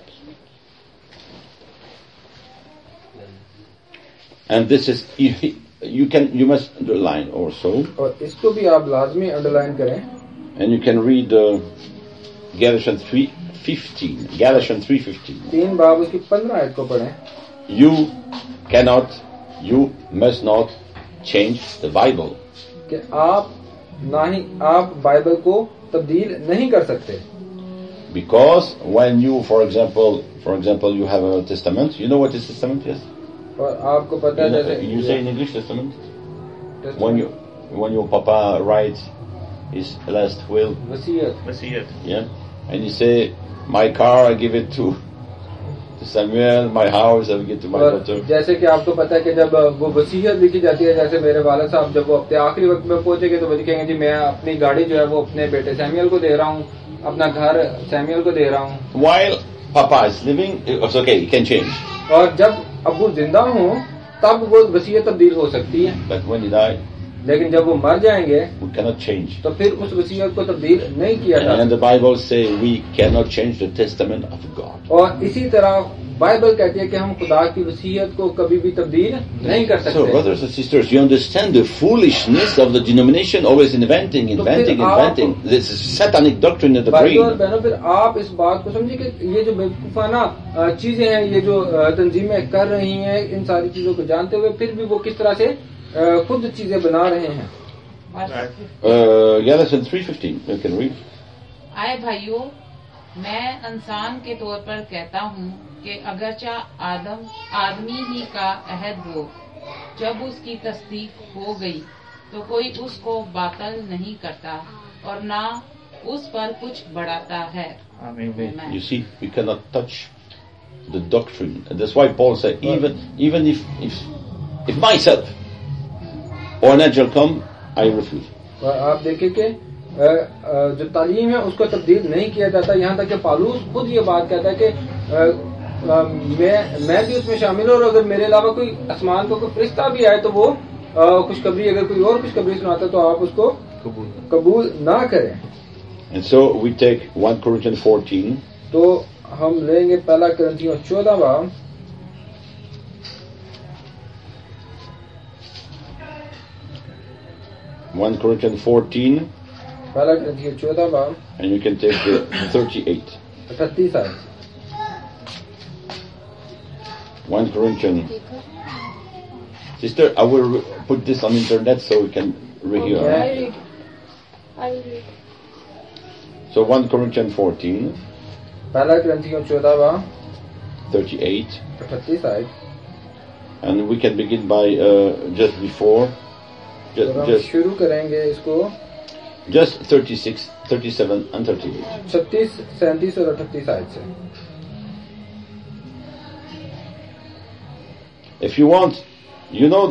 And this is you must underline also.
और इसको भी आप लाजमी अंडरलाइन करें।
And you can read Galatians 3:15. Galatians 3:15.
3 बाब उसकी 15 आयत को पढ़ें।
You must not change the Bible.
कि आप बाइबल को तब्दील नहीं कर सकते।
Because when you, for example, you have a testament. You know what is testament is?
और आपको पता है जैसे
you say in English testament. When your papa writes his last will.
वसीयत
वसीयत
Yeah, and he say, "My car I give it to Samuel, my house I give it to my
और
daughter."
जैसे कि आपको पता है कि जब वो वसीयत लिखी जाती है, जैसे मेरे वालिद साहब जब वो अपने आखिरी वक्त में पहुंचेंगे तो वो लिखेंगे जी मैं अपनी गाड़ी जो है वो अपने बेटे सैमुअल को दे रहा हूँ, अपना घर सैमुअल को दे रहा हूँ।
While Papa is living, it's okay, he can change.
और जब अब्बू जिंदा हों तब वो वसीयत तब्दील हो सकती है,
But when he died,
लेकिन जब वो मर जाएंगे
we cannot change.
तो फिर उस वसीयत को तब्दील नहीं किया जा
And the Bible say we cannot change the testament of God.
सकता। और इसी तरह बाइबल कहती है कि हम खुदा की वसीयत को कभी भी तब्दील नहीं कर
So,
सकते।
brothers and sisters, you understand the foolishness of the denomination always inventing. This is satanic doctrine of the
भाइयों और
brain.
बहनों, फिर आप इस बात को समझिए कि ये जो बेवकूफाना चीजें हैं, ये जो तंजीमें कर रही हैं, इन सारी चीजों को जानते हुए फिर भी वो किस तरह से खुद चीजें बना रहे हैं।
Galatians 3:15, you can read.
आए भाइयों, मैं इंसान के तौर पर कहता हूँ कि अगरचा आदमी ही का अहद हो, जब उसकी तस्दीक हो गई तो कोई उसको बातल नहीं करता और ना उस पर कुछ बढ़ाता है।
आमीन।
You see, we cannot touch the doctrine, and that's why Paul said, even if myself or an angel come, I refuse.
और आप देखिए कि जो तालीम है उसको तब्दील नहीं किया जाता, यहाँ तक कि पौलुस खुद ये बात कहता है कि मैं भी उसमें शामिल हूँ और अगर मेरे अलावा कोई आसमान को कोई फरिश्ता भी आए तो वो खुशखबरी, अगर कोई और खुशखबरी सुनाता तो आप उसको कबूल ना करें।
And so we take 1 Corinthians 14.
तो हम लेंगे पहला कुरिन्थियों 14
1 Corinthians 14,
पहला कुरिन्थियों 14
and you can take 38.
38 आयत।
1 Corinthians. Sister, I will put this on internet so we can rehear.
Okay.
I will read.
So 1 Corinthians 14,
पहला कुरिन्थियों 14
38,
38 आयत।
and we can begin by just before,
तो हम शुरू करेंगे इसको
just 36, 37, and 38.
36, 37 और 38 आयत से।
If you want, you know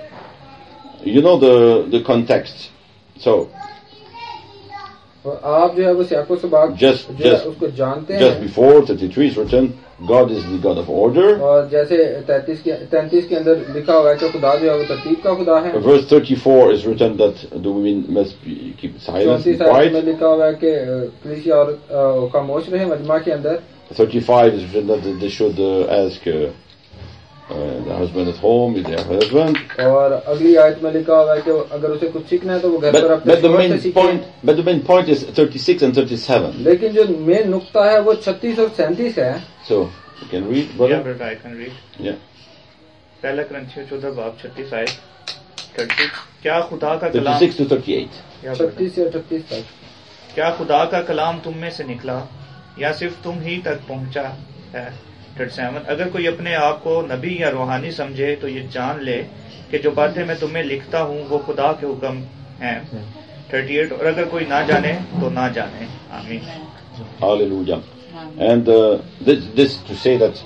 the context. So
और आप जो है वो सियाको सबाक
Just-
जो है
just-
उसको जानते
just
हैं।
before 33 is written, God is the God of order.
और जैसे 33 के अंदर लिखा हुआ है कि खुदा जो है वो तरतीब का खुदा है।
Verse 34 is written that the women must keep silence, be
34 आयत में
quiet.
लिखा हुआ है कि कलीसिया और खामोश रहे मजमा के अंदर।
35 is written that they should ask the husband at home, is their husband.
और अगली आयत में लिखा हुआ है कि अगर उसे कुछ सीखना है तो वो घर पर अपने
But the
शौहर से
main
सीखे।
point is 36 and 37.
लेकिन जो मेन नुक्ता है वो 36 और 37 है।
So you can read,
Yeah,
brother.
brother, I can read.
Yeah.
पहला कुरिन्थियों 14 बाब 36 आयत 36। क्या खुदा का कलाम
36 to 38.
या brother,
36 से 38 तक।
क्या खुदा का कलाम तुम में से निकला या सिर्फ तुम ही तक पहुंचा है? 37। अगर कोई अपने आप को नबी या रूहानी समझे तो ये जान ले कि जो बातें मैं तुम्हें लिखता हूँ वो खुदा के हुक्म हैं। 38। और अगर कोई ना जाने तो ना जाने। आमीन।
Hallelujah. And this to say that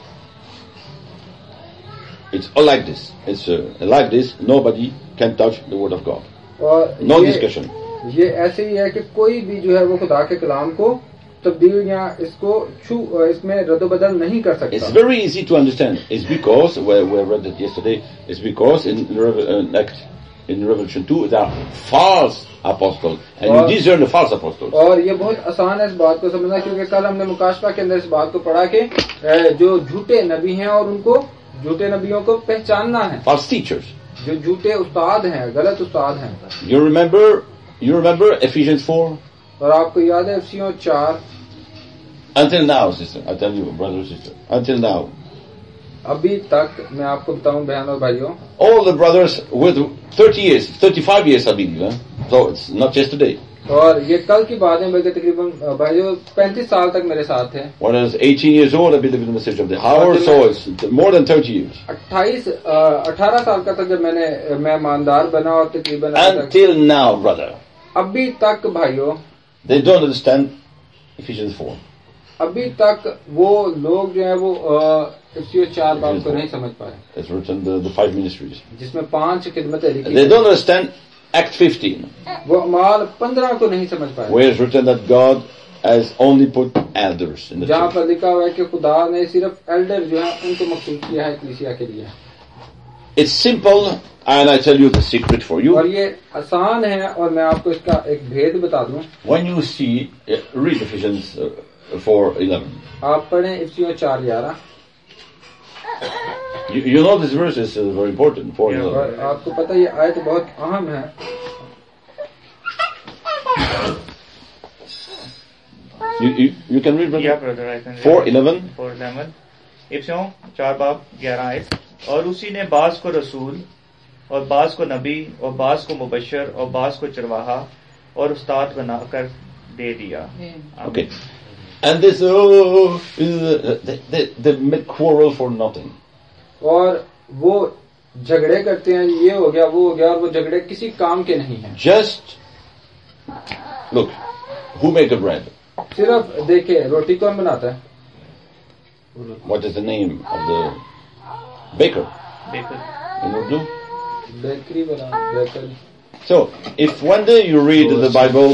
it's all like this. It's like this. Nobody can touch the word of God.
और
No discussion.
ये ऐसे ही है कि कोई भी जो है वो खुदा के कलाम को तब्दील या इसमें रद्द-बदल नहीं कर सकता।
It's very easy to understand. It's because we read it yesterday. It's because in Revelation 2 there are false apostles, and you discern the false apostles.
और ये बहुत आसान है इस बात को समझना, क्योंकि कल हमने मुकाशफा के अंदर इस बात को पढ़ा कि जो झूठे नबी हैं और उनको झूठे नबियों को पहचानना है।
False teachers.
जो झूठे उस्ताद हैं, गलत उस्ताद हैं।
You remember Ephesians 4?
और आपको याद है इफिसियों 4?
Until now, sister, I tell you, brother and sister, until now,
अभी तक मैं आपको बताऊं बहन और भाइयों,
all the brothers with 30 years, 35 years, I believe, huh? So it's not just today.
और ये कल की बात है, बल्कि तकरीबन भाइयों 35 साल तक मेरे साथ थे।
When I was 18 years old, I believed in the message of the hour, so it's more than 30 years.
18 साल का तक जब मैं ईमानदार बना और तकरीबन
Until now, brother.
अभी तक भाइयों
they don't understand Ephesians 4.
अभी तक वो लोग जो है वो इफिसियों 4 बाब को नहीं समझ पाए,
It's written the 5 ministries.
जिसमें 5 खिदमतें लिखी
They
हैं।
don't understand Act 15,
वो अमाल 15 को नहीं समझ पाए,
where it's written that God has only put elders in the
जहाँ
church.
पर लिखा हुआ है कि खुदा ने सिर्फ एल्डर जो है उनको मखसूस किया है कलीसिया के लिए।
It's simple, and I tell you the secret for
और
you.
ये आसान है और मैं आपको इसका एक भेद बता दूं।
When you see, read Ephesians 4:11.
आप पढ़ें इफिसियों 4:11
You know this verse is very important. 4:11.
और आपको पता है ये आयत बहुत अहम है।
You can read, brother?
Yeah, brother, I can read.
4:11.
4:11 इफिसियों 4 बाब 11 आयत। और उसी ने बास को रसूल और बास को नबी और बास को मुबशर और बास को चरवाहा और उस्ताद बनाकर दे दिया।
Okay. And this, they make quarrel for nothing.
और वो झगड़े करते हैं, ये हो गया वो हो गया, और वो झगड़े किसी काम के नहीं हैं।
Just look, who make the bread?
सिर्फ देखे रोटी कौन बनाता है?
What is the name of the baker
baker
in Urdu?
Bakery बना bakery.
So, if one day you read the Bible,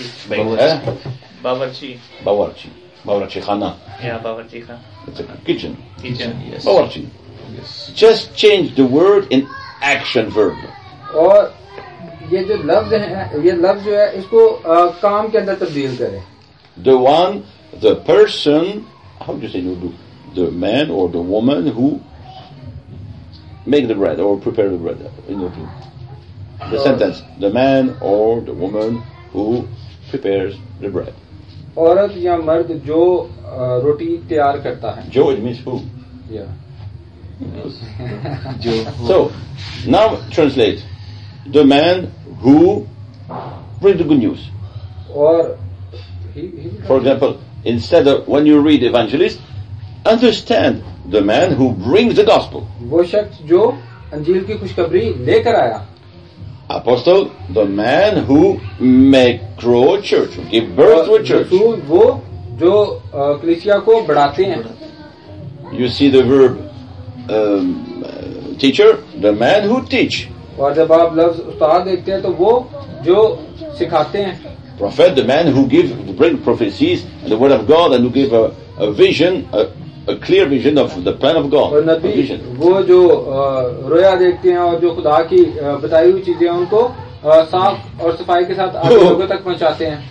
बावर्ची
Bawarchi Khana,
या बावर्ची खान
it's a kitchen.
Kitchen.
Bawarchi. Just change the word in action verb.
और ये जो लफ्ज है, ये लफ्ज जो है इसको काम के अंदर तब्दील करें।
The person, how do you say in Urdu? The man or the woman who make the bread or prepare the bread in Urdu. The sentence, the man or the woman who prepares the bread.
औरत या मर्द जो रोटी तैयार करता है।
Joe, it means who?
या
So, now translate. The man who brings the good news.
और
For example, instead of when you read evangelist, understand the man who brings the gospel.
वो शख्स जो अंजील की खुशखबरी लेकर आया।
Apostle, the man who make grow a church, who give birth to a church.
रसूल वो जो कलीसिया को बढ़ाते हैं।
You see the verb teacher, the man who teach.
और जब आप लफ्ज उस्ताद देखते हैं तो वो जो सिखाते हैं।
Prophet, the man who bring prophecies and the word of God and who give a vision, a clear vision of the plan of God.
और नबी
A vision.
वो जो रोया देखते हैं और जो खुदा की बताई हुई चीजें उनको साफ और सफाई के साथ आप लोगों तक पहुंचाते हैं।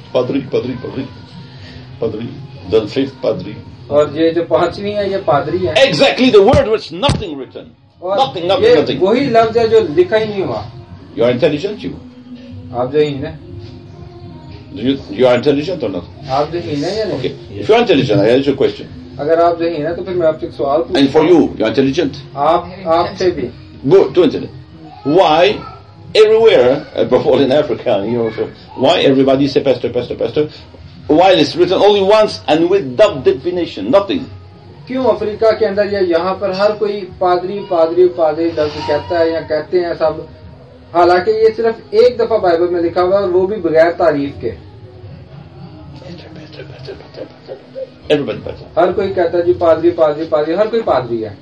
Padri, the fifth padri.
और ये जो पांचवी है ये पादरी है।
Exactly the word was nothing written.
और ये
Nothing.
वही लफ्ज है जो लिखा ही नहीं हुआ।
You are intelligent, you.
आप जो हीन है,
You are intelligent or not?
आप जो हीन है या नहीं?
Okay. If you are intelligent, I answer your question.
अगर आप जो हीन है तो फिर मैं आपसे एक सवाल पूछता
And for you are intelligent.
आपसे भी
Good, too intelligent. Why everywhere, above all in Africa, why everybody say pastor, pastor, pastor, while it's written only once and without definition, nothing.
क्यों अफ्रीका के अंदर या यहाँ पर हर कोई पादरी पादरी पादरी लफ्ज कहता है या कहते हैं सब, हालांकि ये सिर्फ एक दफा बाइबल में लिखा हुआ है और वो भी बगैर तारीफ के।
Everybody pastor.
हर कोई कहता है जी पादरी पादरी पादरी, हर कोई पादरी है।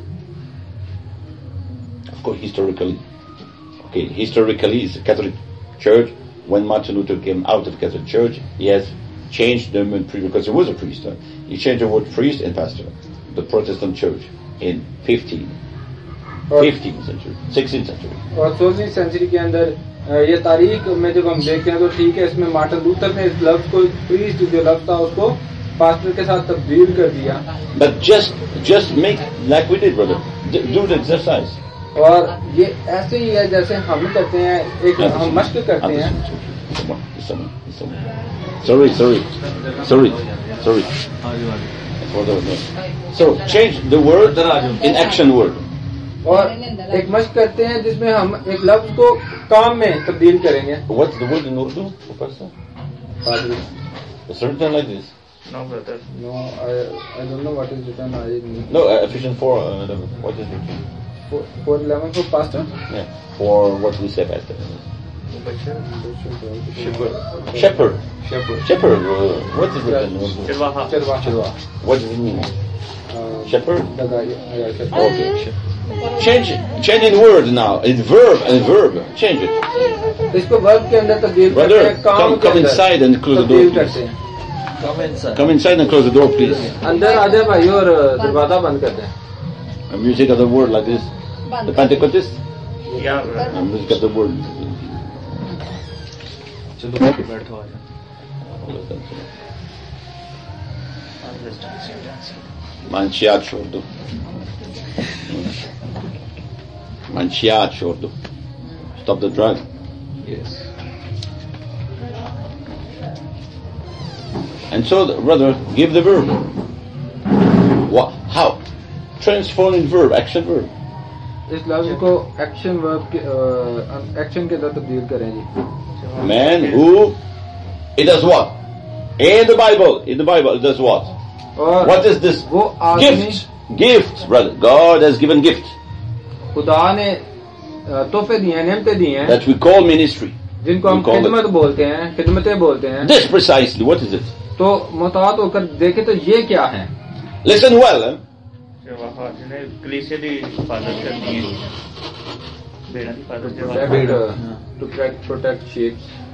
Of course, historically, it's the Catholic Church. When Martin Luther came out of the Catholic Church, he has changed the word priest because he was a priest. He changed the word priest and pastor. The Protestant Church in 15th century, 16th century.
और 16वीं century के अंदर ये तारीख में जब हम देखते हैं तो ठीक है, इसमें मार्टिन लूथर ने इस लफ्ज को प्रीस्ट जो लफ्ज था उसको पास्टर के साथ तब्दील कर दिया।
But just make like we did, brother. Do the exercise.
और ये ऐसे ही है जैसे हम करते हैं, एक हम मश्क करते हैं।
Sorry. So change the word in action word.
और एक मश्क करते हैं जिसमें हम एक लफ्ज को काम में तब्दील करेंगे।
What's the word in Urdu, Professor?
पादरी।
It's written like this.
No, brother.
No, I don't know what is written.
No, Ephesians 4:11. What is it?
4:11 for pastor.
Yeah, for what we say, pastor. Shepherd. What is it?
चिरवाहा
What does it mean? Shepherd. Okay. Change in word now. In verb. Change it.
इसको verb के अंदर तब्दील करते
Brother,
हैं, काम के
come
अंदर
inside and close the door,
तब्दील
please.
करते हैं।
Come inside and close the door, please.
अंदर आ जाए भाई और दरवाजा बंद कर दें।
A music of the word like this. The Pentecostist.
या
A music of the word.
चलो बैठो आ जाओ
Manciacciordo. Manciacciordo. Stop the drug.
Yes.
And so, brother, give the verb. What? How? Transform in verb, action verb.
इस लफ्ज को action verb के action के अंदर तब्दील करें जी।
Man who, it does what? In the Bible, it does what?
और
What is this?
वो आदमी
Gift, brother. God has given gift.
खुदा ने तोहफे दिए हैं, नेमतें दी हैं,
That we call ministry.
जिनको हम
we call it.
खिदमत बोलते हैं, खिदमतें बोलते हैं।
This precisely, what is it?
तो मुताद होकर देखें तो ये क्या है?
Listen well,
चिरवाहा जिन्हें कलीसिया दी हिफाजत करती है भेड़ों की हिफाजत
To protect sheep.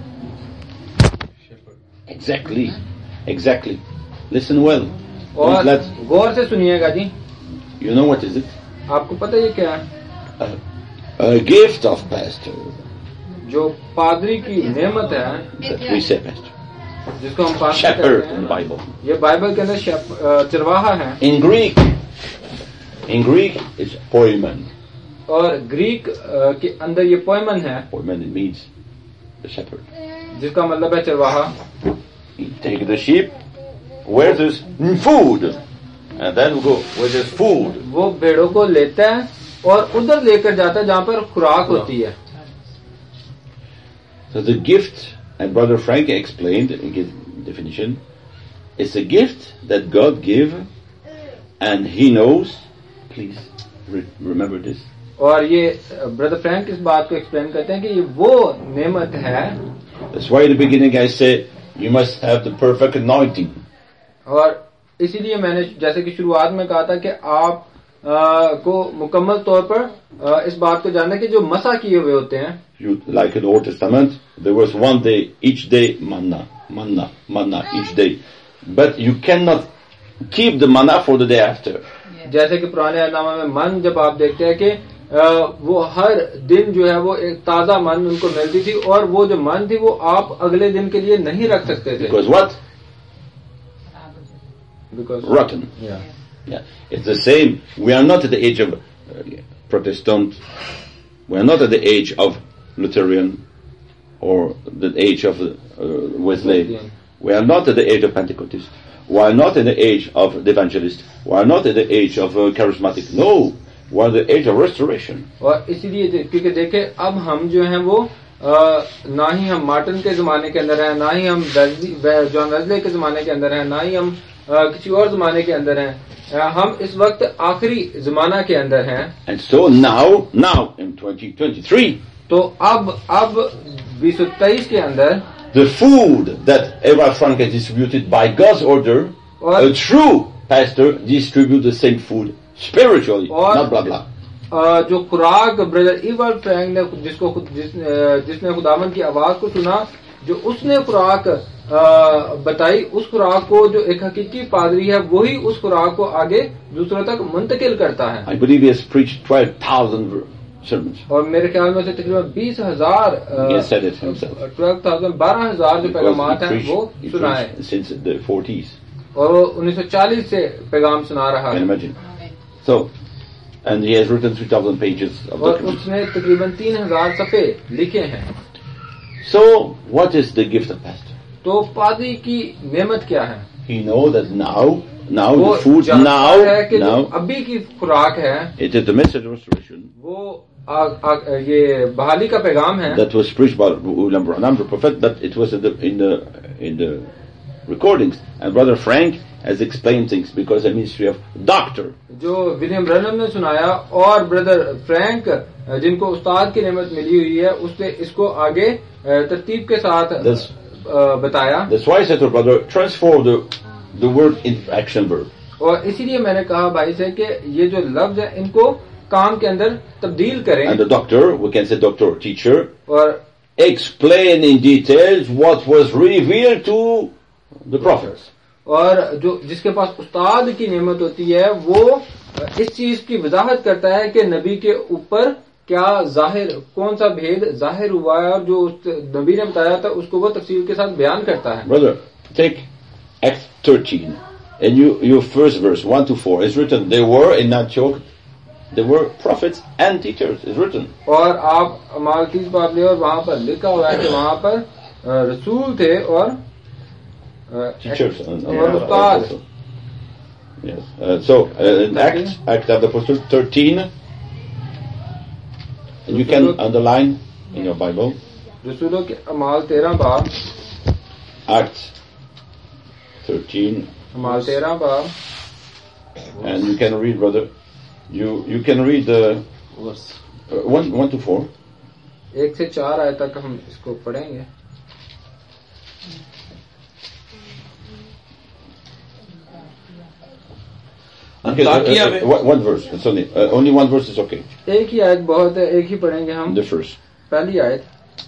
Exactly. Listen well.
और
Don't let,
गौर से सुनिएगा जी।
you know what is it?
आपको पता है ये क्या है?
A gift of pastor.
जो पादरी की नेमत है,
That we say pastor.
जिसको हम पादरी
Shepherd
कहते
in the
हैं,
Bible.
ये बाइबल के अंदर चिरवाहा है।
In Greek, it's poimen.
और ग्रीक के अंदर ये पोइमन है,
Poimen, it means the shepherd.
जिसका मतलब है चिरवाहा।
You take the sheep, where there's food, and then we go where there's food.
वो भेड़ों को लेता है और उधर लेकर जाता है जहाँ पर खुराक होती है।
So the gift, and Brother Frank explained in his definition, it's a gift that God gave, and He knows. Please remember this.
और ये ब्रदर फ्रैंक इस बात को एक्सप्लेन करते हैं कि ये वो नेमत है।
That's why in the beginning I say you must have the perfect anointing.
और इसीलिए मैंने जैसे कि शुरुआत में कहा था कि आप को मुकम्मल तौर पर इस बात को जानना कि जो मसा किए हुए होते हैं।
You, like in the Old Testament, there was one day, each day manna each day, but you cannot keep the manna for the day after.
जैसे कि पुराने अहदनामा में मन जब आप देखते हैं कि वो हर दिन जो है वो एक ताजा मन उनको मिलती थी और वो जो मन थी वो आप अगले दिन के लिए नहीं रख सकते थे।
Because what?
Because
rotten. Yeah. It's the same. We are not at the age of Protestant. We are not at the age of Lutheran or the age of Wesley. We are not at the age of Pentecost. We are not in the age of the evangelist. We are not in the age of charismatic. No, we are in the age of restoration.
और इसीलिए क्योंकि देखे अब हम जो हैं वो ना ही हम मार्टिन के जमाने के अंदर हैं, ना ही हम जॉन वेस्ले के जमाने के अंदर हैं, ना ही हम किसी और जमाने के अंदर हैं। हम इस वक्त आखिरी जमाना के अंदर हैं।
And so now in 2023,
तो अब 2023 के अंदर
the food that Eva Frank has distributed by God's order, a true pastor distributes the same food spiritually, not blah blah.
जो खुराक ब्रदर इवर फ्रैंक ने जिसने खुदावंद की आवाज को सुना, जो उसने खुराक बताई, उस खुराक को जो एक हकीकी पादरी है वही उस खुराक को आगे दूसरों तक मुंतकिल करता है।
I believe he has preached 12,000 sermons.
और मेरे ख्याल में से तकरीबन 20,000 12,000 जो पैगामात हैं वो सुना है
since the 40s.
और वो 1940 से पैगाम सुना रहा है।
Imagine. So, and he has written 3,000 pages of
और
documents.
उसने तकरीबन 3,000 सफ़े लिखे हैं।
So, what is the gift of pastor?
तो पादरी की नेमत क्या है?
He knows that now
वो
the food
है कि
now
जो अभी की खुराक है
it is the message of restoration
वो ये बहाली का पैगाम है
that was preached by William Branham, the prophet, but it was in the recordings, and Brother Frank has explained things because the ministry of doctor.
जो William Branham ने सुनाया और ब्रदर फ्रैंक जिनको उस्ताद की नेमत मिली हुई है उसने इसको आगे तरतीब के साथ बताया.
That's why I said to brother, transform the word into action verb.
और इसीलिए मैंने कहा भाई से कि ये जो लफ्ज है इनको काम के अंदर तब्दील करें.
And the doctor, we can say doctor or teacher,
और
explain in details what was revealed to the prophets.
और जो जिसके पास उस्ताद की नेमत होती है वो इस चीज की वजाहत करता है कि नबी के ऊपर क्या जाहिर कौन सा भेद जाहिर हुआ है और जो नबी ने बताया था उसको वो तफसील के साथ बयान करता है.
Brother, take Acts 13 and your first verse 1 to 4 is written. They were in Antioch. There were prophets and teachers. Is written.
और आप अमाल 30 बाब ले और वहां पर लिखा हुआ है कि वहां पर रसूल थे और
teachers
और उस्ताद.
Yes. So in Acts of the Apostles 13, and you can underline in your Bible.
रसूलों के अमाल 13 बाब.
Acts 13.
अमाल 13 बाब.
And you can read, brother. You can read the verse 1 to 4.
1 से 4 आयत तक हम इसको पढ़ेंगे.
One verse. It's only one verse is okay.
एक ही आयत बहुत है. एक ही पढ़ेंगे हम.
The first.
पहली आयत.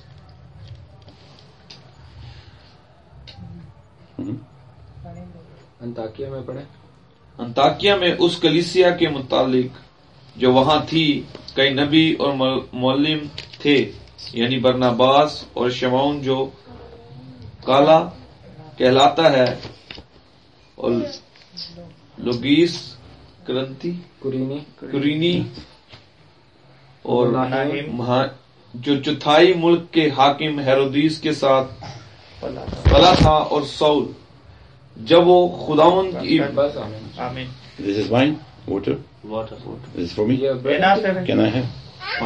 अंताकिया में पढ़े.
अंताकिया में उस कलीसिया के मुतालिक जो वहां थी कई नबी और मौलिम थे, यानी बरनबास और शमौन जो काला कहलाता है और लुगीस कुरीनी और जो चौथाई मुल्क के हाकिम हेरोदीस के साथ पला था और सौल जब वो खुदावंद की
आमीन.
This is mine. Water. This is for me. Can I have?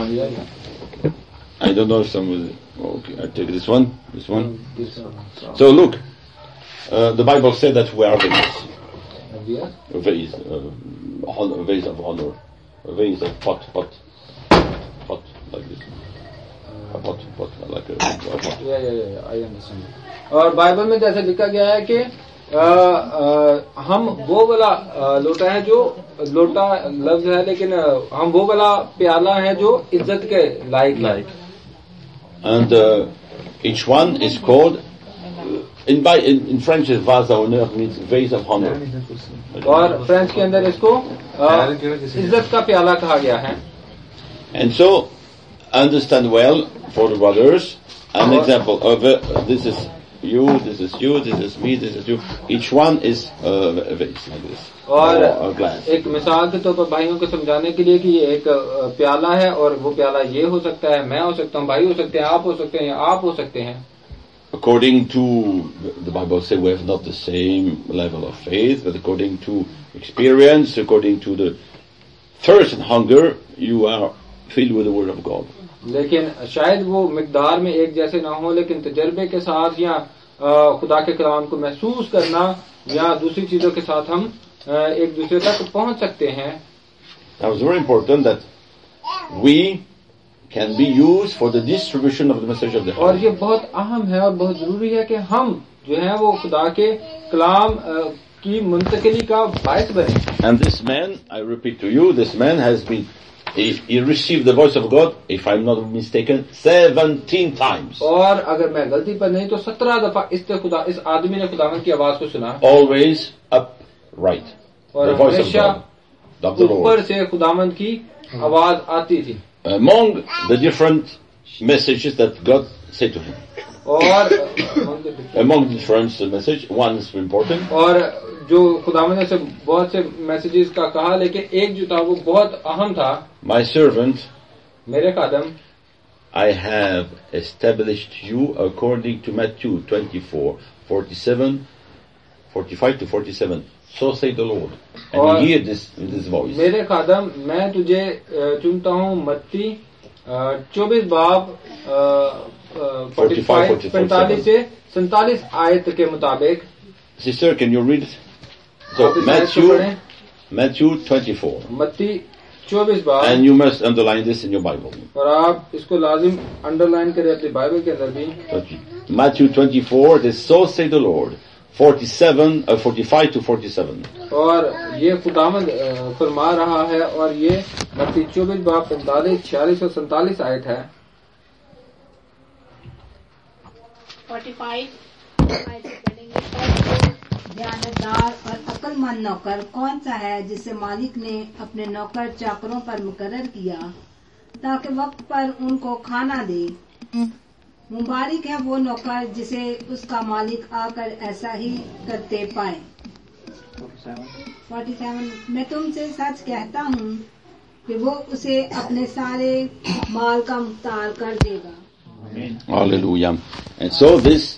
I don't know if someone. Okay, I take this one. This one. So look, the Bible said that we are vase. A vase, a vase of honor, a vase of pot like this. A pot like a pot.
Yeah, I understand. और Bible में जैसे लिखा गया है कि हम वो वाला लोटा है जो लोटा लफ्ज है लेकिन हम वो वाला प्याला है जो इज्जत के लायक.
And each one is called in French is vase d'honneur means vase of honor.
और फ्रेंच के अंदर इसको इज्जत का प्याला कहा गया है.
And so understand well for the brothers an example of this is you, this is you, this is me, this is you. Each one is a vase like this.
और
a glass.
एक मिसाल के तौर पर भाइयों को समझाने के लिए कि ये एक प्याला है और वो प्याला ये हो सकता है, मैं हो सकता हूँ, भाई हो सकते हैं, आप हो सकते हैं, आप हो सकते हैं.
According to the Bible says we have not the same level of faith, but according to experience, according to the thirst and hunger, you are filled with the Word of God.
लेकिन शायद वो मिकदार में एक जैसे ना हो, लेकिन तजर्बे के साथ या खुदा के कलाम को महसूस करना या दूसरी चीजों के साथ हम एक दूसरे तक पहुंच सकते हैं.
Now it's very important that we can be used for the distribution of the message of the
और
Holy.
ये बहुत अहम है और बहुत जरूरी है कि हम जो है वो खुदा के कलाम की मुंतकिली का बायस बने.
And this man, I repeat to you, this man has been he received the voice of God, if I'm not mistaken, 17 times.
और अगर मैं गलती पर नहीं तो 17 दफा इस आदमी ने खुदावंद की आवाज को सुना.
Always upright.
और
The voice of
हमेशा
God, of the
ऊपर
Lord.
से खुदावंद की आवाज आती थी.
Among the different messages that God said to him.
और
Among the different messages, one is important.
और जो खुदावंद ने से बहुत से मैसेजेस का कहा, लेकिन एक जो था वो बहुत अहम था.
My servant,
मेरे खादम,
I have established you according to Matthew 24, 47, 45 to 47. So say the Lord. And hear this voice.
मेरे खादम, मैं तुझे चुनता हूँ. मत्ती 24 बाब 45 से 47 आयत के मुताबिक.
Sister, can you read it? So
आप इस आयत को पढ़ें।
Matthew 24.
मत्ती 24 बाब,
And you must underline this in your Bible.
और आप इसको लाजिम अंडरलाइन करें अपनी बाइबल के अंदर भी।
Matthew 24, this so say the Lord, 45 to 47.
और ये खुदावंद फरमा रहा है, और ये मत्ती 24 बाब 45, 46 और 47 आयत है।
45 ध्यानदार और अक्लमंद नौकर कौन सा है जिसे मालिक ने अपने नौकर चाकरों पर मुकर्रर किया ताकि वक्त पर उनको खाना दे। मुबारक है वो नौकर जिसे उसका मालिक आकर ऐसा ही करते पाए। 47 मैं तुमसे सच कहता हूँ कि वो उसे अपने सारे माल का मुख्तार कर देगा।
Hallelujah. And so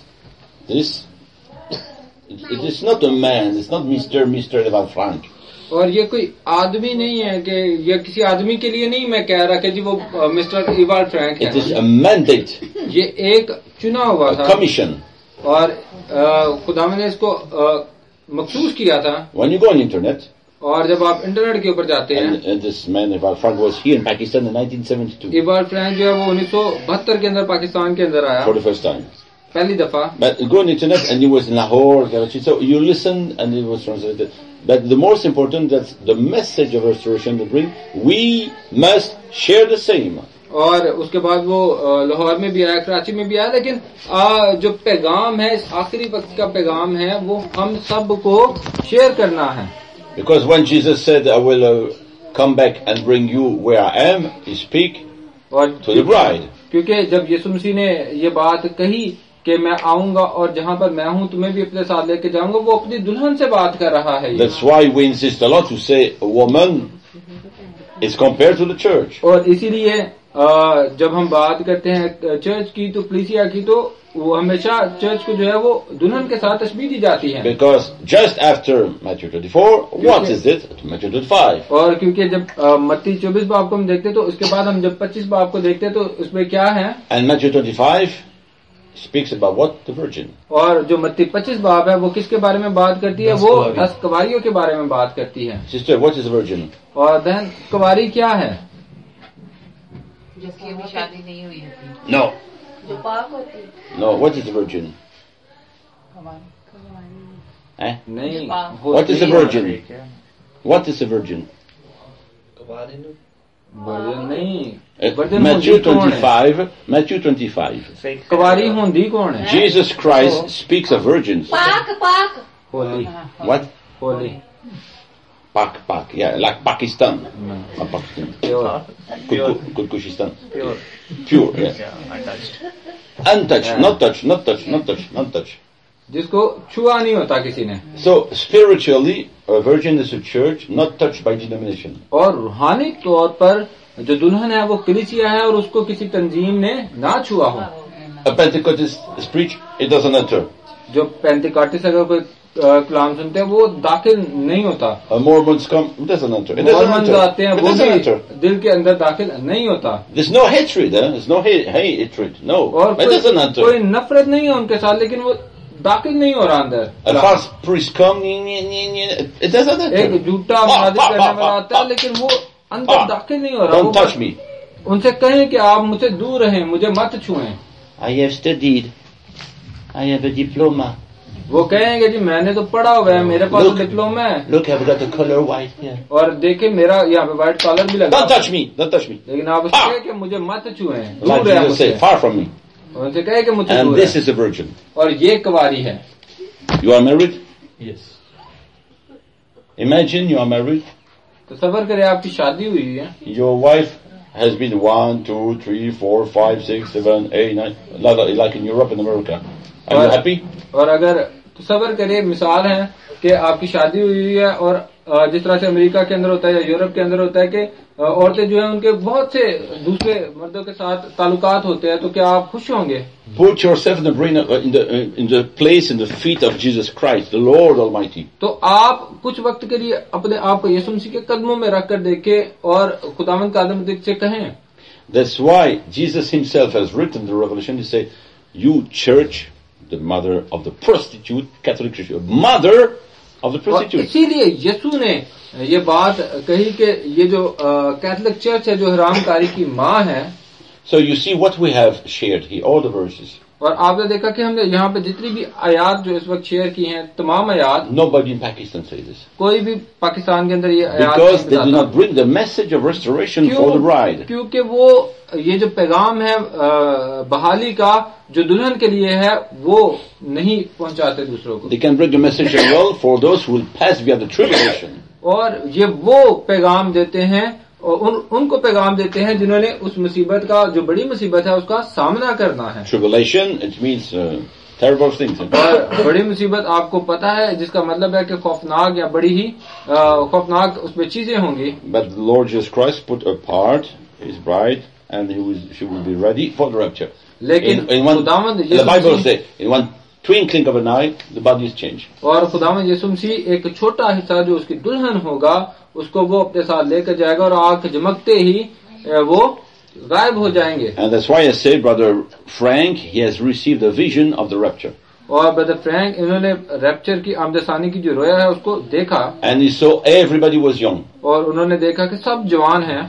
it is not a man, it's not Mr. Evan Frank.
और ये कोई आदमी नहीं है कि ये किसी आदमी के लिए नहीं मैं कह रहा कि जी वो Mister Ewald Frank
It is
है।
a mandate,
ये एक चुना हुआ
a
था,
commission.
और खुदावंद ने इसको मखसूस किया था।
When you go on internet,
और जब आप इंटरनेट के ऊपर जाते हैं,
and this man Evan Frank was here in Pakistan in 1972
Ewald Frank जो है वो 1972 के अंदर पाकिस्तान के अंदर आया
for the first time.
पहली दफा।
But you go on internet and he was in Lahore, Karachi, so you listen and it was translated. But the most important, that's the message of restoration to bring. We must share the same.
और उसके बाद वो लाहौर में भी आया, कराची में भी आया, लेकिन जो पैगाम है, इस आखिरी वक्त का पैगाम है, वो हम सब को शेयर करना है।
Because when Jesus said, I will come back and bring you where I am, he speak to the bride.
क्योंकि जब यीशु मसीह ने ये बात कही कि मैं आऊंगा और जहाँ पर मैं हूँ तुम्हें भी अपने साथ लेके जाऊंगा, वो अपनी दुल्हन से बात कर रहा है।
That's why we insist a lot to say a woman is compared to the church.
और इसीलिए जब हम बात करते हैं चर्च की, तो कलीसिया की, तो वो हमेशा चर्च को जो है वो दुल्हन के साथ तशबीह दी जाती है।
Because just after Matthew 24, what is it? Matthew 25.
और क्योंकि जब मत्ती 24 बाब को हम देखते हैं, तो उसके बाद हम जब 25 बाब को देखते हैं, तो उसमें क्या है?
And Matthew 25 speaks about what? The virgin.
और जो मत्ती 25 बाब है वो किसके बारे में बात करती है? वो 10 कवारियों के बारे में बात करती है।
Sister, what is a virgin?
और बहन, कवारी क्या है?
जिसकी अभी शादी नहीं हुई होती।
No.
जो पाक होती है।
No, what is a virgin? Eh?
नहीं।
What is a virgin? What is a virgin?
Virgin नहीं।
Matthew 25, Matthew 25.
कवारी होंदी कौन है?
Jesus Christ speaks of virgins.
पाक
Holi.
What?
Holi.
Pak, yeah, like Pakistan. Not Pakistan. Kyrgyzstan. Pure, yeah. Untouched, not touched.
जिसको छुआ नहीं होता किसी ने।
So spiritually, a virgin is a church not touched by denomination.
और रूहानी तौर पर जो दुल्हन है वो कलीसिया है और उसको किसी तंजीम ने ना छुआ हो।
A Pentecostist preach, it doesn't enter.
जो पेंटिकॉस्टिस्ट अगर कोई कलाम सुनते हैं वो दाखिल नहीं होता।
A Mormons come, it doesn't enter. It doesn't
Mormons
enter.
आते हैं,
It
वो
doesn't
भी
enter.
दिल के अंदर दाखिल नहीं होता।
There's no hatred, there's no hatred. No,
और
it doesn't enter.
कोई नफरत नहीं है उनके साथ, लेकिन वो दाखिल नहीं हो रहा अंदर।
A false priest come, it doesn't enter.
एक झूठा मुनादिर करने वाला आता है, लेकिन वो अंदर दाखिल नहीं हो रहा।
Don't touch me.
उनसे कहें कि आप मुझसे दूर रहें, मुझे मत छुएं।
I have studied. I have a diploma.
वो कहेंगे जी मैंने तो पढ़ा हुआ है, मेरे पास तो डिप्लोमा है।
Look, I've got the color white here.
और देखे मेरा यहाँ पे व्हाइट कॉलर भी लगा।
Don't touch me. Don't touch me.
लेकिन आप उससे कहें कि मुझे मत छुएं, दूर
Like
रहे
Jesus
मुझसे।
say, far from me.
उनसे कहे कि मुझसे
And
दूर
this
रहे।
is a virgin.
और ये कुंवारी है।
You are married?
Yes.
Imagine you are married.
तो सबर करें, आपकी शादी हुई है,
Your wife has been 1, 2, 3, 4, 5, 6, 7, 8, 9, like in Europe and America. Are you happy?
और अगर तो सबर करिए, मिसाल है कि आपकी शादी हुई है और जिस तरह से अमेरिका के अंदर होता है या यूरोप के अंदर होता है कि औरतें जो है उनके बहुत से दूसरे मर्दों के साथ ताल्लुकात होते हैं, तो क्या आप खुश होंगे?
Put yourself in the brain, in the place, in the feet of Jesus Christ, the Lord Almighty.
तो आप कुछ वक्त के लिए अपने आप को यीशु मसीह के कदमों में रखकर देखें और खुदावंद का आदम से कहें।
That's why Jesus himself has written the Revelation. He said, "You church, the mother of the prostitute, Catholic Church, mother of the
और
prostitutes.
इसीलिए यीशु ने ये बात कही कि ये जो कैथोलिक चर्च है जो हरामकारी की माँ है.
So you see what we have shared here, all the verses.
और आपने देखा कि हमने यहाँ पे जितनी भी आयात जो इस वक्त शेयर की हैं, तमाम आयात,
Nobody in Pakistan says this.
कोई भी पाकिस्तान के अंदर ये आयात
Because
नहीं
they do
बताता.
not bring the message of restoration for the bride.
क्योंकि वो ये जो पैगाम है बहाली का जो दुल्हन के लिए है वो नहीं पहुंचाते दूसरों को.
They can bring the message as well for those who will pass via the tribulation.
और ये वो पैगाम देते हैं और उनको पैगाम देते हैं जिन्होंने उस मुसीबत का जो बड़ी मुसीबत है उसका सामना करना है.
Tribulation, it means terrible things.
और बड़ी मुसीबत आपको पता है जिसका मतलब है कि खौफनाक या बड़ी ही खौफनाक उसमें चीजें होंगी.
But the Lord Jesus Christ put apart his bride and she will be ready for the rapture.
लेकिन खुदावंद
the Bible says, in one twinkling of an eye, the body is changed.
और खुदावंद यीशु मसीह एक छोटा हिस्सा जो उसकी दुल्हन होगा उसको वो अपने साथ लेकर जाएगा और आंख झमकते ही वो गायब हो जाएंगे.
And that's why I say, Brother Frank, he has received a vision of the rapture.
और ब्रदर फ्रैंक इन्होंने रैप्चर की आमदसानी की जो रोया है उसको देखा.
And he saw everybody was young.
और उन्होंने देखा कि सब जवान हैं.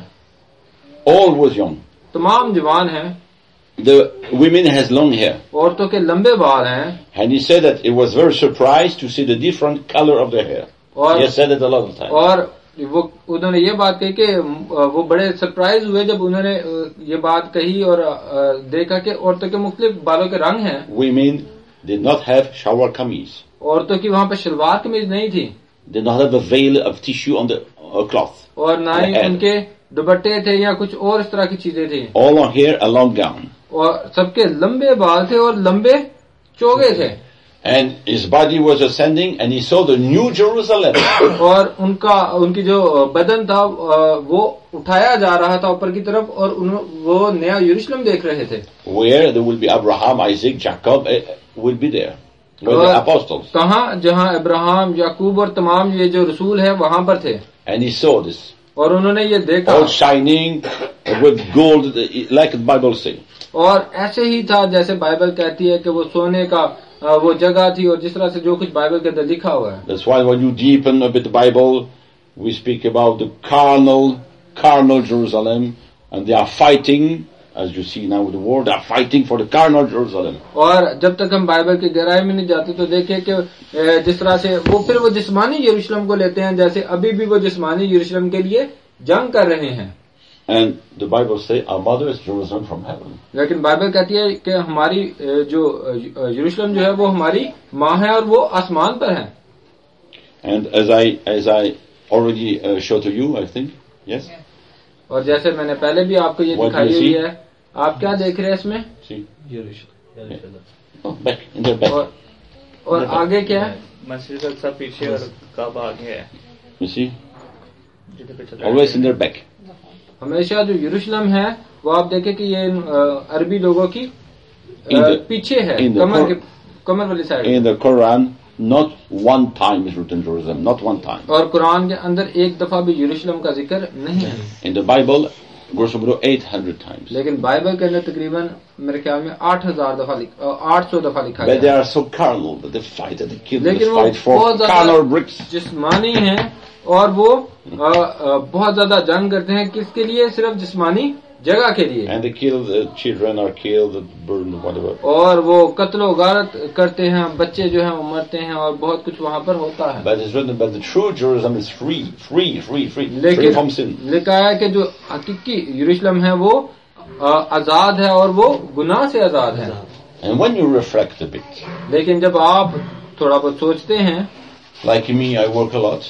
All was young.
तमाम जवान हैं.
The women has long hair.
औरतों के लंबे बाल हैं.
And he said that he was very surprised to see the different color of their hair.
और
he has said it a lot of times.
और वो उन्होंने ये बात कही कि वो बड़े सरप्राइज हुए जब उन्होंने ये बात कही और देखा कि औरतों के मुख्तलिफ बालों के रंग हैं.
Women did not have shalwar kameez.
औरतों की वहाँ पे शलवार कमीज नहीं थी.
Did not have a veil of tissue on the cloth.
और ना ही उनके दुपट्टे थे या कुछ और इस तरह की चीजें थी.
All on hair, a long gown.
और सबके लंबे बाल थे और लंबे चोगे थे.
And his body was ascending and he saw the new Jerusalem.
और उनकी जो बदन था वो उठाया जा रहा था ऊपर की तरफ और वो नया यरूशलेम देख रहे थे.
Where there will be Abraham, Isaac, Jacob will be there. Where the apostles.
कहाँ जहाँ अब्राहम याकूब और तमाम ये जो रसूल है वहाँ पर थे.
And he saw this.
और उन्होंने ये देखा.
All shining with gold, like the Bible says.
और ऐसे ही था जैसे बाइबल कहती है कि वो सोने का वो जगह थी और जिस तरह से जो कुछ बाइबल के अंदर लिखा हुआ है.
That's why when you deepen a bit the Bible, we speak about the carnal Jerusalem, and they are fighting, as you see now with the war, they are fighting for the carnal Jerusalem.
और जब तक हम Bible की गहराई में नहीं जाते तो देखें कि जिस तरह से वो जिस्मानी यरूशलेम को लेते हैं जैसे अभी भी वो जिस्मानी यरूशलेम के लिए जंग कर रहे हैं.
And the Bible says our mother is Jerusalem from heaven.
लेकिन बाइबल कहती है कि हमारी जो यरूशलेम जो है वो हमारी माँ है और वो आसमान पर है.
And as I already showed to you, I think, yes.
और जैसे मैंने पहले भी आपको ये दिखाई हुई है. आप क्या देख रहे हैं इसमें?
See. Oh, back in the back.
और आगे क्या है?
मस्जिद अक्सा पीछे और काबा आगे है.
You see. Always in their back.
हमेशा जो यरूशलेम है वो आप देखें कि ये अरबी लोगों की पीछे है कमर वाली side.
In the Quran, not one time is written Jerusalem, not one time.
और कुरान के अंदर एक दफा भी यरूशलेम का जिक्र नहीं है.
In the Bible, grosso modo 800 times.
लेकिन बाइबल के अंदर तकरीबन मेरे ख्याल में 800 दफा लिखा गया.
But they are so carnal that they fight and they kill, they
लेकिन वो
fight for
बहुत
carnal bricks.
जिस्मानी है और वो बहुत ज्यादा जंग करते हैं किसके लिए? सिर्फ जिस्मानी जगह के लिए.
And they kill the children or kill the burn whatever.
और वो कत्लो गारत करते हैं, बच्चे जो हैं वो मरते हैं और बहुत कुछ वहाँ पर होता है.
But it's written that the true Jerusalem is free
लेकिन
from sin.
लिखा है कि जो हकीकी यरूशलेम है वो आजाद है और वो गुनाह से आजाद है.
And when you reflect a bit,
लेकिन जब आप थोड़ा बहुत सोचते हैं,
like me, I work a lot.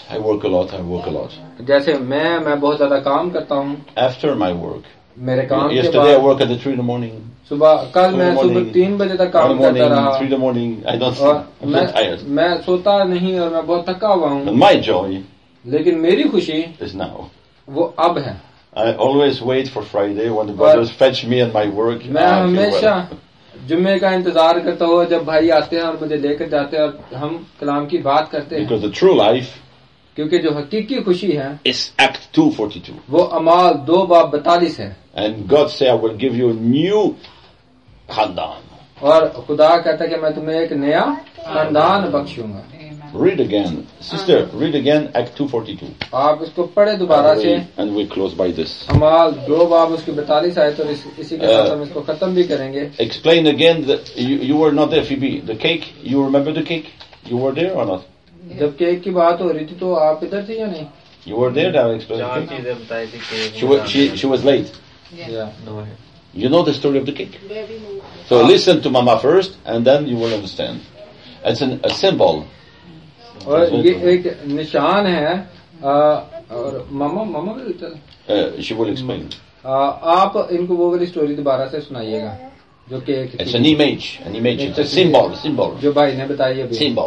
जैसे
मैं बहुत ज्यादा काम करता हूँ.
After my work,
मेरे काम के
yesterday I work at 3 in the morning.
कल मैं सुबह 3 बजे तक काम करता रहा.
3 in the morning, I don't sleep. I'm tired.
मैं सोता नहीं और मैं बहुत थका हुआ हूँ.
And my joy,
लेकिन मेरी खुशी
is now.
वो अब है.
I always wait for Friday when the brothers fetch me and my work.
मैं हमेशा जुम्मे का इंतजार करता हुआ जब भाई आते हैं और मुझे लेकर जाते हैं और हम कलाम की बात करते हैं.
Because the true life,
क्योंकि जो हकीकी खुशी है,
is Act 2:42.
वो अमाल 2:42 है.
And God say, I will give you a new खानदान.
और खुदा कहता है कि मैं तुम्हें एक नया खानदान बख्शूंगा.
Read again, sister. Read again Act 2:42.
आप इसको पढ़े दोबारा से।
And we close by this.
अमाल 2 बाब उसकी 42 आयत और इसी के साथ हम इसको खत्म भी करेंगे।
Explain again that you were not there, Phoebe. The cake. You remember the cake? You were there or not?
जब केक की बात हो रही थी तो आप इधर थे या नहीं?
You were there. That explain.
4 चीजें बताई थी कि
She was late.
Yeah.
You know the story of the cake. So listen to Mama first, and then you will understand. It's a symbol.
और ये एक निशान है और मामा भी
She will explain.
आप इनको वो वाली स्टोरी दोबारा से सुनाइएगा जो cake.
It's an image. It's a symbol.
जो भाई ने बताई अभी।
Symbol.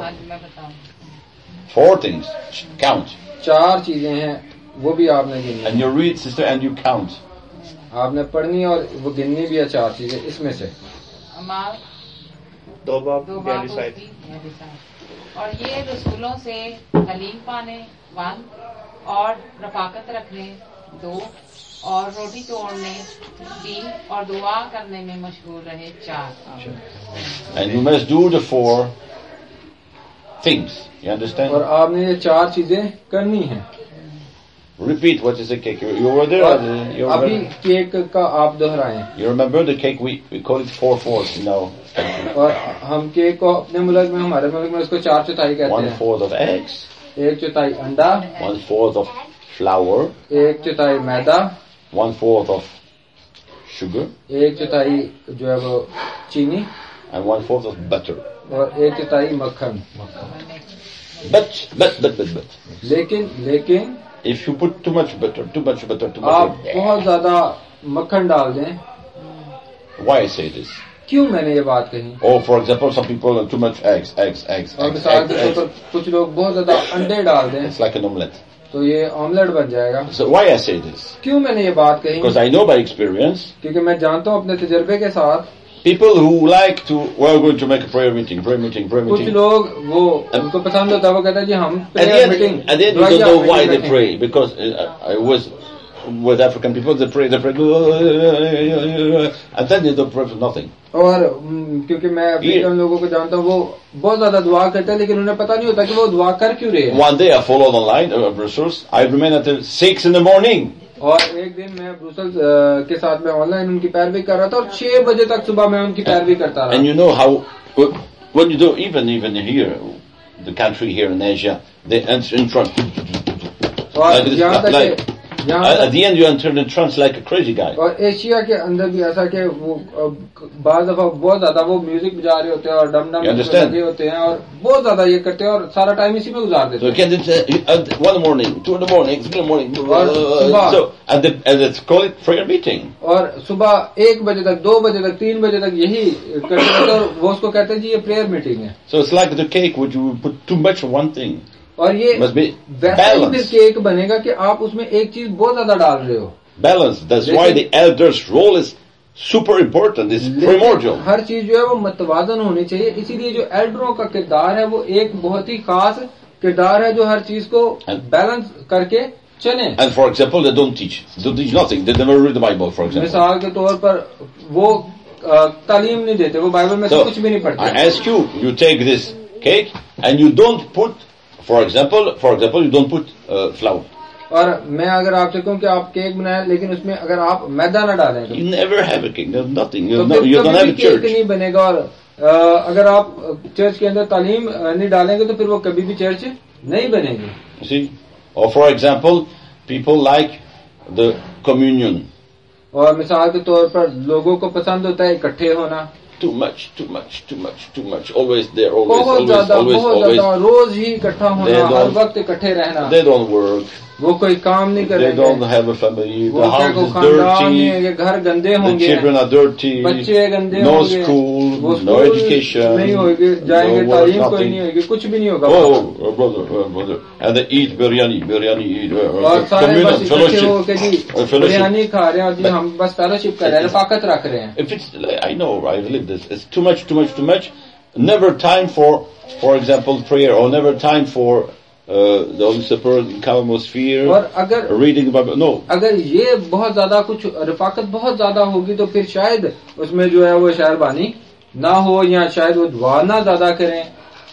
4 things. Count.
4 चीजें हैं वो भी आपने गिननी।
And you read, sister, and you count.
आपने पढ़नी और वो गिननी भी है 4 चीजें इसमें से।
2 बाब 42
उसकी 42 और ये रसूलों से हलीम पाने 1 और रफाकत रखने 2 और रोटी तोड़ने 3 और दुआ करने में मशगूल रहे 4।
And you must do the 4 things. You understand?
और आपने ये 4 चीजें करनी है।
Repeat what is the cake. You were there. You
अभी केक का आप दोहराएं।
You remember the cake? We call it 4/4 now.
और हम केक को अपने मुल्क में हमारे मुल्क में उसको 4/4 कहते हैं।
1/4 of eggs.
1/4 अंडा।
1/4 of flour.
1/4 maida.
1/4 of sugar.
1/4 जो है वो चीनी।
And 1/4 of butter.
और 1/4 मक्खन।
But.
लेकिन
if you put too much butter,
आप बहुत ज्यादा मक्खन डाल दें।
Why I say this?
क्यों मैंने ये बात कही?
Oh, for example, some people too much eggs.
और मिसाल के तौर पर कुछ लोग बहुत ज्यादा अंडे डाल दें।
It's like an omelette.
तो ये ऑमलेट बन जाएगा।
So why I say this?
क्यों मैंने ये बात कही?
Because I know by experience.
क्योंकि मैं जानता हूँ अपने तजर्बे के साथ।
People who like to, we're going to make a prayer meeting.
कुछ लोग वो उनको पसंद होता है वो कहता है जी हम
prayer meeting. At the end, you don't know why they pray because I was with African people. They pray, and then they don't pray for nothing.
और क्योंकि मैं अफ्रीकन लोगों को जानता हूँ वो बहुत ज्यादा दुआ करते हैं लेकिन उन्हें पता नहीं होता कि वो दुआ कर क्यों रहे हैं।
One day I followed online brochures. I remain until 6 in the morning.
और एक दिन मैं ब्रुसेल्स के साथ में ऑनलाइन उनकी पैरवी कर रहा था और 6 बजे तक सुबह मैं उनकी पैरवी करता रहा।
And you know how when you do even here, the country here in Asia, they enter in front. At the end you enter in trance like a crazy guy.
और एशिया के अंदर भी ऐसा कि वो बाज़ दफा बहुत ज्यादा वो म्यूजिक बजा रहे होते हैं और डम लगे होते हैं और बहुत ज्यादा ये करते हैं और सारा टाइम इसी में गुजार देते हैं।
So you 1 morning, 2 in the morning, 3 in the morning. So and it's called it prayer meeting.
और सुबह 1 बजे तक 2 बजे तक 3 बजे तक यही करते रहते हैं और वो उसको कहते हैं जी ये प्रेयर मीटिंग है।
So it's like the cake which you put too much of one thing.
और ये वैसा ही फिर केक बनेगा कि आप उसमें एक चीज बहुत ज्यादा डाल रहे हो।
Balance. That's why the elder's role is super important. It's primordial.
हर चीज जो है वो मतवाजन होनी चाहिए इसीलिए जो एल्डरों का किरदार है वो एक बहुत ही खास किरदार है जो हर चीज को बैलेंस करके चले।
And for example, they don't teach nothing. They never read the Bible, for example.
मिसाल के तौर पर वो तालीम नहीं देते वो बाइबल में से कुछ भी नहीं पढ़ते।
I ask you, you take this cake and you don't put, for example, you don't put flour.
और मैं अगर आपसे कहूँ कि आप केक बनाएं लेकिन उसमें अगर आप मैदा न डालें तो
you never have a cake. There's nothing. You
तो
don't have a church.
Cake नहीं बनेगा और अगर आप चर्च के अंदर तालीम नहीं डालेंगे तो फिर वो कभी भी चर्च नहीं बनेगी।
See, or for example, people like the communion.
और मिसाल के तौर पर लोगों को पसंद होता है इकट्ठे होना।
Too much. Always there,
बहुत ज्यादा रोज ही इकट्ठा होना, हर वक्त इकट्ठे रहना।
They don't work.
वो कोई काम नहीं करेंगे।
They don't have a family.
वो
The house is dirty.
घर गंदे होंगे।
The children are dirty.
बच्चे गंदे
no
होंगे।
school, no education.
नहीं होगी, जाएंगे तालीम कोई नहीं होगी, कुछ भी नहीं होगा।
Oh, brother. And they eat biryani.
और सारे बस इकट्ठे होकर जी बिरयानी खा रहे हैं और जी हम बस फेलोशिप कर रहे हैं, रफाकत रख रहे हैं।
If it's, I know, I've lived this. It's too much. Never time for example, prayer, or never time for the Holy Supper, calm atmosphere,
और अगर
reading the Bible. No.
अगर ये बहुत ज्यादा कुछ रफाकत बहुत ज्यादा होगी तो फिर शायद उसमें जो है वो शायरबानी ना हो या शायद वो दुआ ना ज्यादा करें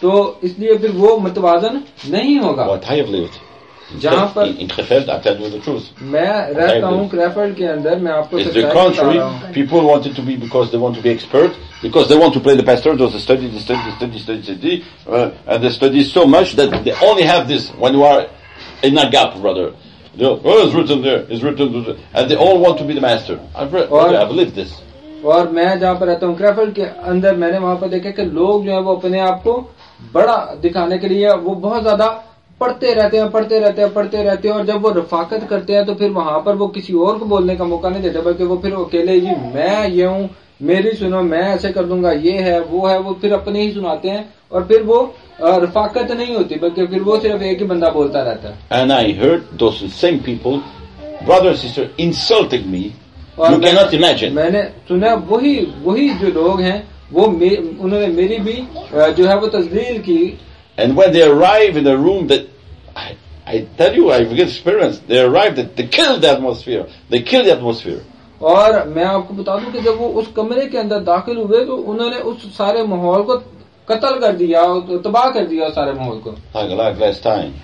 तो इसलिए फिर वो मतवाजन नहीं होगा।
What I have lived.
जहाँ पर
In Krefeld, I tell you the truth.
मैं रहता हूँ क्रेफेल्ड के अंदर, मैं आपको
It's
सच्चाई
the
बता
contrary.
रहा हूँ।
People wanted to be because they want to be expert, because they want to play the pastor. They study, and they study so much that they only have this when you are in a gap, brother. You know, oh, it's written there, it's written there, and they all want to be the master. I've lived this.
और मैं जहाँ पर रहता हूँ Krefeld के अंदर, मैंने वहाँ पर देखा कि लोग जो है वो अपने आप को बड़ा दिखाने के लिए वो बहुत ज्यादा पढ़ते रहते हैं, और जब वो रफाकत करते हैं तो फिर वहां पर वो किसी और को बोलने का मौका नहीं देते, बल्कि वो फिर अकेले जी मैं ये हूँ, मेरी सुनो, मैं ऐसे कर दूंगा, ये है, वो फिर अपने ही सुनाते हैं, और फिर वो रफाकत नहीं होती, बल्कि फिर वो सिर्फ एक ही बंदा बोलता रहता है।
And I heard those same people, brother and sister, insulting me. You cannot imagine.
मैंने सुना वही जो लोग हैं वो उन्होंने मेरी भी जो है वो तस्दील की।
And when they arrive in a room that, I tell you, I've experienced, they arrived, they killed the atmosphere. They killed the atmosphere.
और मैं आपको बता दूं कि जब वो उस कमरे के अंदर दाखिल हुए तो उन्होंने उस सारे माहौल को कत्ल कर दिया, तबाह कर दिया उस सारे माहौल को।
Like last time.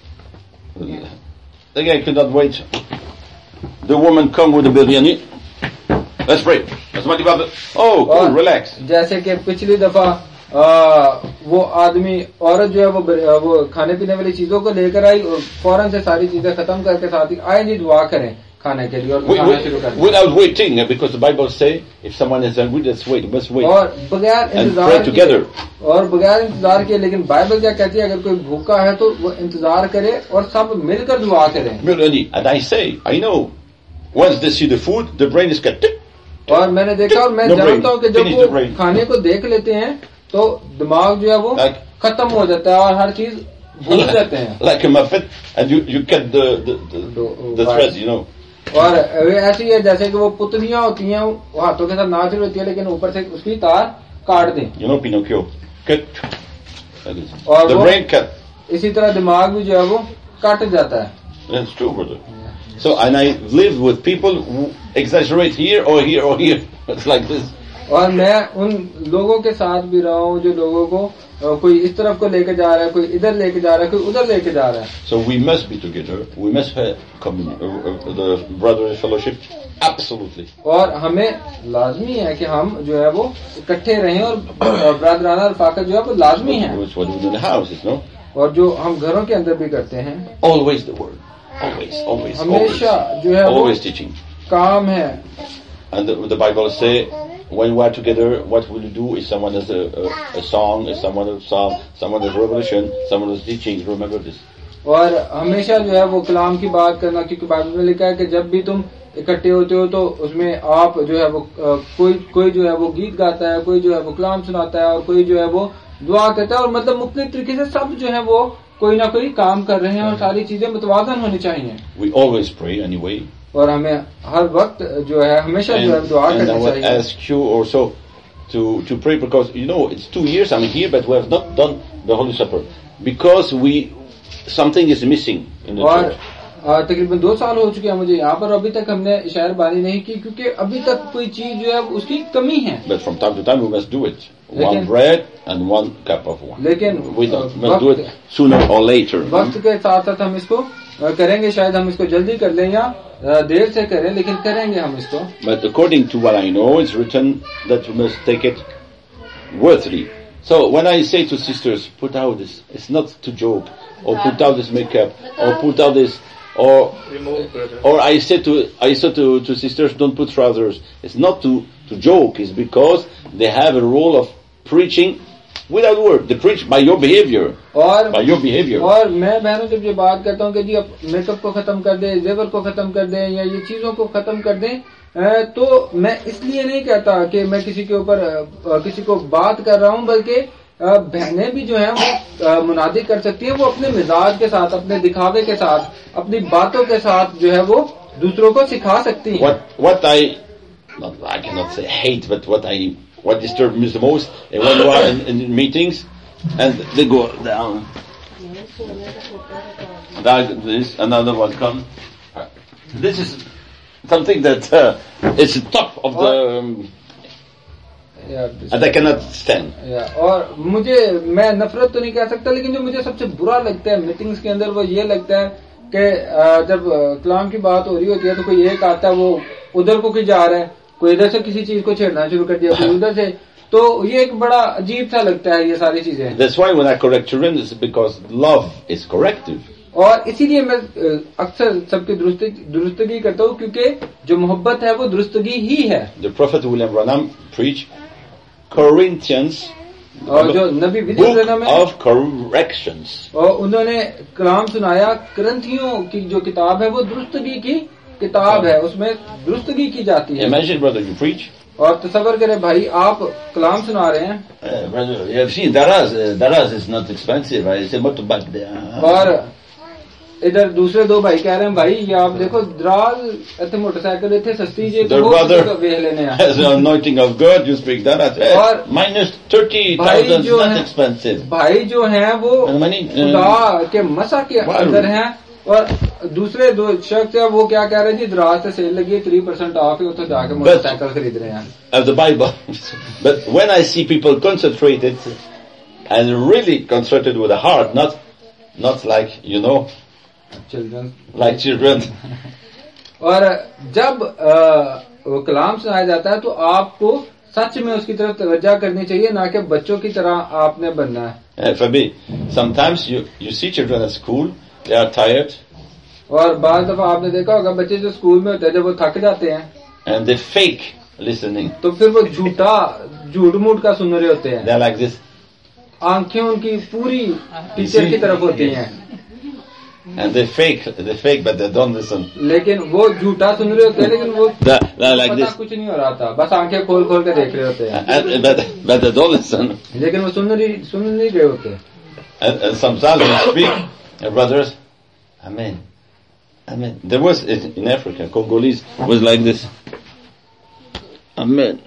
The guy could not wait. The woman come with the biryani. Let's pray. Oh, cool, relax.
जैसे कि पिछली दफा वो आदमी औरत जो है वो खाने पीने वाली चीजों को लेकर आई और फौरन से सारी चीजें खत्म करके साथ ही आए जी दुआ करें खाने के लिए, और खाना शुरू कर दें।
Without waiting, because the Bible say if someone is hungry, let's wait.
और बगैर इंतजार के, लेकिन बाइबल क्या कहती है, अगर कोई भूखा है तो वो इंतजार करे और सब मिलकर दुआ करें।
And I say, I know, once they see the food, the brain is cut.
और मैंने देखा और मैं जानता हूँ कि जब वो खाने को देख लेते हैं तो दिमाग जो है वो खत्म हो जाता है और हर चीज भूल जाते हैं।
Like a muffin, and you cut the thread, you know.
और ऐसी है जैसे कि वो पुतलियां होती हैं, वो हाथों के साथ नाच रही होती है, लेकिन ऊपर से उसकी तार काट दें।
You know Pinocchio, cut.
और
the brain cut.
इसी तरह दिमाग भी जो है वो कट जाता है।
That's true, brother. So, and I live with people who exaggerate here or here or here. It's like this.
और मैं उन लोगों के साथ भी रहा हूँ जो लोगों को कोई इस तरफ को लेके जा रहा है, कोई इधर लेके जा रहा है, कोई उधर लेके जा रहा है।
So we must be together. We must have the brotherly fellowship. Absolutely.
और हमें लाजमी है कि हम जो है वो इकट्ठे रहें और ब्रदराना रफाकत जो है वो लाजमी है।
That's what we do in the houses, no?
और जो हम घरों के अंदर भी करते हैं।
Always the word. Always.
हमेशा जो है वो
always teaching.
काम है।
And the Bible say, when we are together, what will you do if someone has a song, if someone has a psalm, someone has revelation, someone has teaching, remember this.
और हमेशा जो है वो कलाम की बात करना, क्योंकि बाइबल में लिखा है कि जब भी तुम इकट्ठे होते हो तो उसमें आप जो है वो कोई जो है वो गीत गाता है, कोई जो है वो कलाम सुनाता है और कोई जो है वो दुआ करता है, और मतलब मुख्तलिफ तरीके से सब जो है वो कोई ना कोई काम कर रहे हैं और सारी चीजें मुतवाज़न होनी चाहिए।
We always pray anyway.
और हमें हर वक्त जो है हमेशा जो है दुआ करनी चाहिए।
And I would ask you also to pray, because you know it's 2 years I'm here, but we have not done the Holy Supper because something is missing in the church.
तकरीबन 2 साल हो चुके हैं मुझे यहाँ पर, अभी तक हमने इशार बानी नहीं की क्योंकि अभी तक कोई चीज जो है उसकी कमी है।
But from time to time we must do it. One bread and 1 cup of wine.
लेकिन
we must do it sooner or later.
वक्त के साथ साथ हम इसको करेंगे, शायद हम इसको जल्दी कर लें या देर से करें, लेकिन करेंगे हम इसको।
But according to what I know, it's written that we must take it worthily. So when I say to sisters, put out this, it's not to joke, or put out this makeup, or put out this, or I say to sisters, don't put trousers. It's not to joke. It's because they have a role of preaching without word. They preach by your behavior. By your behavior.
और मैं बहनों से ये बात करता हूँ कि जी अब मेकअप को खत्म कर दें, जेवर को खत्म कर दें, या ये चीजों को खत्म कर दें, तो मैं इसलिए नहीं कहता कि मैं किसी के ऊपर किसी को बात कर रहा हूँ, बल्कि बहनें भी जो है वो मुनादी कर सकती हैं, वो अपने मिजाज के साथ, अपने दिखावे के साथ, अपनी बातों के साथ जो है वो दूसरों को सिखा सकती हैं।
What I cannot say hate, but what disturbs me the most, and when you are in meetings and they go down, like this, another one comes. This is something that it's the top of the And I cannot stand.
और मुझे, मैं नफरत तो नहीं कह सकता, लेकिन जो मुझे सबसे बुरा लगता है मीटिंग्स के अंदर वो ये लगता है कि जब कलाम की बात हो रही होती है तो कोई एक आता है, वो उधर को जा रहा है, कोई इधर से किसी चीज को छेड़ना शुरू कर दिया, कोई उधर से, तो ये एक बड़ा अजीब सा लगता है ये सारी चीजें.
That's why when I correct children, it's because love is corrective.
और इसीलिए मैं अक्सर सबकी दुरुस्तगी करता हूँ, क्योंकि जो मोहब्बत है वो दुरुस्तगी ही है.
The Prophet William Branham preached Corinthians,
और जो नबी William Branham
book of corrections.
और उन्होंने कलाम सुनाया, करंथियों की जो किताब है वो दुरुस्तगी की किताब है, उसमें दुरुस्तगी की जाती है.
Imagine, brother, you preach.
और तसव्वुर करें भाई, आप कलाम सुना रहे हैं.
Brother, you have seen Daraz is not expensive. I say, what to back there?
और इधर दूसरे दो भाई कह रहे हैं, भाई ये आप देखो दराज इतने मोटरसाइकिल इतने सस्ती जे
Their brother
वेख लेने हैं.
has the anointing of God. You speak Daraz.
और
minus 30,000 is not expensive.
भाई जो हैं वो खुदा के मसा के अंदर हैं, और दूसरे दो शख्स है वो क्या कह रहे हैं जी, दराज से सेल लगी है, 3% ऑफ है, उतो जाके मोटरसाइकिल खरीद रहे हैं.
Of the Bible. But when I see people concentrated and really concentrated with a heart, not like, you know,
children,
like children.
और जब वो कलाम सुनाया जाता है तो आपको सच में उसकी तरफ तवज्जो करनी चाहिए, ना कि बच्चों की तरह आपने बनना है.
For me, sometimes you see children at school, they are tired.
और बार दफा आपने देखा होगा बच्चे जो स्कूल में होते हैं, जब वो थक जाते हैं
and they fake listening.
तो फिर वो झूठ मूठ का सुन रहे होते हैं.
They are like this.
आंखें उनकी पूरी टीचर की तरफ होती हैं.
And they fake, but they don't listen.
लेकिन वो झूठा सुन रहे होते हैं, लेकिन वो
like
पता
this.
कुछ नहीं हो रहा था, बस आंखें खोल खोल के देख रहे होते हैं.
But they don't listen.
लेकिन वो सुन नहीं रहे होते.
And sometimes we speak, brothers, Amen. Amen. There was in Africa, Congolese was like this. Amen.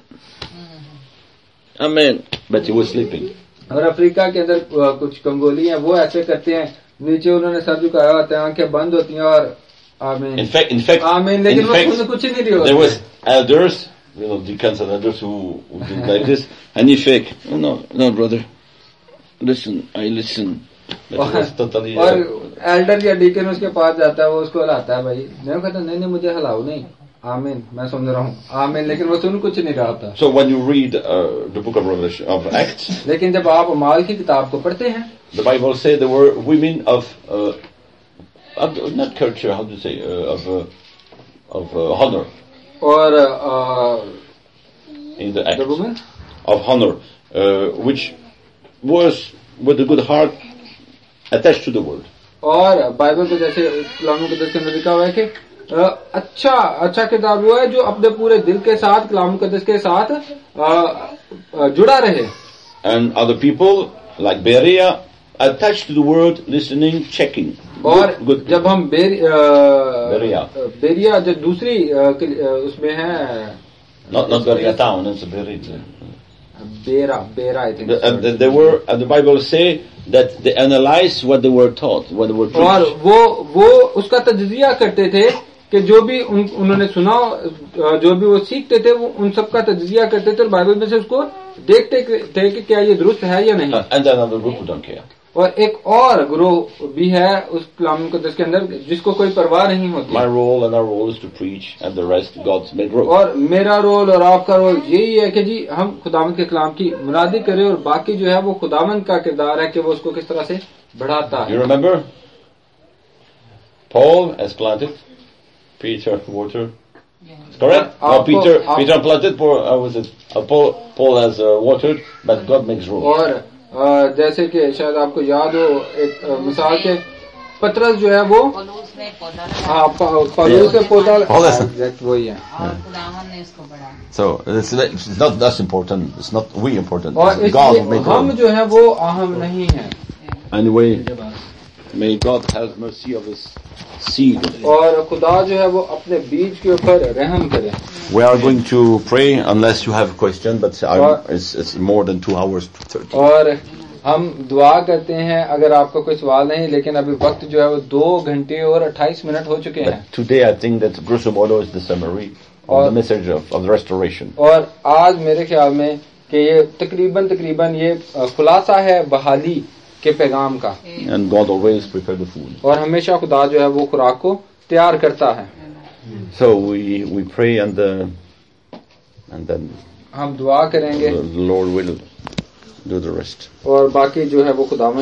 Amen. But he was sleeping.
और अफ्रीका के अंदर कुछ कंगोली हैं, वो ऐसे करते हैं, नीचे उन्होंने सर झुकाया होता है, आंखें बंद होती हैं और आमीन.
In fact,
आमीन, लेकिन वो सुन कुछ नहीं रहे होते.
There was elders, you know, deacons and elders who did like this, and he fake. Oh, no, brother. Listen, I listen. Totally,
और एल्डर या डीकन उसके पास जाता है, वो उसको हिलाता है, भाई मैं कहता नहीं मुझे हिलाओ नहीं, आमीन मैं सुन रहा हूँ, आमीन, लेकिन वो सुन कुछ नहीं रहा होता.
So when you read the book of Revelation of Acts,
लेकिन जब आप अमाल की किताब को पढ़ते हैं,
the Bible says there were women of not culture, how do you say, of honor.
और
in the Acts,
the women
of honor, which was with a good heart attached to the word.
और Bible को जैसे कलाम मुकद्दस के अंदर लिखा हुआ है कि अच्छा किताब वो है जो अपने पूरे दिल के साथ कलाम मुकद्दस के साथ जुड़ा रहे.
And other people like Berea attached to the word, listening, checking.
और
good.
जब हम बेरिया जो दूसरी उसमें है,
not Berea town, it's Berea.
Bera, I think.
They were, and the Bible say that they analyzed what they were taught, what they were preached.
और वो उसका तजजिया करते थे कि जो भी उन्होंने सुना, जो भी वो सीखते थे, वो उन सब का तजजिया करते थे और बाइबल में से उसको देखते थे कि क्या ये दुरुस्त है या नहीं.
And then another group who don't care.
और एक और ग्रोह भी है उस कलाम मुकद्दस के अंदर जिसको कोई परवाह नहीं होती.
My role and our role is to preach, and the rest God's made role.
और मेरा रोल और आपका रोल यही है कि जी हम खुदावंद के कलाम की मुनादी करें और बाकी जो है वो खुदावंद का किरदार है कि वो उसको किस तरह से बढ़ाता है.
You remember? Paul has planted, Peter watered. Correct? Peter planted, Paul has watered, but God makes room.
और जैसे कि शायद आपको याद हो एक मिसाल के पतरस जो है वो
पौलुस ने पौधा
पौलुस ने पौधा एग्जैक्ट वही है
और खुदावन ने इसको बढ़ाया.
So it's not us important, it's not we important.
और
God will make
हम जो है वो अहम नहीं है.
Anyway, may God have mercy of his seed.
और खुदा जो है वो अपने बीज के ऊपर रहम करे.
We are going to pray unless you have a question, but it's more than 2 hours to 30.
और हम दुआ करते हैं अगर आपका कोई सवाल नहीं, लेकिन अभी वक्त जो है वो 2 घंटे और 28 मिनट हो चुके हैं.
But today I think that Grosso modo is the summary of the message of the restoration.
और आज मेरे ख्याल में कि ये तकरीबन ये खुलासा है बहाली के पैगाम का।
And God always prepared the food.
और हमेशा खुदा जो है वो खुराक को तैयार करता है।
So we pray and then
हम दुआ करेंगे
the Lord will do the rest.
और बाकी जो है वो खुदा